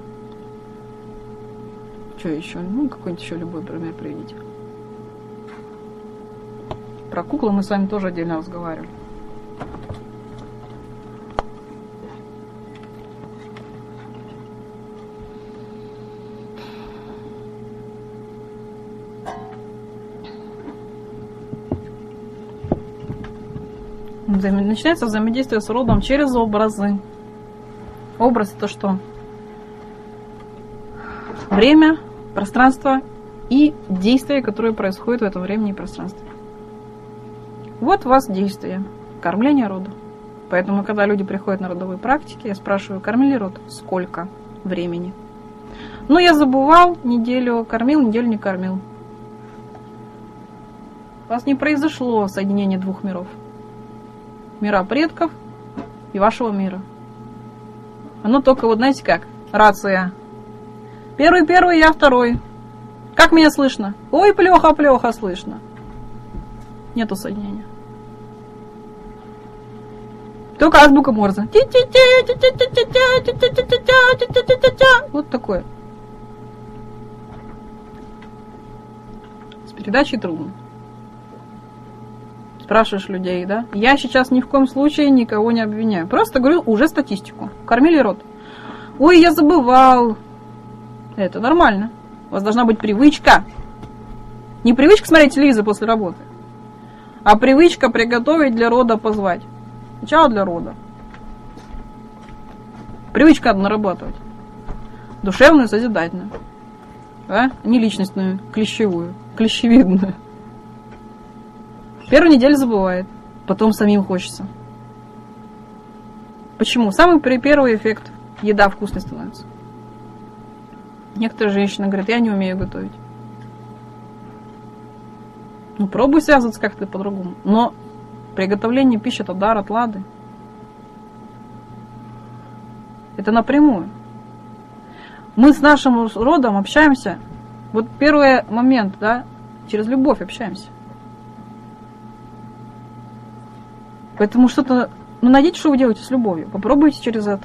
Что еще? Ну, какой-нибудь еще любой пример приведите. Про куклы мы с вами тоже отдельно разговариваем. Начинается взаимодействие с родом через образы. Образ — это что? Время, пространство и действия, которые происходят в этом времени и пространстве. Вот у вас действие. Кормление рода. Поэтому, когда люди приходят на родовые практики, я спрашиваю, кормили род? Сколько времени? Ну, я забывал, неделю кормил, неделю не кормил. У вас не произошло соединение двух миров. Мира предков и вашего мира. Оно только, вот знаете как, рация. Первый, первый, я второй. Как меня слышно? Ой, плохо, плохо слышно. Нету соединения. Только азбука Морзе. Вот такое. С передачей трудно. Спрашиваешь людей, да? Я сейчас ни в коем случае никого не обвиняю. Просто говорю уже статистику. Кормили рот. Ой, я забывал. Это нормально. У вас должна быть привычка. Не привычка смотреть телевизор после работы, а привычка приготовить для рода, позвать. Сначала для рода. Привычка надо нарабатывать. Душевную, созидательную. Да? Не личностную, клещевую, клещевидную. Первую неделю забывает, потом самим хочется. Почему? Самый первый эффект. Еда вкусной становится. Некоторые женщины говорят, я не умею готовить. Ну, пробуй связываться как-то по-другому. Но приготовление пищи — это дар от Лады. Это напрямую. Мы с нашим родом общаемся. Вот первый момент, да, через любовь общаемся. Поэтому что-то... Ну, найдите, что вы делаете с любовью. Попробуйте через это.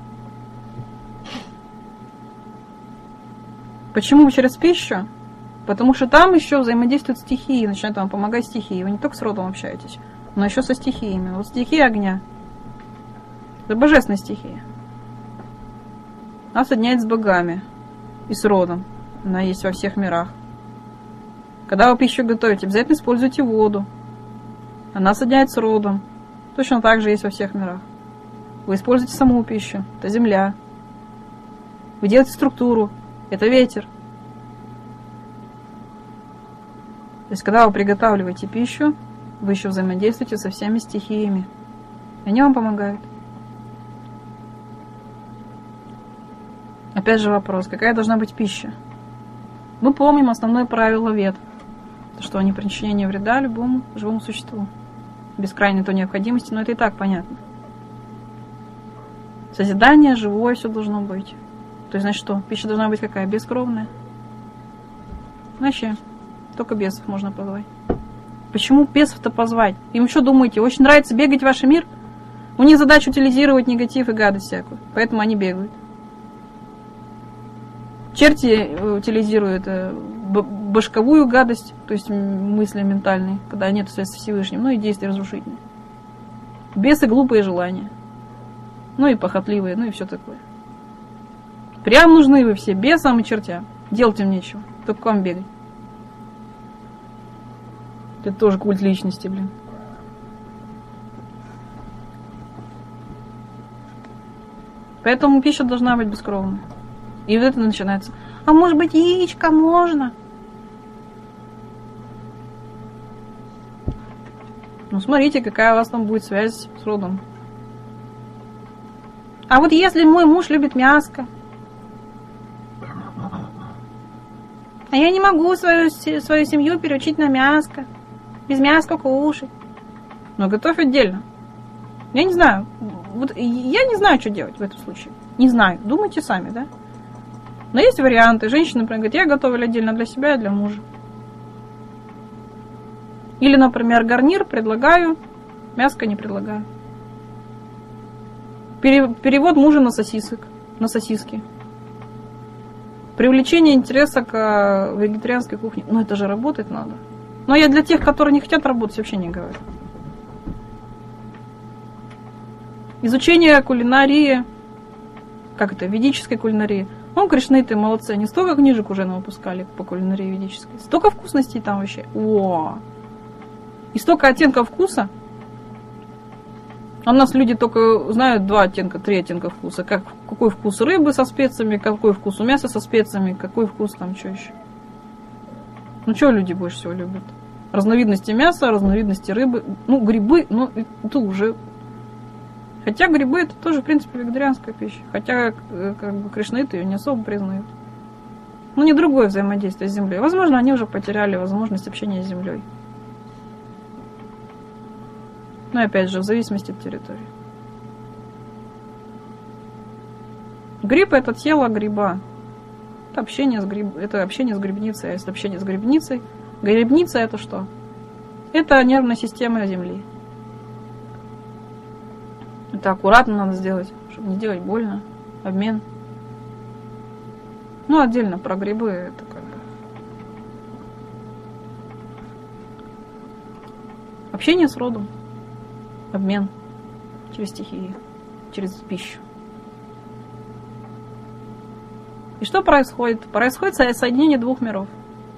Почему через пищу? Потому что там еще взаимодействуют стихии, начинают вам помогать стихии. Вы не только с родом общаетесь, но еще со стихиями. Вот стихия огня. Это божественная стихия. Она соединяется с богами и с родом. Она есть во всех мирах. Когда вы пищу готовите, обязательно используйте воду. Она соединяется с родом. Точно так же есть во всех мирах. Вы используете саму пищу. Это земля. Вы делаете структуру. Это ветер. То есть, когда вы приготавливаете пищу, вы еще взаимодействуете со всеми стихиями. Они вам помогают. Опять же вопрос, какая должна быть пища? Мы помним основное правило Вед, что не причинение вреда любому живому существу. Без крайней то необходимости, но это и так понятно. Созидание, живое, все должно быть. То есть, значит, что? Пища должна быть какая? Бескровная. Вообще, только бесов можно позвать. Почему бесов-то позвать? Им что думаете, очень нравится бегать в ваш мир? У них задача утилизировать негатив и гадость всякую. Поэтому они бегают. Черти утилизируют башковую гадость, то есть мысли ментальные, когда нет связи с Всевышним, ну и действия разрушительные. Бесы — глупые желания. Ну и похотливые, ну и все такое. Прям нужны вы все, бесам и чертям. Делать им нечего, только к вам бегать. Это тоже культ личности, блин. Поэтому пища должна быть бескровной. И вот это начинается. А может быть, яичко можно? Ну, смотрите, какая у вас там будет связь с родом. А вот если мой муж любит мяско, а я не могу свою, свою семью переучить на мяско, без мяска кушать. Но готовь отдельно. Я не знаю. Вот я не знаю, что делать в этом случае. Не знаю. Думайте сами, да? Но есть варианты. Женщина, например, говорит, я готовлю отдельно для себя и для мужа. Или, например, гарнир предлагаю, мяско не предлагаю. Перевод мужа на сосисок, на сосиски. Привлечение интереса к вегетарианской кухне. Ну, это же работать надо. Но я для тех, которые не хотят работать, вообще не говорю. Изучение кулинарии, как это, ведической кулинарии. Ну, кришнаиты молодцы, они столько книжек уже выпускали по кулинарии ведической. Столько вкусностей там вообще. О! И столько оттенков вкуса. А у нас люди только знают два оттенка, три оттенка вкуса. Как, какой вкус рыбы со специями, какой вкус у мяса со специями, какой вкус там что еще. Ну, что люди больше всего любят? Разновидности мяса, разновидности рыбы. Ну, грибы, ну, это уже... Хотя грибы это тоже, в принципе, вегетарианская пища. Хотя, как бы, кришнаиты ее не особо признают. Ну, не другое взаимодействие с землей. Возможно, они уже потеряли возможность общения с землей. Но опять же, в зависимости от территории. Гриб это тело гриба. Это общение с гриб... это общение с грибницей. А если общение с грибницей, грибница это что? Это нервная система Земли. Это аккуратно надо сделать, чтобы не делать больно. Обмен. Ну, отдельно про грибы это как бы. Общение с родом. Обмен через стихии, через пищу. И что происходит? Происходит соединение двух миров.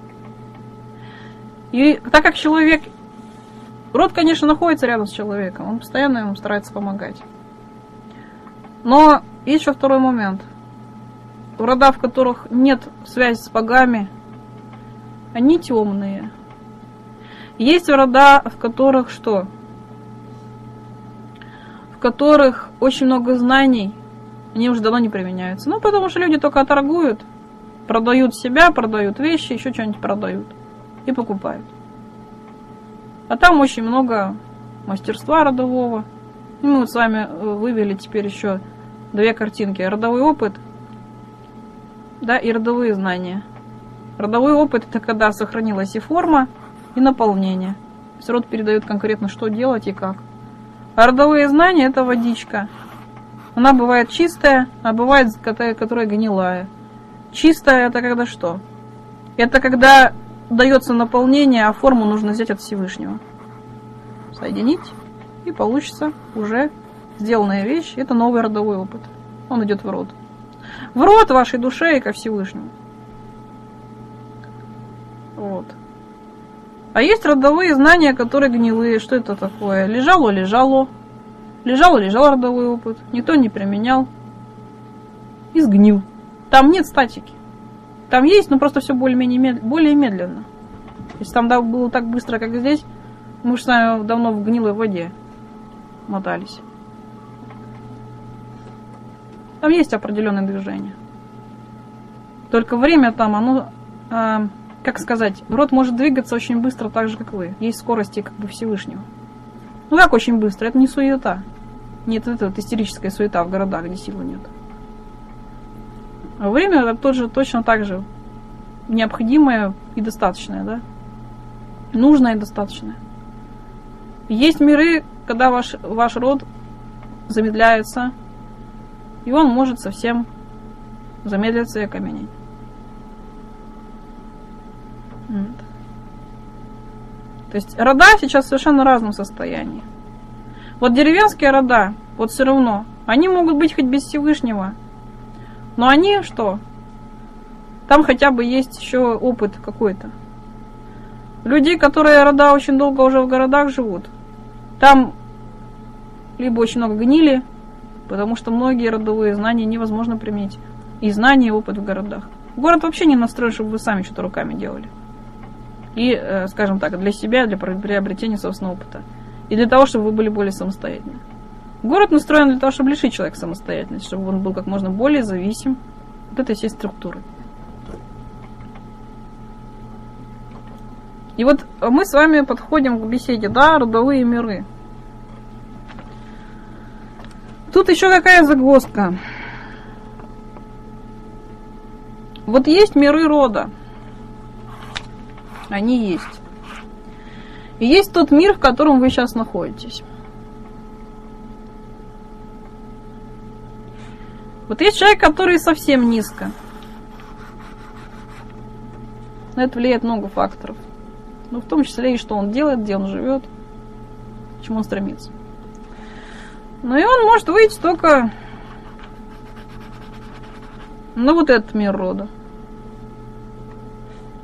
И так как человек... Род, конечно, находится рядом с человеком, он постоянно ему старается помогать. Но есть еще второй момент. В родах, в которых нет связи с богами, они темные. Есть рода, в которых что? В которых очень много знаний, они уже давно не применяются. Ну, потому что люди только торгуют, продают себя, продают вещи, еще что-нибудь продают и покупают. А там очень много мастерства родового. И мы вот с вами вывели теперь еще две картинки. Родовой опыт, да, и родовые знания. Родовой опыт — это когда сохранилась и форма, и наполнение. То есть род передает конкретно, что делать и как. А родовые знания — это водичка. Она бывает чистая, а бывает, которая гнилая. Чистая — это когда что? Это когда дается наполнение, а форму нужно взять от Всевышнего. Соединить, и получится уже сделанная вещь. Это новый родовой опыт. Он идет в род. В род вашей душе и ко Всевышнему. Вот. А есть родовые знания, которые гнилые. Что это такое? Лежало, лежало. Лежало, лежал родовой опыт. Никто не применял. И сгнил. Там нет статики. Там есть, но просто все более-менее мед... более медленно. Если там было так быстро, как здесь, мы же с вами давно в гнилой воде мотались. Там есть определенное движение. Только время там, оно, э, как сказать, род может двигаться очень быстро, так же, как вы. Есть скорости как бы Всевышнего. Ну как очень быстро? Это не суета. Нет, это вот истерическая суета в городах, где силы нет. А время это тоже точно так же необходимое и достаточное, да? Нужное и достаточное. Есть миры, когда ваш, ваш род замедляется, и он может совсем замедлиться и окаменеть. Вот. То есть рода сейчас в совершенно разном состоянии. Вот деревенские рода, вот все равно, они могут быть хоть без Всевышнего, но они что? Там хотя бы есть еще опыт какой-то. Людей, которые рода очень долго уже в городах живут, там либо очень много гнили, потому что многие родовые знания невозможно применить. И знания, и опыт в городах. Город вообще не настроен, чтобы вы сами что-то руками делали. И, скажем так, для себя, для приобретения собственного опыта. И для того, чтобы вы были более самостоятельны. Город настроен для того, чтобы лишить человека самостоятельности, чтобы он был как можно более зависим от этой всей структуры. И вот мы с вами подходим к беседе, да, родовые миры. Тут еще какая загвоздка. Вот есть миры рода. Они есть. И есть тот мир, в котором вы сейчас находитесь. Вот есть человек, который совсем низко. На это влияет много факторов. Ну, в том числе и что он делает, где он живет, к чему он стремится. Ну и он может выйти только на вот этот мир рода.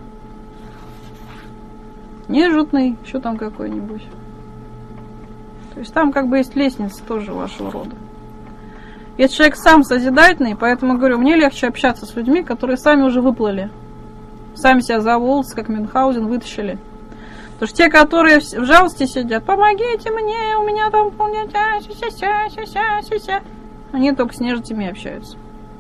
Нежитный, еще там какой-нибудь. То есть там как бы есть лестница тоже вашего рода. Если человек сам созидательный, поэтому говорю, мне легче общаться с людьми, которые сами уже выплыли. Сами себя за волосы, как Мюнхгаузен, вытащили. Потому что те, которые в жалости сидят, помогите мне, у меня там они только с нежитями общаются.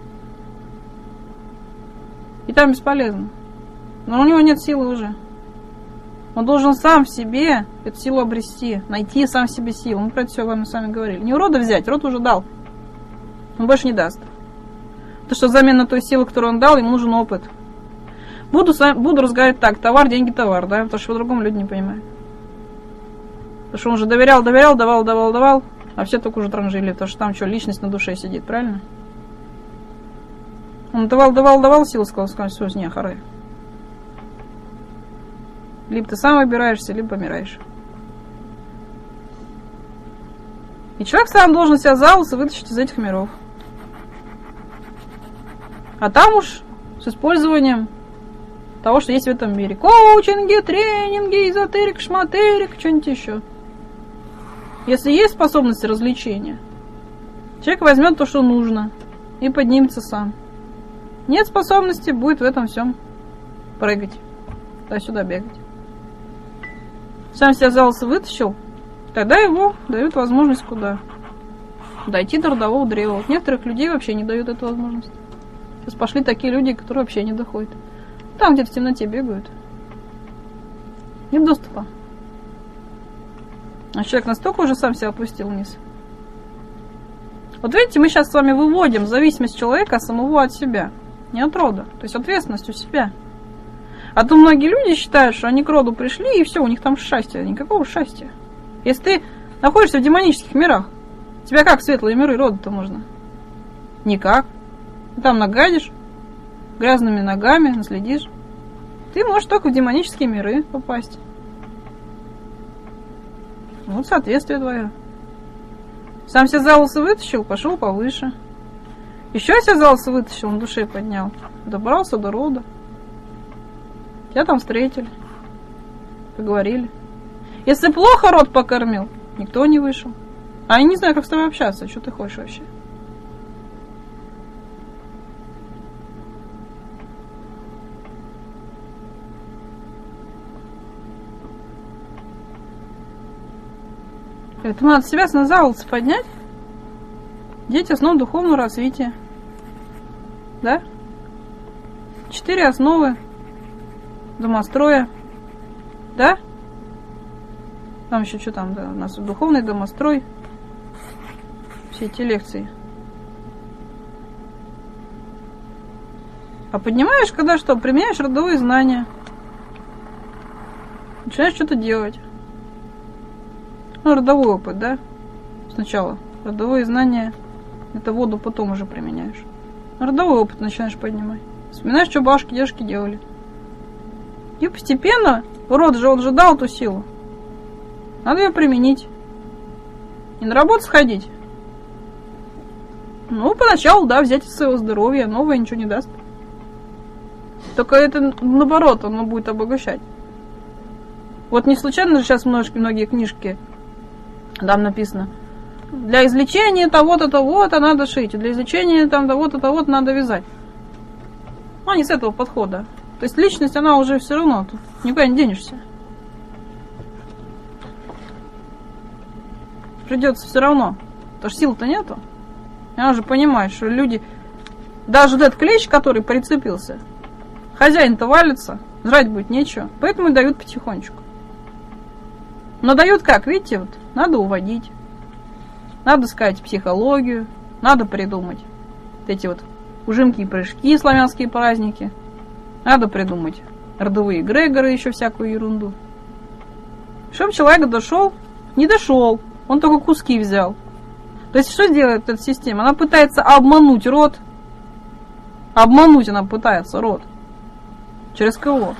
И там бесполезно. Но у него нет силы уже. Он должен сам в себе эту силу обрести, найти сам в себе силу. Мы про это все вам сами говорили. Не у рода взять, род уже дал. Он больше не даст. Потому что взамен на той силы, которую он дал, ему нужен опыт. Буду, буду разговаривать так, товар, деньги, товар, да, потому что по-другому люди не понимают. Потому что он уже доверял, доверял, давал, давал, давал, а все только уже транжили, потому что там что, личность на душе сидит, правильно? Он давал, давал, давал, силу сказал, сказал, все, не, харай. Либо ты сам выбираешься, либо помираешь. И человек сам должен себя за волосы вытащить из этих миров. А там уж с использованием того, что есть в этом мире. Коучинги, тренинги, эзотерик, шматерик, что-нибудь еще. Если есть способности развлечения, человек возьмет то, что нужно, и поднимется сам. Нет способности, будет в этом всем прыгать, туда-сюда бегать. Сам себя за волосы вытащил, тогда его дают возможность куда? Дойти до родового древа. Вот некоторых людей вообще не дают эту возможность. Сейчас пошли такие люди, которые вообще не доходят. Там где-то в темноте бегают. Нет доступа. А человек настолько уже сам себя опустил вниз. Вот видите, мы сейчас с вами выводим зависимость человека самого от себя. Не от рода. То есть ответственность у себя. А то многие люди считают, что они к роду пришли, и все, у них там счастье. Никакого счастья. Если ты находишься в демонических мирах, тебя как в светлые миры рода-то можно? Никак. Там нагадишь, грязными ногами наследишь. Ты можешь только в демонические миры попасть. Вот соответствие твое. Сам себя за волосы вытащил, пошел повыше. Еще себя за волосы вытащил, на душе поднял. Добрался до рода. Тебя там встретили. Поговорили. Если плохо род покормил, никто не вышел. А я не знаю, как с тобой общаться. Что ты хочешь вообще? Поэтому надо себя на за волосы поднять. Дети основ духовного развития. Да? Четыре основы домостроя. Да? Там еще что там, да, у нас духовный домострой. Все эти лекции. А поднимаешь, когда что? Применяешь родовые знания. Начинаешь что-то делать. Ну, родовой опыт, да? Сначала. Родовые знания. Это воду потом уже применяешь. Родовой опыт начинаешь поднимать. Вспоминаешь, что бабушки, дедушки делали. И постепенно, род же, он же дал эту силу. Надо ее применить. И на работу сходить. Ну, поначалу, да, взять из своего здоровья. Новое ничего не даст. Только это, наоборот, оно будет обогащать. Вот не случайно же сейчас многие, многие книжки там написано. Для излечения того-то, того-то надо шить. Для излечения там того-то, того-то надо вязать. Ну, не с этого подхода. То есть личность, она уже все равно. Тут никуда не денешься. Придется все равно. Потому что сил-то нету. Она уже понимает, что люди... Даже вот этот клещ, который прицепился, хозяин-то валится, жрать будет нечего. Поэтому и дают потихонечку. Но дают как? Видите, вот надо уводить. Надо сказать психологию. Надо придумать вот эти вот ужимки и прыжки, славянские праздники. Надо придумать родовые эгрегоры, еще всякую ерунду. Чтобы человек дошел, не дошел. Он только куски взял. То есть, что делает эта система? Она пытается обмануть род. Обмануть она пытается род. Через кого?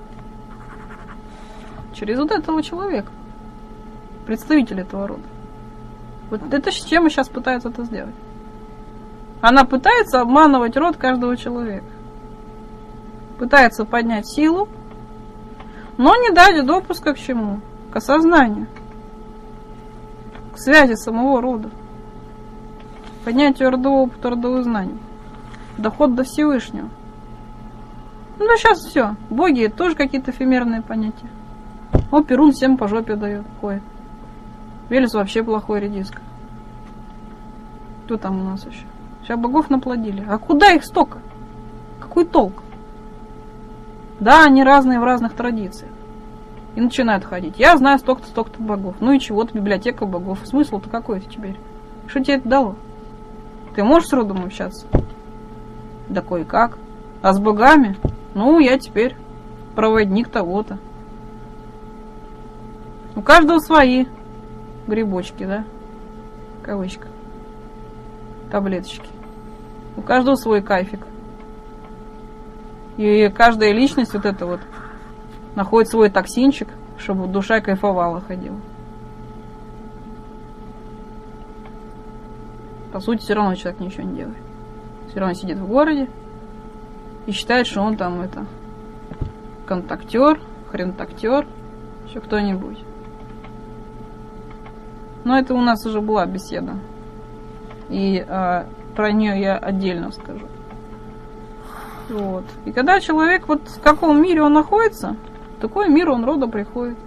Через вот этого человека. Представитель этого рода. Вот эта система сейчас пытается это сделать. Она пытается обманывать род каждого человека. Пытается поднять силу, но не дать допуска к чему? К осознанию. К к связи самого рода, поднятию родового опыта, родовых знаний, доход до Всевышнего. Ну, да сейчас все. Боги тоже какие-то эфемерные понятия. О, Перун всем по жопе дает, ходит. Велес вообще плохой редиска. Кто там у нас еще? Сейчас богов наплодили. А куда их столько? Какой толк? Да, они разные в разных традициях. И начинают ходить. Я знаю столько-то, столько-то богов. Ну и чего-то, библиотека богов. Смысл-то какой-то теперь? Что тебе это дало? Ты можешь с родом общаться? Да кое-как. А с богами? Ну, я теперь проводник того-то. У каждого свои грибочки, да? Кавычка. Таблеточки. У каждого свой кайфик. И каждая личность вот эта вот находит свой токсинчик, чтобы душа кайфовала, ходила. По сути, все равно человек ничего не делает. Все равно сидит в городе и считает, что он там это контактер, хрентактер, еще кто-нибудь. Но это у нас уже была беседа. И а, про нее я отдельно скажу. Вот. И когда человек, вот в каком мире он находится, в такой мир он рода приходит.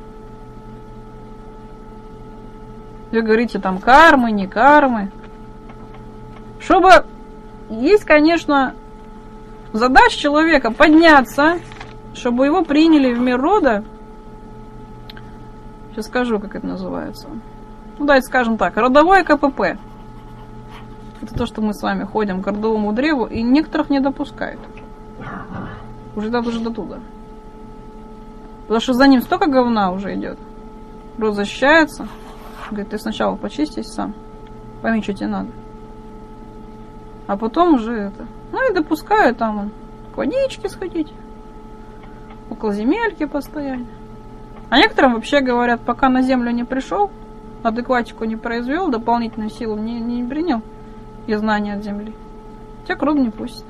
Вы говорите там кармы, не кармы. Чтобы... Есть, конечно, задача человека подняться, чтобы его приняли в мир рода. Сейчас скажу, как это называется. Ну, давайте скажем так. Родовое КПП. Это то, что мы с вами ходим к родовому древу, и некоторых не допускают. Уже до уже до туда. Потому что за ним столько говна уже идет. Род защищается. Говорит, ты сначала почистись сам. Пойми, что тебе надо. А потом уже это... Ну и допускают там он, к водичке сходить. Около земельки постоять. А некоторым вообще говорят, пока на землю не пришел, адекватику не произвел, дополнительную силу не, не принял и знания от земли, тебя к роду не пустят.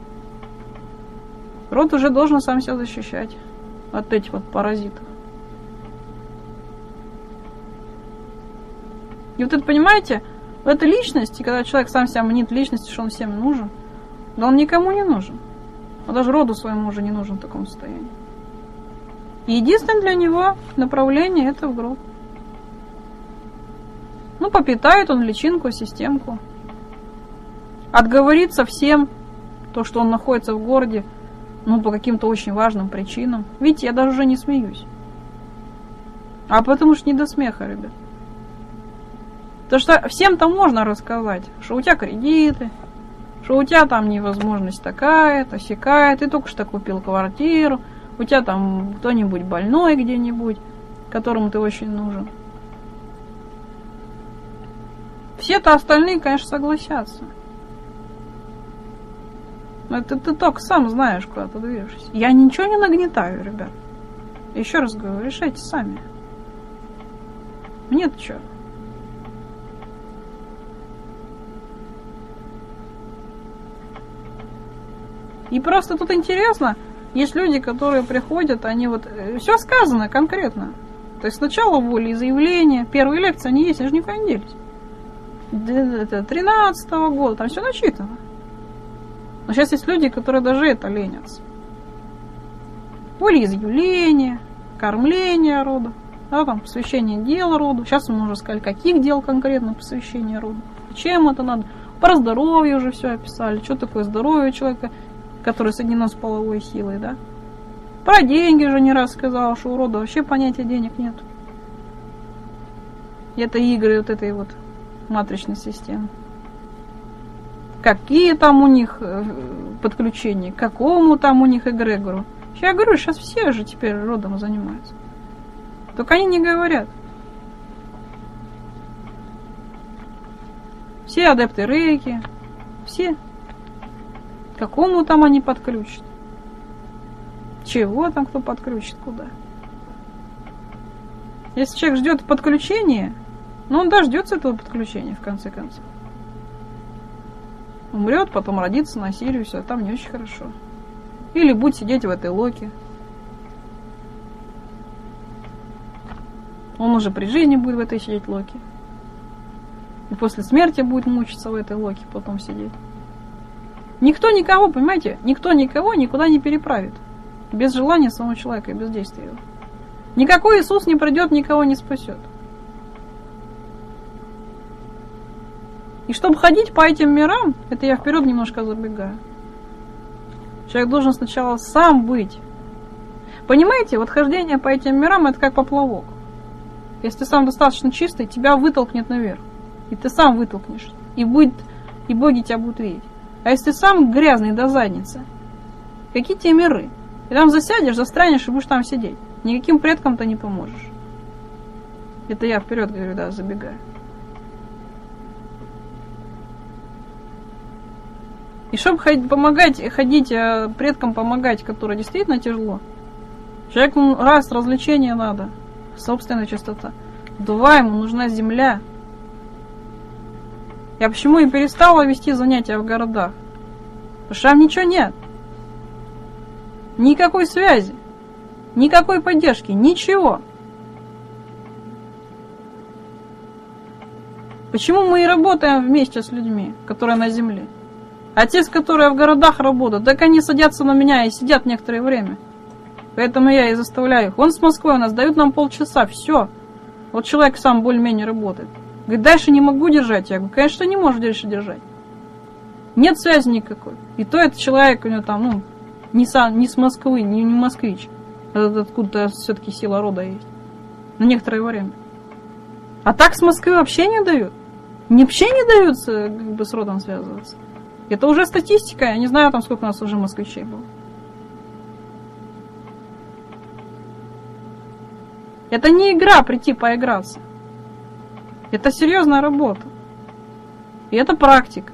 Род уже должен сам себя защищать от этих вот паразитов. И вот это, понимаете, в этой личности, когда человек сам себя мнит личностью, что он всем нужен, да он никому не нужен. Он даже роду своему уже не нужен в таком состоянии. И единственное для него направление это в гроб. Ну, попитает он личинку, системку. Отговорится всем, то, что он находится в городе, ну, по каким-то очень важным причинам. Видите, я даже уже не смеюсь. А потому что не до смеха, ребят. Потому что всем-то можно рассказать, что у тебя кредиты, что у тебя там невозможность такая-то, сякая, ты только что купил квартиру, у тебя там кто-нибудь больной где-нибудь, которому ты очень нужен. Все-то остальные, конечно, согласятся. Но это ты только сам знаешь, куда ты движешься. Я ничего не нагнетаю, ребят. Еще раз говорю, решайте сами. Мне-то что? И просто тут интересно, есть люди, которые приходят, они вот... Все сказано конкретно. То есть сначала волеизъявление, первые лекции, они есть, они же никуда не делись. Это тринадцатого года, там все начитано. Но сейчас есть люди, которые даже это ленятся. Волеизъявление, кормление рода, да, там, посвящение дела роду. Сейчас мы уже сказали, каких дел конкретно посвящение роду. Зачем это надо? Про здоровье уже все описали. Что такое здоровье человека, который соединен с половой силой, да? Про деньги уже не раз сказала, что у рода вообще понятия денег нет. И это игры вот этой вот матричной системы. Какие там у них подключения, к какому там у них эгрегору. Я говорю, сейчас все же теперь родом занимаются. Только они не говорят. Все адепты рейки, все. К какому там они подключат? Чего там кто подключит, куда? Если человек ждет подключения, ну он дождется этого подключения в конце концов. Умрет, потом родится на Сириусе, а там не очень хорошо. Или будет сидеть в этой локе. Он уже при жизни будет в этой сидеть локе. И после смерти будет мучиться в этой локе, потом сидеть. Никто никого, понимаете, никто никого никуда не переправит. Без желания самого человека и без действия его. Никакой Иисус не придет, никого не спасет. И чтобы ходить по этим мирам, это я вперед немножко забегаю. Человек должен сначала сам быть. Понимаете, вот хождение по этим мирам это как поплавок. Если ты сам достаточно чистый, тебя вытолкнет наверх. И ты сам вытолкнешь. И, будет, и боги тебя будут видеть. А если ты сам грязный до задницы, какие тебе миры? Ты там засядешь, застрянешь и будешь там сидеть. Никаким предкам ты не поможешь. Это я вперед говорю, да, забегаю. И чтобы помогать, ходить, предкам помогать, которые действительно тяжело, человеку раз развлечения надо, собственная чистота. Два, ему нужна земля. Я почему и перестала вести занятия в городах? Потому что там ничего нет. Никакой связи. Никакой поддержки. Ничего. Почему мы и работаем вместе с людьми, которые на земле? А те, которые в городах работают, так они садятся на меня и сидят некоторое время. Поэтому я и заставляю их. Он с Москвы у нас дают нам полчаса, все. Вот человек сам более-менее работает. Говорит, дальше не могу держать. Я говорю, конечно, не можешь дальше держать. Нет связи никакой. И то этот человек у него там, ну, не, сам, не с Москвы, не, не москвич. Откуда-то все-таки сила рода есть. На некоторое время. А так с Москвы вообще не дают. Вообще не даются как бы с родом связываться. Это уже статистика. Я не знаю, там сколько у нас уже москвичей было. Это не игра прийти поиграться. Это серьезная работа. И это практика.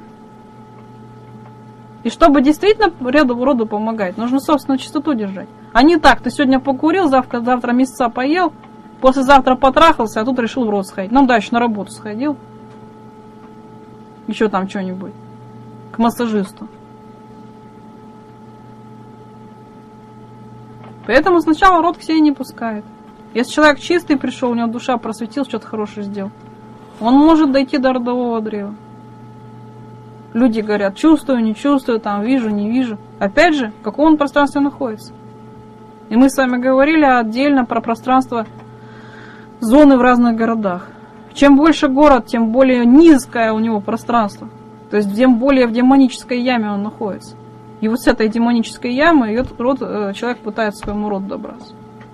И чтобы действительно роду, роду помогать, нужно собственную чистоту держать. А не так, ты сегодня покурил, завтра, завтра месяца поел, послезавтра потрахался, а тут решил в рот сходить. Ну да, еще на работу сходил. Еще там что-нибудь. К массажисту. Поэтому сначала род к себе не пускает. Если человек чистый пришел, у него душа просветилась, что-то хорошее сделал, он может дойти до родового древа. Люди говорят, чувствую, не чувствую, там вижу, не вижу. Опять же, в каком он пространстве находится. И мы с вами говорили отдельно про пространство зоны в разных городах. Чем больше город, тем более низкое у него пространство. То есть тем более в демонической яме он находится. И вот с этой демонической ямы ее род, человек пытается к своему роду добраться.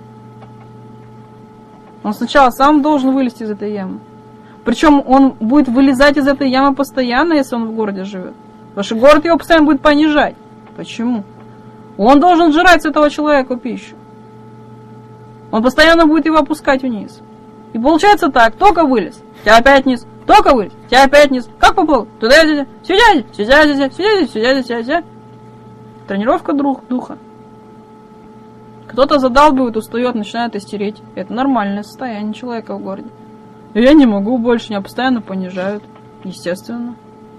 Он сначала сам должен вылезти из этой ямы. Причем он будет вылезать из этой ямы постоянно, если он в городе живет. Потому что город его постоянно будет понижать. Почему? Он должен жрать с этого человека пищу. Он постоянно будет его опускать вниз. И получается так, только вылез, тебя опять вниз, только вылез, тебя опять вниз. Как поплыл? Туда, сюда, сюда, сюда, сюда, сюда, сюда, сюда, сюда. Тренировка друг духа. Кто-то задалбивает, устает, начинает истереть. Это нормальное состояние человека в городе. И я не могу больше, меня постоянно понижают. Естественно.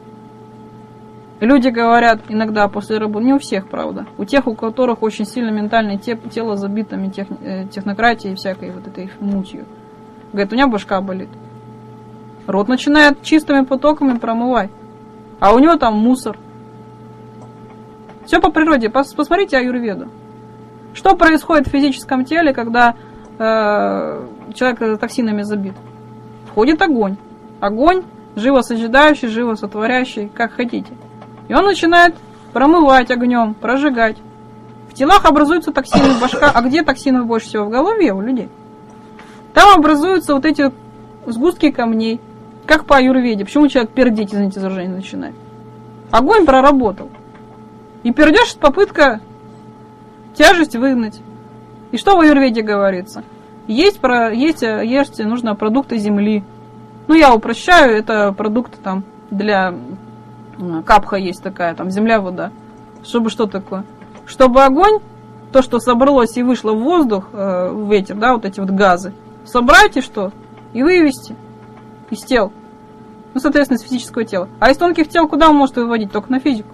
И люди говорят иногда после работы, не у всех, правда, у тех, у которых очень сильно ментальное тело забитыми тех, технократией и всякой вот этой мутью. Говорит, у меня башка болит. Рот начинает чистыми потоками промывать. А у него там мусор. Все по природе. Посмотрите аюрведу. Что происходит в физическом теле, когда э, человек токсинами забит? Входит огонь. Огонь живосозидающий, живосотворящий, как хотите. И он начинает промывать огнем, прожигать. В телах образуются токсины, башка. А где токсинов больше всего? В голове у людей. Там образуются вот эти сгустки камней. Как по аюрведе. Почему человек пердеть, извините за выражение, начинает? Огонь проработал. И пердеж — это попытка тяжесть выгнать. И что в аюрведе говорится? Есть, про, есть ешьте, нужно продукты земли. Ну, я упрощаю, это продукты там для капха есть такая, там земля, вода. Чтобы что такое? Чтобы огонь, то, что собралось и вышло в воздух, э, в ветер, да, вот эти вот газы, собрать и что? И вывести из тел. Ну, соответственно, из физического тела. А из тонких тел куда он может выводить? Только на физику.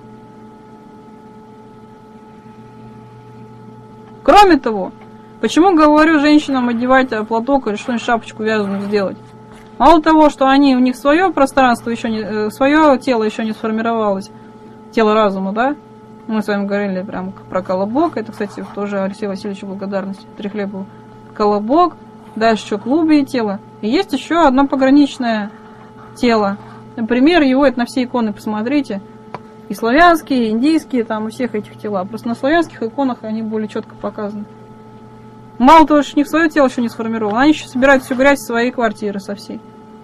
Кроме того, почему говорю женщинам одевать платок или что-нибудь, шапочку вязаную сделать? Мало того, что они, у них свое пространство еще не, свое тело еще не сформировалось, тело разума, да? Мы с вами говорили прям про колобок. Это, кстати, тоже Алексею Васильевичу благодарность Трехлебову. Колобок, дальше еще клубие тело. И есть еще одно пограничное тело. Например, его это на все иконы посмотрите. И славянские, и индийские, там у всех этих тела. Просто на славянских иконах они более четко показаны. Мало того, что у них свое тело еще не сформировано, они еще собирают всю грязь в своей квартиры со всей.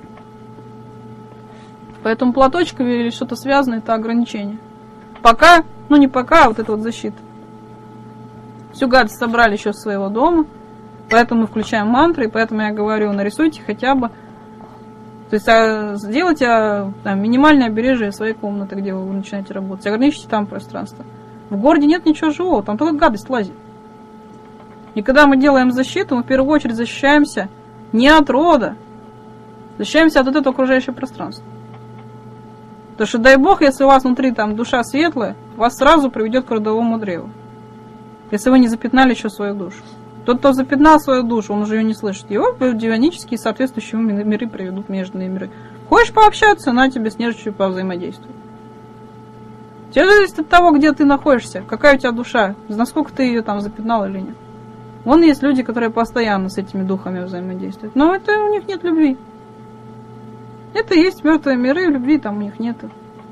Поэтому платочком или что-то связано, это ограничение. Пока, ну не пока, а вот это вот защита. Всю гадость собрали еще с своего дома, поэтому мы включаем мантры, и поэтому я говорю, нарисуйте хотя бы, то есть а, сделайте а, там, минимальное обережение своей комнаты, где вы начинаете работать, ограничьте там пространство. В городе нет ничего живого, там только гадость лазит. И когда мы делаем защиту, мы в первую очередь защищаемся не от рода, защищаемся от этого окружающего пространства. Потому что, дай бог, если у вас внутри там душа светлая, вас сразу приведет к родовому древу. Если вы не запятнали еще свою душу. Тот, кто запятнал свою душу, он уже ее не слышит. Его диванические соответствующие миры приведут, межные миры. Хочешь пообщаться, на тебе с нежитью повзаимодействуй. Все зависит от того, где ты находишься, какая у тебя душа, насколько ты ее там запятнал или нет. Вон есть люди, которые постоянно с этими духами взаимодействуют. Но это у них нет любви. Это есть мертвые миры, любви там у них нету.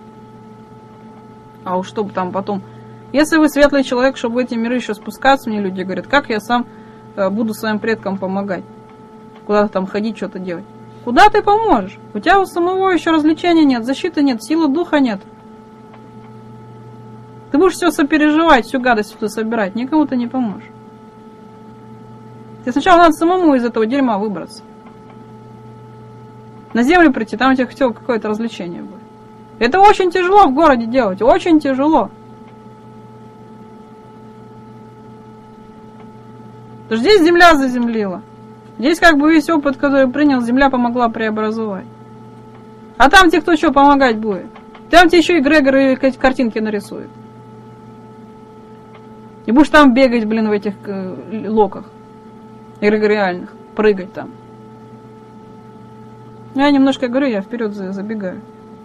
А уж чтобы там потом... Если вы светлый человек, чтобы в эти миры еще спускаться, мне люди говорят, как я сам э, буду своим предкам помогать? Куда-то там ходить, что-то делать. Куда ты поможешь? У тебя у самого еще развлечения нет, защиты нет, силы духа нет. Ты будешь все сопереживать, всю гадость всю собирать, никому ты не поможешь. Тебе сначала надо самому из этого дерьма выбраться. На землю прийти, там у тебя хотел какое-то развлечение будет. Это очень тяжело в городе делать, очень тяжело. Потому что здесь земля заземлила. Здесь как бы весь опыт, который принял, земля помогла преобразовать. А там тебе кто что помогать будет? Там тебе еще и Грегор и картинки нарисует. И будешь там бегать, блин, в этих э, локах эгрегориальных, прыгать там. Я немножко говорю, я вперед забегаю.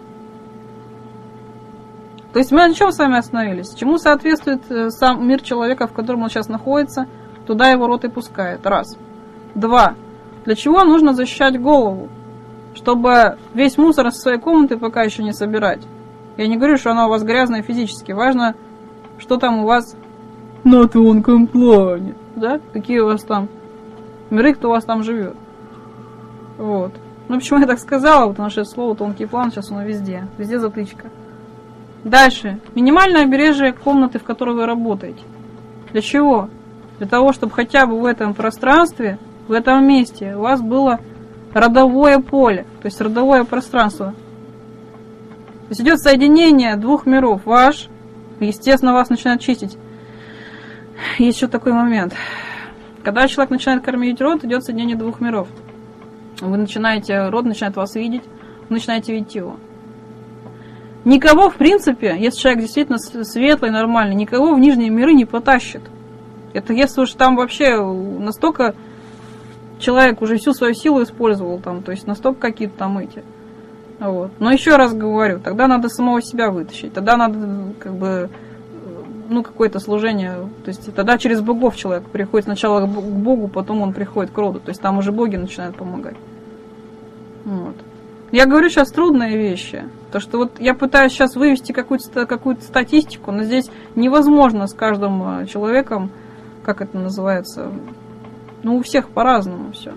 То есть мы на чем с вами остановились? Чему соответствует сам мир человека, в котором он сейчас находится? Туда его рот и пускает. Раз. Два. Для чего нужно защищать голову? Чтобы весь мусор из своей комнаты пока еще не собирать. Я не говорю, что она у вас грязная физически. Важно, что там у вас на тонком плане. Да? Какие у вас там миры, кто у вас там живет. Вот. Ну, почему я так сказала? Потому что слово тонкий план сейчас оно везде. Везде затычка. Дальше. Минимальное обережение комнаты, в которой вы работаете. Для чего? Для того, чтобы хотя бы в этом пространстве, в этом месте у вас было родовое поле, то есть родовое пространство. То есть идет соединение двух миров. Ваш, естественно, вас начинает чистить. Есть еще такой момент. Когда человек начинает кормить род, идет соединение двух миров. Вы начинаете, род начинает вас видеть, вы начинаете видеть его. Никого, в принципе, если человек действительно светлый, нормальный, никого в нижние миры не потащит. Это если уж там вообще настолько человек уже всю свою силу использовал, там, то есть настолько какие-то там эти. Вот. Но еще раз говорю, тогда надо самого себя вытащить, тогда надо как бы, ну, какое-то служение, то есть тогда через богов человек приходит сначала к Богу, потом он приходит к роду, то есть там уже боги начинают помогать. Вот. Я говорю сейчас трудные вещи, то что вот я пытаюсь сейчас вывести какую-то, какую-то статистику, но здесь невозможно с каждым человеком, как это называется, ну, у всех по-разному все.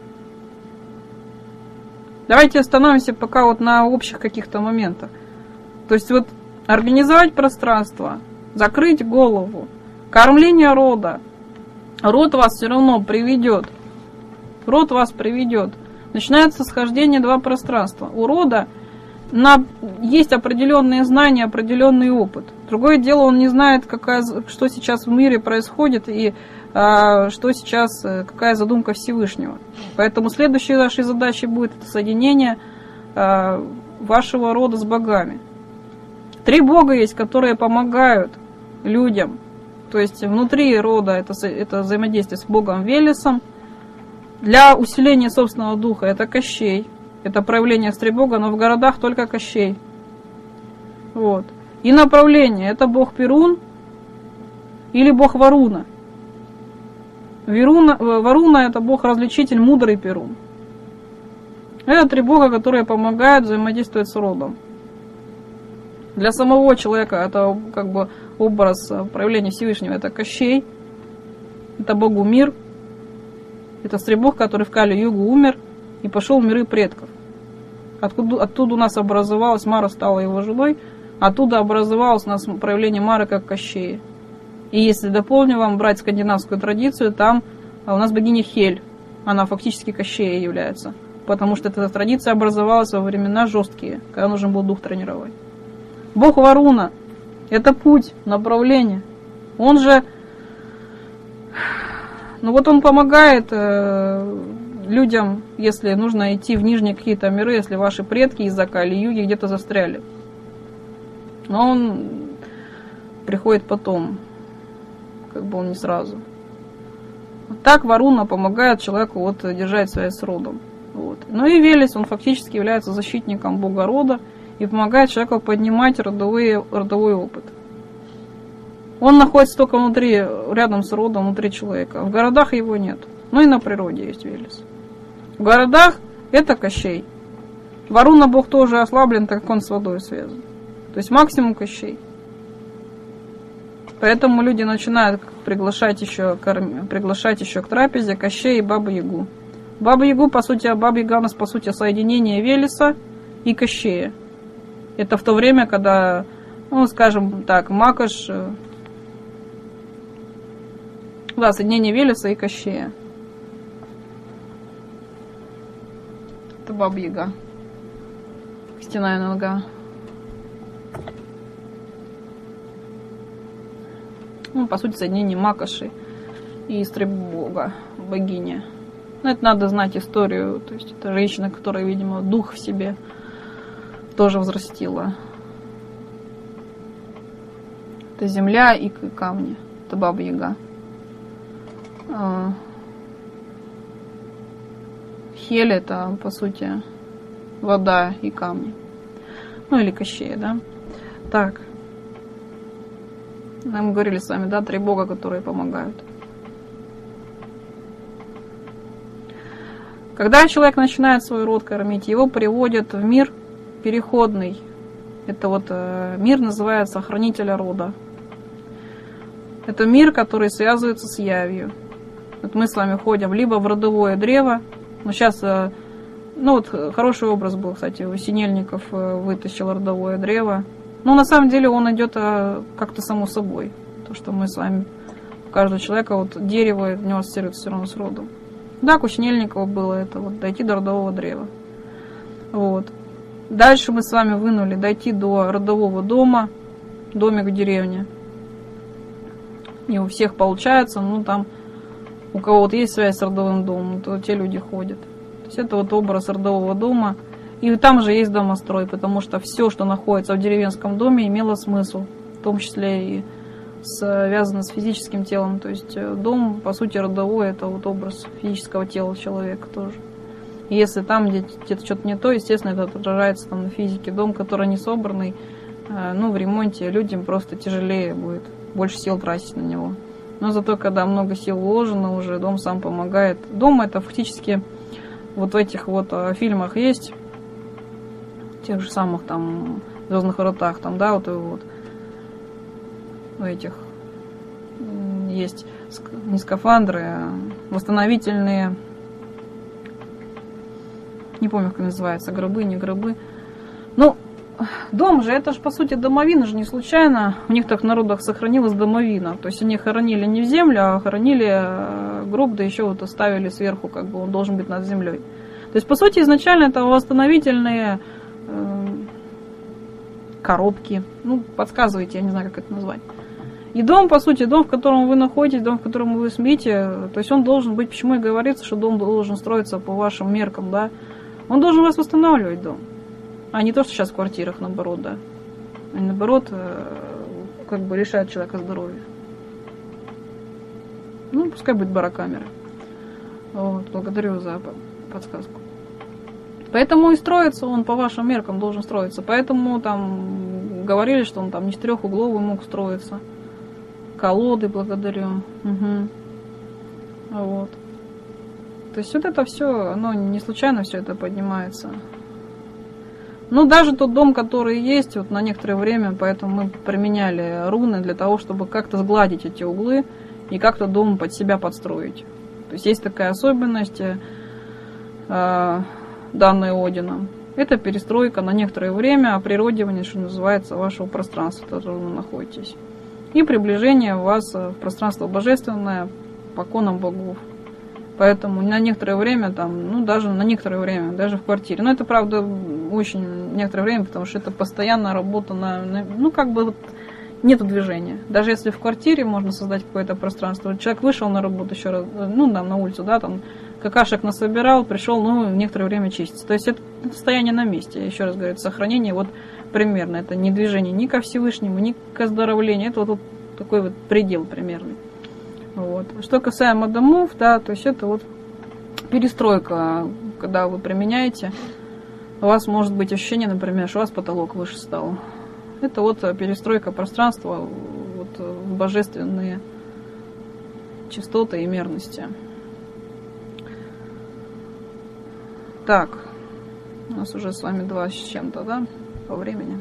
Давайте остановимся пока вот на общих каких-то моментах. То есть вот организовать пространство, закрыть голову, кормление рода. Род вас все равно приведет. Род вас приведет. Начинается схождение два пространства. У рода на, есть определенные знания, определенный опыт. Другое дело, он не знает, какая, что сейчас в мире происходит и а, что сейчас, какая задумка Всевышнего. Поэтому следующей нашей задачей будет это соединение а, вашего рода с богами. Три бога есть, которые помогают людям. То есть внутри рода это, это взаимодействие с богом Велесом. Для усиления собственного духа это Кощей. Это проявление Стребога, но в городах только Кощей. Вот. И направление. Это бог Перун или бог Варуна. Веруна, Варуна это бог-развлечитель, мудрый Перун. Это три бога, которые помогают взаимодействовать с родом. Для самого человека это как бы образ проявления Всевышнего. Это Кощей, это Богумир, это Стребог, который в Кали-югу умер и пошел в миры предков. Откуда, оттуда у нас образовалась, Мара стала его женой, оттуда образовалось у нас проявление Мары как Кощея. И если, дополню вам, брать скандинавскую традицию, там у нас богиня Хель, она фактически Кощея является. Потому что эта традиция образовалась во времена жесткие, когда нужен был дух тренировать. Бог Варуна – это путь, направление. Он же, ну вот он помогает э, людям, если нужно идти в нижние какие-то миры, если ваши предки из-за Кали-юги где-то застряли. Но он приходит потом, как бы он не сразу. Так Варуна помогает человеку вот держать связь с родом. Вот. Ну и Велес, он фактически является защитником бога рода и помогает человеку поднимать родовые, родовой опыт. Он находится только внутри, рядом с родом, внутри человека. В городах его нет. Ну и на природе есть Велес. В городах это Кощей. Варуна бог тоже ослаблен, так как он с водой связан. То есть максимум Кощей. Поэтому люди начинают приглашать еще, приглашать еще к трапезе Кощея и Бабу-Ягу. Баба-Ягу, по сути, Баба-Яга у нас, по сути, соединение Велеса и Кощея. Это в то время, когда, ну, скажем так, Макаш, да, соединение Велеса и Кощея. Это Баба-Яга. Костяная нога. Ну, по сути, соединение Макоши и Стребога, богини. Но это надо знать историю. То есть это женщина, которая, видимо, дух в себе тоже взрастила. Это земля и камни. Это Баба-Яга. Хель это, по сути, вода и камни. Ну или Кощея, да? Так. Мы говорили с вами, да, три бога, которые помогают. Когда человек начинает свой род кормить, его приводят в мир переходный. Это вот э, мир называется хранителя рода. Это мир, который связывается с явью. Вот мы с вами ходим либо в родовое древо, но сейчас, э, ну вот хороший образ был, кстати, у Синельников э, вытащил родовое древо. Но на самом деле он идет э, как-то само собой. То, что мы с вами, у каждого человека, вот дерево, в него ассоциируется все равно с родом. Да, у Синельникова было это, вот, дойти до родового древа. Вот. Дальше мы с вами вынули дойти до родового дома, домик в деревне. Не у всех получается, ну там, у кого вот есть связь с родовым домом, то те люди ходят. То есть это вот образ родового дома. И там же есть домострой, потому что все, что находится в деревенском доме, имело смысл, в том числе и связано с физическим телом. То есть дом, по сути, родовой, это вот образ физического тела человека тоже. И если там где-то что-то не то, естественно, это отражается там на физике. Дом, который не собранный, ну, в ремонте людям просто тяжелее будет, больше сил тратить на него. Но зато, когда много сил вложено уже, дом сам помогает. Дом это фактически вот в этих вот фильмах есть, тех же самых там «Звездных вратах», там, да, вот, вот у этих есть не скафандры, а восстановительные, не помню, как называется, гробы, не гробы. Ну, дом же, это же, по сути, домовина же не случайно. У них так в народах сохранилась домовина. То есть они хоронили не в землю, а хоронили гроб, да еще вот оставили сверху, как бы он должен быть над землей. То есть, по сути, изначально это восстановительные э, коробки. Ну, подсказывайте, я не знаю, как это назвать. И дом, по сути, дом, в котором вы находитесь, дом, в котором вы спите, то есть он должен быть, почему и говорится, что дом должен строиться по вашим меркам, да. Он должен вас восстанавливать, дом. А не то, что сейчас в квартирах, наоборот, да. И наоборот, как бы лишает человека здоровья. Ну, пускай будет барокамера. Вот, благодарю за подсказку. Поэтому и строится он по вашим меркам должен строиться. Поэтому там говорили, что он там не четырехугловый мог строиться. Колоды благодарю. Угу. Вот. То есть вот это все, оно не случайно все это поднимается. Ну, даже тот дом, который есть, вот на некоторое время, поэтому мы применяли руны для того, чтобы как-то сгладить эти углы и как-то дом под себя подстроить. То есть есть такая особенность, э, данная Одином. Это перестройка на некоторое время, оприродивание, что называется, вашего пространства, в котором вы находитесь. И приближение вас в пространство божественное, по конам богов. Поэтому на некоторое время, там, ну, даже на некоторое время, даже в квартире. Но это, правда, очень некоторое время, потому что это постоянная работа на, на ну, как бы вот нету движения. Даже если в квартире можно создать какое-то пространство. Человек вышел на работу еще раз, ну, там, на улицу, да, там, какашек насобирал, пришел, ну, некоторое время чистится. То есть это состояние на месте. Я еще раз говорю, сохранение вот примерно. Это не движение ни ко Всевышнему, ни к оздоровлению. Это вот, вот такой вот предел примерный. Вот. Что касаемо домов, да, то есть это вот перестройка, когда вы применяете, у вас может быть ощущение, например, что у вас потолок выше стал. Это вот перестройка пространства вот, в божественные частоты и мерности. Так, у нас уже с вами два с чем-то, да, по времени.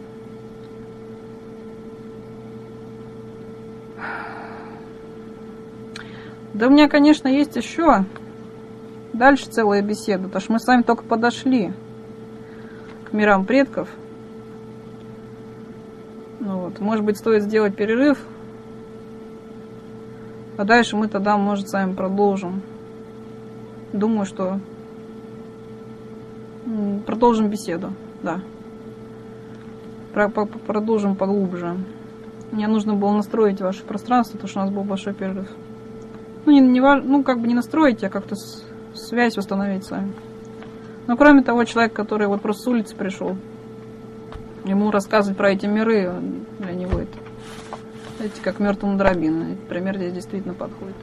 Да у меня, конечно, есть еще дальше целая беседа, потому что мы с вами только подошли к мирам предков. Ну вот, может быть, стоит сделать перерыв, а дальше мы тогда, может, с вами продолжим. Думаю, что продолжим беседу, да. Продолжим поглубже. Мне нужно было настроить ваше пространство, потому что у нас был большой перерыв. Ну, не, не, ну, как бы не настроить, а как-то связь установить с вами. Но кроме того, человек, который вот просто с улицы пришел, ему рассказывать про эти миры, для него это, знаете, как мертвому дробину. Этот пример здесь действительно подходит.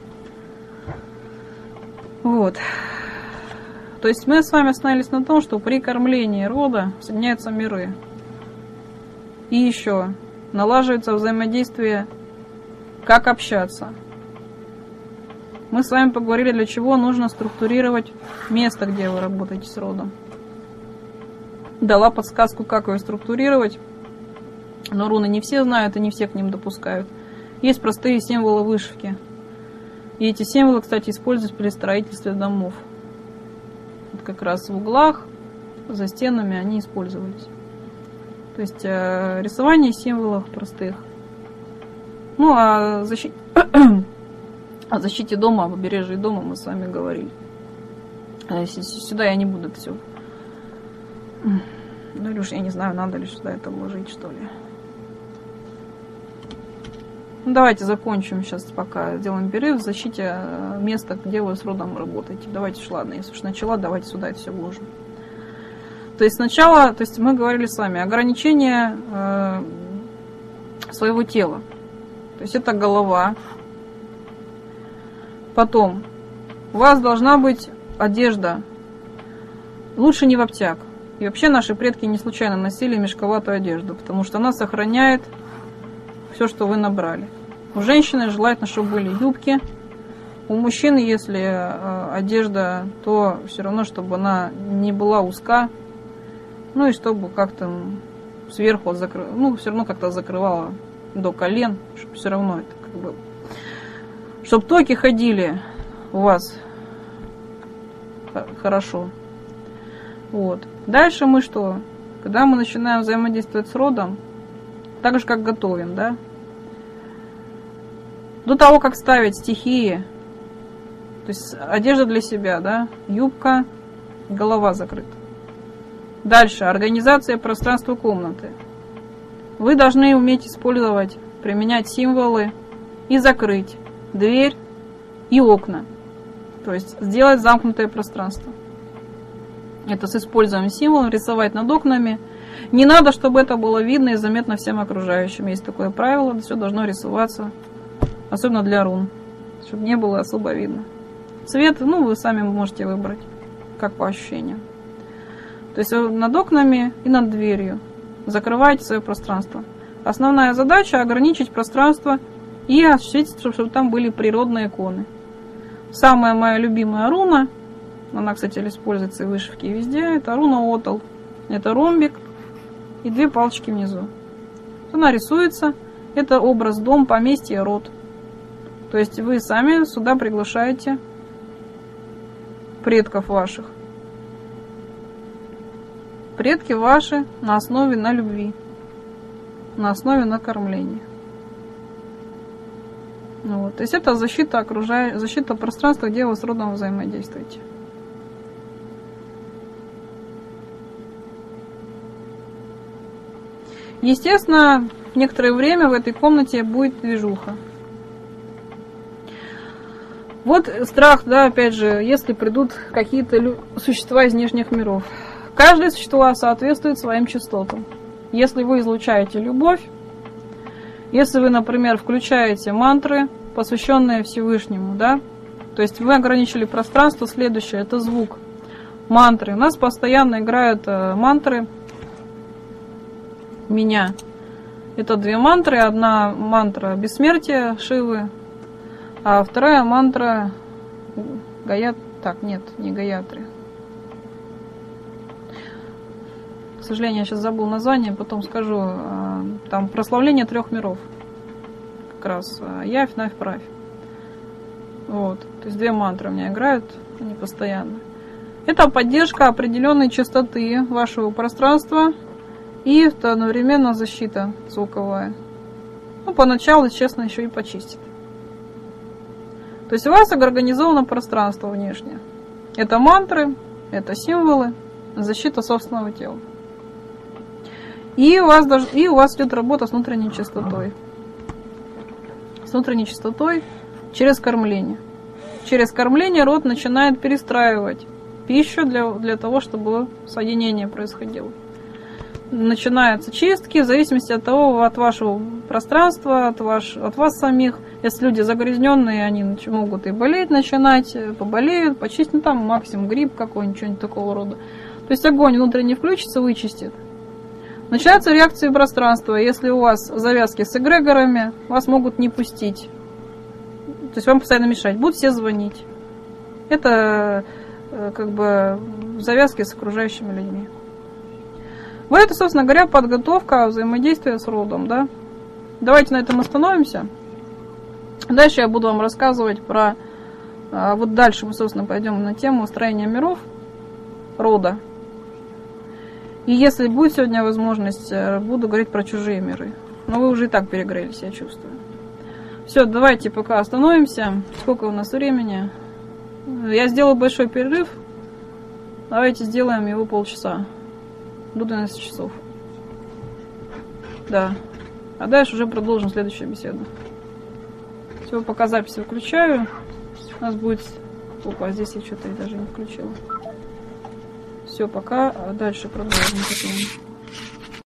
Вот. То есть мы с вами остановились на том, что при кормлении рода соединяются миры. И еще налаживается взаимодействие, как общаться. Мы с вами поговорили, для чего нужно структурировать место, где вы работаете с родом. Дала подсказку, как ее структурировать. Но руны не все знают и не все к ним допускают. Есть простые символы вышивки. И эти символы, кстати, используются при строительстве домов. Вот как раз в углах, за стенами они использовались. То есть э, рисование символов простых. Ну, а защите... О защите дома, о побережье дома мы с вами говорили. Сюда я не буду это все. Ну, или уж я не знаю, надо ли сюда это вложить, что ли. Ну, давайте закончим сейчас, пока сделаем перерыв в защите места, где вы с родом работаете. Давайте уж, ладно, если уж начала, давайте сюда это все вложим. То есть сначала, то есть мы говорили с вами, ограничение э, своего тела. То есть это голова. Потом, у вас должна быть одежда, лучше не в обтяг. И вообще наши предки не случайно носили мешковатую одежду, потому что она сохраняет все, что вы набрали. У женщины желательно, чтобы были юбки. У мужчин, если э, одежда, то все равно, чтобы она не была узка. Ну и чтобы как-то сверху закрывала, ну все равно как-то закрывала до колен, чтобы все равно это как бы... Чтобы токи ходили у вас хорошо. Вот. Дальше мы что? Когда мы начинаем взаимодействовать с родом, так же как готовим, да? До того, как ставить стихии, то есть одежда для себя, да? Юбка, голова закрыта. Дальше. Организация пространства комнаты. Вы должны уметь использовать, применять символы и закрыть дверь и окна. То есть сделать замкнутое пространство. Это с использованием символов, рисовать над окнами. Не надо, чтобы это было видно и заметно всем окружающим. Есть такое правило, все должно рисоваться, особенно для рун, чтобы не было особо видно. Цвет, ну, вы сами можете выбрать, как по ощущениям. То То есть вы над окнами и над дверью закрываете свое пространство. Основная задача — ограничить пространство и осуществить, чтобы там были природные иконы. Самая моя любимая руна, она, кстати, используется и в вышивке, и везде, это руна Отал. Это ромбик и две палочки внизу. Она рисуется. Это образ дом, поместье, род. То есть вы сами сюда приглашаете предков ваших. Предки ваши на основе на любви, на основе накормления. Ну вот. То есть это защита окружающего, защита пространства, где вы с родом взаимодействуете. Естественно, некоторое время в этой комнате будет движуха. Вот страх, да, опять же, если придут какие-то существа из нижних миров. Каждое существо соответствует своим частотам. Если вы излучаете любовь, если вы, например, включаете мантры, посвященные Всевышнему, да, то есть вы ограничили пространство, следующее, это звук. Мантры. У нас постоянно играют мантры меня. Это две мантры. Одна мантра бессмертия Шивы, а вторая мантра Гаят... Так, нет, не Гаятри. К сожалению, я сейчас забыл название, потом скажу. Там прославление трех миров. Как раз Явь, Навь, Правь. Вот. То есть две мантры у меня играют, они постоянно. Это поддержка определенной частоты вашего пространства и одновременно защита звуковая. Ну, поначалу, честно, еще и почистит. То есть у вас организовано пространство внешнее. Это мантры, это символы, защита собственного тела. И у вас, даже, и у вас идет работа с внутренней чистотой. С внутренней чистотой через кормление. Через кормление род начинает перестраивать пищу для, для того, чтобы соединение происходило. Начинаются чистки в зависимости от того, от вашего пространства, от, ваш, от вас самих. Если люди загрязненные, они могут и болеть начинать, поболеют, почистить, ну там максимум гриб какой-нибудь, что-нибудь такого рода. То есть огонь внутренне включится, вычистит. Начинаются реакции пространства. Если у вас завязки с эгрегорами, вас могут не пустить. То есть вам постоянно мешать. Будут все звонить. Это как бы завязки с окружающими людьми. Вот это, собственно говоря, подготовка взаимодействия с родом. Да? Давайте на этом остановимся. Дальше я буду вам рассказывать про... Вот дальше мы, собственно, пойдем на тему строения миров рода. И если будет сегодня возможность, буду говорить про чужие миры. Но вы уже и так перегрелись, я чувствую. Все, давайте пока остановимся. Сколько у нас времени? Я сделаю большой перерыв. Давайте сделаем его полчаса. До двенадцати часов. Да. А дальше уже продолжим следующую беседу. Все, пока запись выключаю. У нас будет... Опа, здесь я что-то даже не включила. Все, пока. А дальше продолжим.